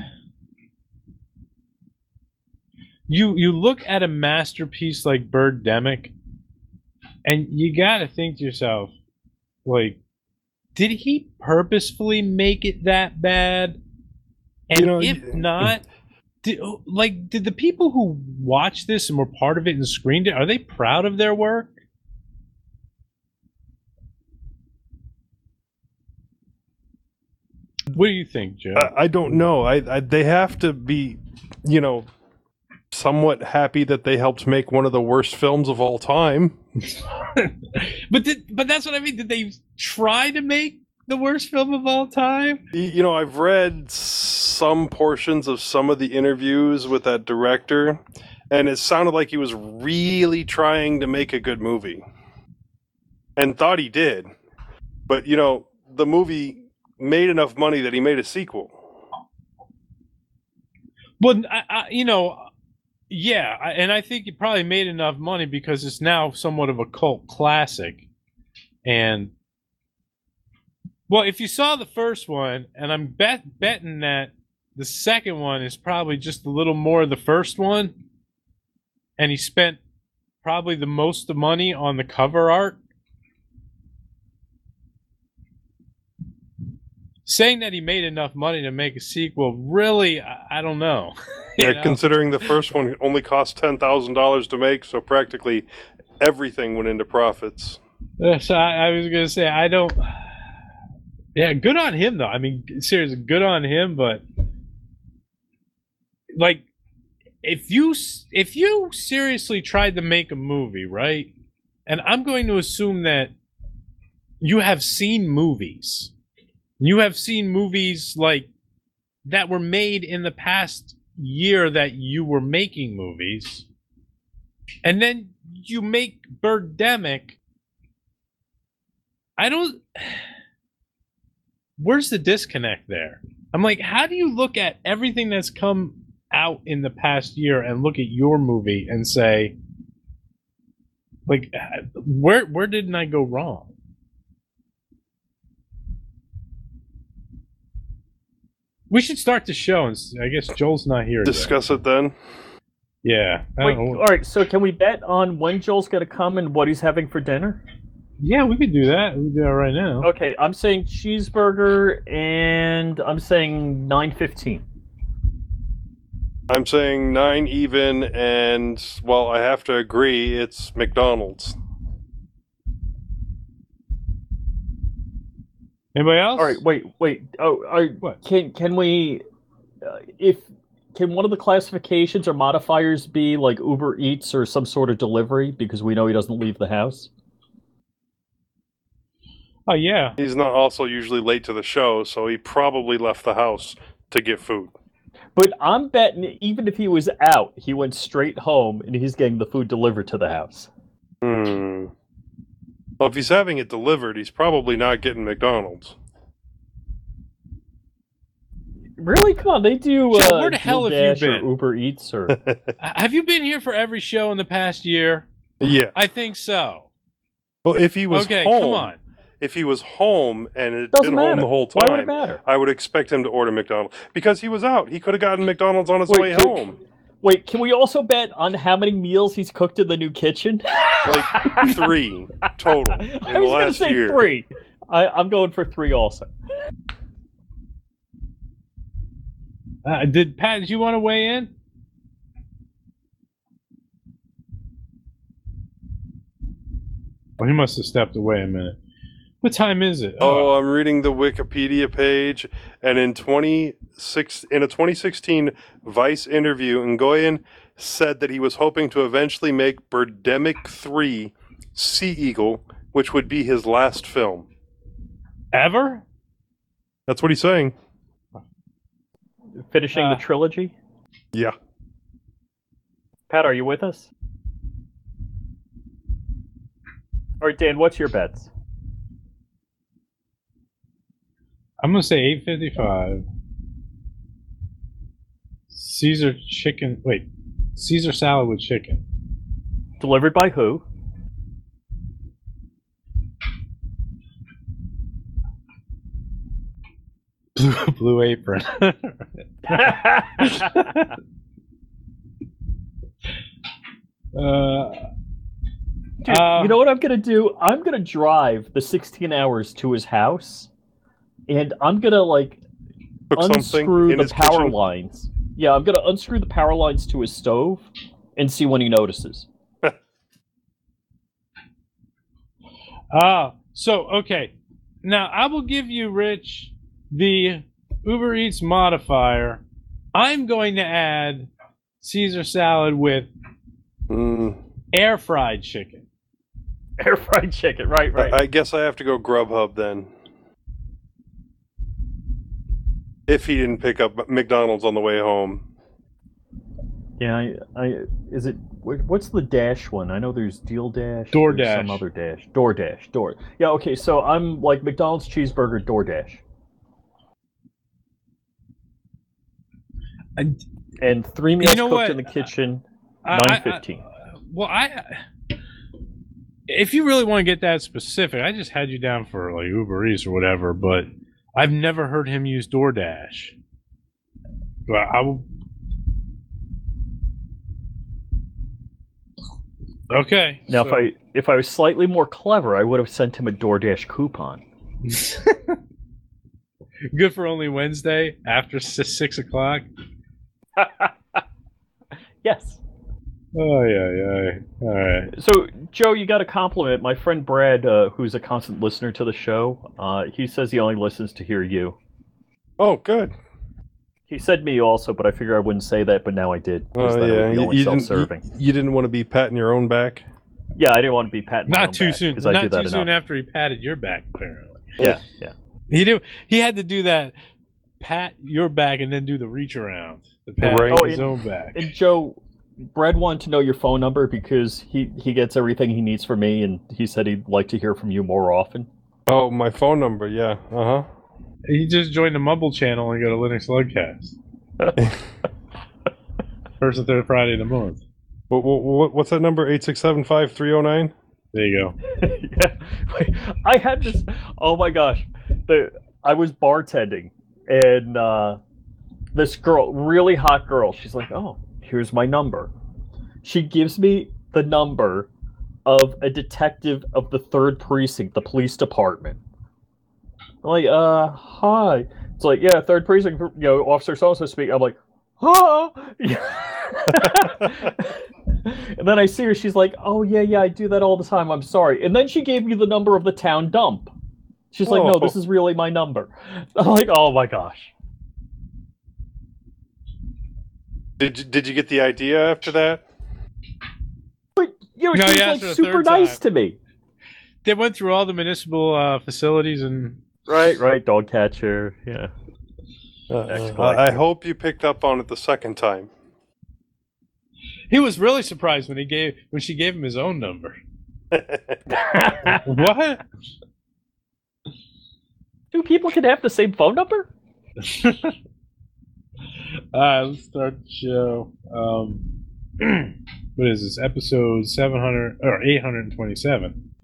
S1: you you look at a masterpiece like Birdemic, and you gotta think to yourself, like, did he purposefully make it that bad? And
S8: You know,
S1: if
S8: y-
S1: not, did, like, did the people who watched this and were part of it and screened it, are they proud of their work? What do you think, Joe?
S8: I, I don't know. I, I they have to be, you know, somewhat happy that they helped make one of the worst films of all time.
S1: But did, but that's what I mean. Did they try to make the worst film of all time?
S8: Y- You know, I've read some portions of some of the interviews with that director, and it sounded like he was really trying to make a good movie, and thought he did. But you know, the movie made enough money that he made a sequel.
S1: Well, I, I, you know, yeah, I- and I think it probably made enough money because it's now somewhat of a cult classic. And well, if you saw the first one, and I'm bet betting that the second one is probably just a little more of the first one, and he spent probably the most of money on the cover art. Saying that he made enough money to make a sequel, really, I, I don't know. You
S8: Yeah,
S1: know?
S8: considering the first one only cost ten thousand dollars to make, so practically everything went into profits.
S1: Yeah, so I, I was gonna say I don't. Yeah, good on him though. I mean, seriously, good on him. But like, if you if you seriously tried to make a movie, right? And I'm going to assume that you have seen movies. You have seen movies like that were made in the past year that you were making movies, and then you make Birdemic. I don't. Where's the disconnect there? I'm like, how do you look at everything that's come out in the past year and look at your movie and say, like, where where didn't I go wrong? We should start the show, and I guess Joel's not here.
S8: Discuss it then.
S1: Yeah. I
S7: Wait,
S1: don't know.
S7: all right, so can we bet on when Joel's going to come and what he's having for dinner?
S1: Yeah, we could do that. We can do that right now.
S7: Okay, I'm saying cheeseburger, and I'm saying nine fifteen.
S8: I'm saying nine even, and, well, I have to agree, it's McDonald's.
S1: Anybody else?
S7: All right, wait, wait. Oh, all right,
S1: what?
S7: Can can we, uh, if can one of the classifications or modifiers be like Uber Eats or some sort of delivery because we know he doesn't leave the house?
S1: Oh yeah.
S8: He's not also usually late to the show, so he probably left the house to get food.
S7: But I'm betting even if he was out, he went straight home and he's getting the food delivered to the house.
S8: Hmm. Well, if he's having it delivered, he's probably not getting McDonald's.
S7: Really? Come on, they do.
S1: Joe,
S7: Uh,
S1: where the hell have you
S7: DoorDash
S1: been?
S7: Or Uber Eats or
S1: Have you been here for every show in the past year?
S8: Yeah.
S1: I think so.
S8: Well, if he was
S1: Okay,
S8: home,
S1: come on.
S8: if he was home and had
S7: Doesn't
S8: been home
S7: matter.
S8: the whole
S7: Why
S8: time,
S7: would it matter?
S8: I would expect him to order McDonald's because he was out. He could have gotten McDonald's on his
S7: Wait,
S8: way
S7: can-
S8: home.
S7: Wait, can we also bet on how many meals he's cooked in the new kitchen?
S8: Like three total in
S7: I
S8: the
S7: was going to
S8: last
S7: say
S8: year.
S7: three. I, I'm going for three also.
S1: Uh, did Pat? Did you want to weigh in? Well, he must have stepped away a minute. What time is it?
S8: Oh, I'm reading the Wikipedia page, and in twenty-six in a twenty sixteen Vice interview, Ngoyen said that he was hoping to eventually make Birdemic three Sea Eagle, which would be his last film.
S1: Ever?
S8: That's what he's saying.
S7: Finishing
S1: Uh,
S7: the trilogy.
S8: Yeah.
S7: Pat, are you with us? All right, Dan, what's your bets?
S1: I'm gonna say eight fifty-five. Caesar chicken. Wait, Caesar salad with chicken.
S7: Delivered by who?
S1: Blue, blue apron. uh,
S7: Dude,
S1: uh,
S7: you know what I'm gonna do? I'm gonna drive the sixteen hours to his house, and I'm gonna like
S8: Cook something
S7: unscrew
S8: in
S7: the
S8: his
S7: power
S8: kitchen.
S7: lines. Yeah, I'm gonna unscrew the power lines to his stove and see when he notices.
S1: Ah, so okay. Now I will give you, Rich, the Uber Eats modifier. I'm going to add Caesar salad with
S8: Mm.
S1: air fried chicken.
S7: Air fried chicken, right, right.
S8: I I guess I have to go Grubhub then. If he didn't pick up McDonald's on the way home.
S7: Yeah, I, I is it wh- what's the Dash one? I know there's Deal Dash,
S1: DoorDash.
S7: there's some other Dash, DoorDash, Door. Yeah, okay, so I'm like McDonald's cheeseburger, DoorDash,
S1: And
S7: and three meals
S1: know
S7: cooked
S1: what?
S7: in the kitchen,
S1: I-
S7: nine
S1: I-
S7: fifteen.
S1: well, I if you really want to get that specific, I just had you down for like Uber Eats or whatever, but I've never heard him use DoorDash. But I will. Okay.
S7: Now,
S1: so-
S7: if I if I was slightly more clever, I would have sent him a DoorDash coupon.
S1: Good for only Wednesday after s- six o'clock.
S7: Yes.
S1: Oh yeah, yeah. All right.
S7: So, Joe, you got a compliment. My friend Brad, uh, who's a constant listener to the show, uh, he says he only listens to hear you.
S8: Oh, good.
S7: He said me also, but I figured I wouldn't say that, but now I did. 'cause
S8: Oh
S7: that would
S8: yeah,
S7: be
S8: you,
S7: only
S8: you didn't.
S7: self-serving.
S8: You, you didn't want to be patting your own back.
S7: Yeah, I didn't want to be patting my
S1: Not
S7: own
S1: too
S7: back,
S1: soon.
S7: 'cause I
S1: Not
S7: do that
S1: too soon
S7: enough.
S1: after he patted your back. Apparently.
S7: Yeah, yeah.
S1: He do. He had to do that. Pat your back and then do the reach around. The pat
S8: Right.
S1: his
S7: and,
S1: own back.
S7: and Joe, Brad wanted to know your phone number because he, he gets everything he needs from me, and he said he'd like to hear from you more often.
S8: Oh, my phone number. Yeah. Uh huh.
S1: You just join the Mumble channel and go to Linux Lugcast. First and third Friday of the month.
S8: What, what, what's that number? eight six seven five three oh nine?
S1: There you go.
S7: Yeah. Wait, I had this. Oh my gosh. The, I was bartending, and uh, this girl, really hot girl, she's like, oh, here's my number. She gives me the number of a detective of the third precinct, the police department. I'm like, uh, hi. It's like, yeah, third precinct, you know, Officer so-and-so speak. I'm like, huh? And then I see her, she's like, oh, yeah, yeah, I do that all the time, I'm sorry. And then she gave me the number of the town dump. She's like, no, this is really my number. I'm like, oh my gosh.
S8: Did you, did you get the idea after that?
S7: But, you know,
S1: No,
S7: she was
S1: yeah,
S7: like
S1: for the
S7: super
S1: third
S7: nice
S1: time.
S7: to me.
S1: They went through all the municipal uh, facilities and...
S7: Right, right, dog catcher, yeah.
S8: Uh, I hope you picked up on it the second time.
S1: He was really surprised when he gave when she gave him his own number. What?
S7: Two people can have the same phone number?
S1: Alright, let's start the show. Um, what is this? Episode seven hundred or eight hundred twenty-seven.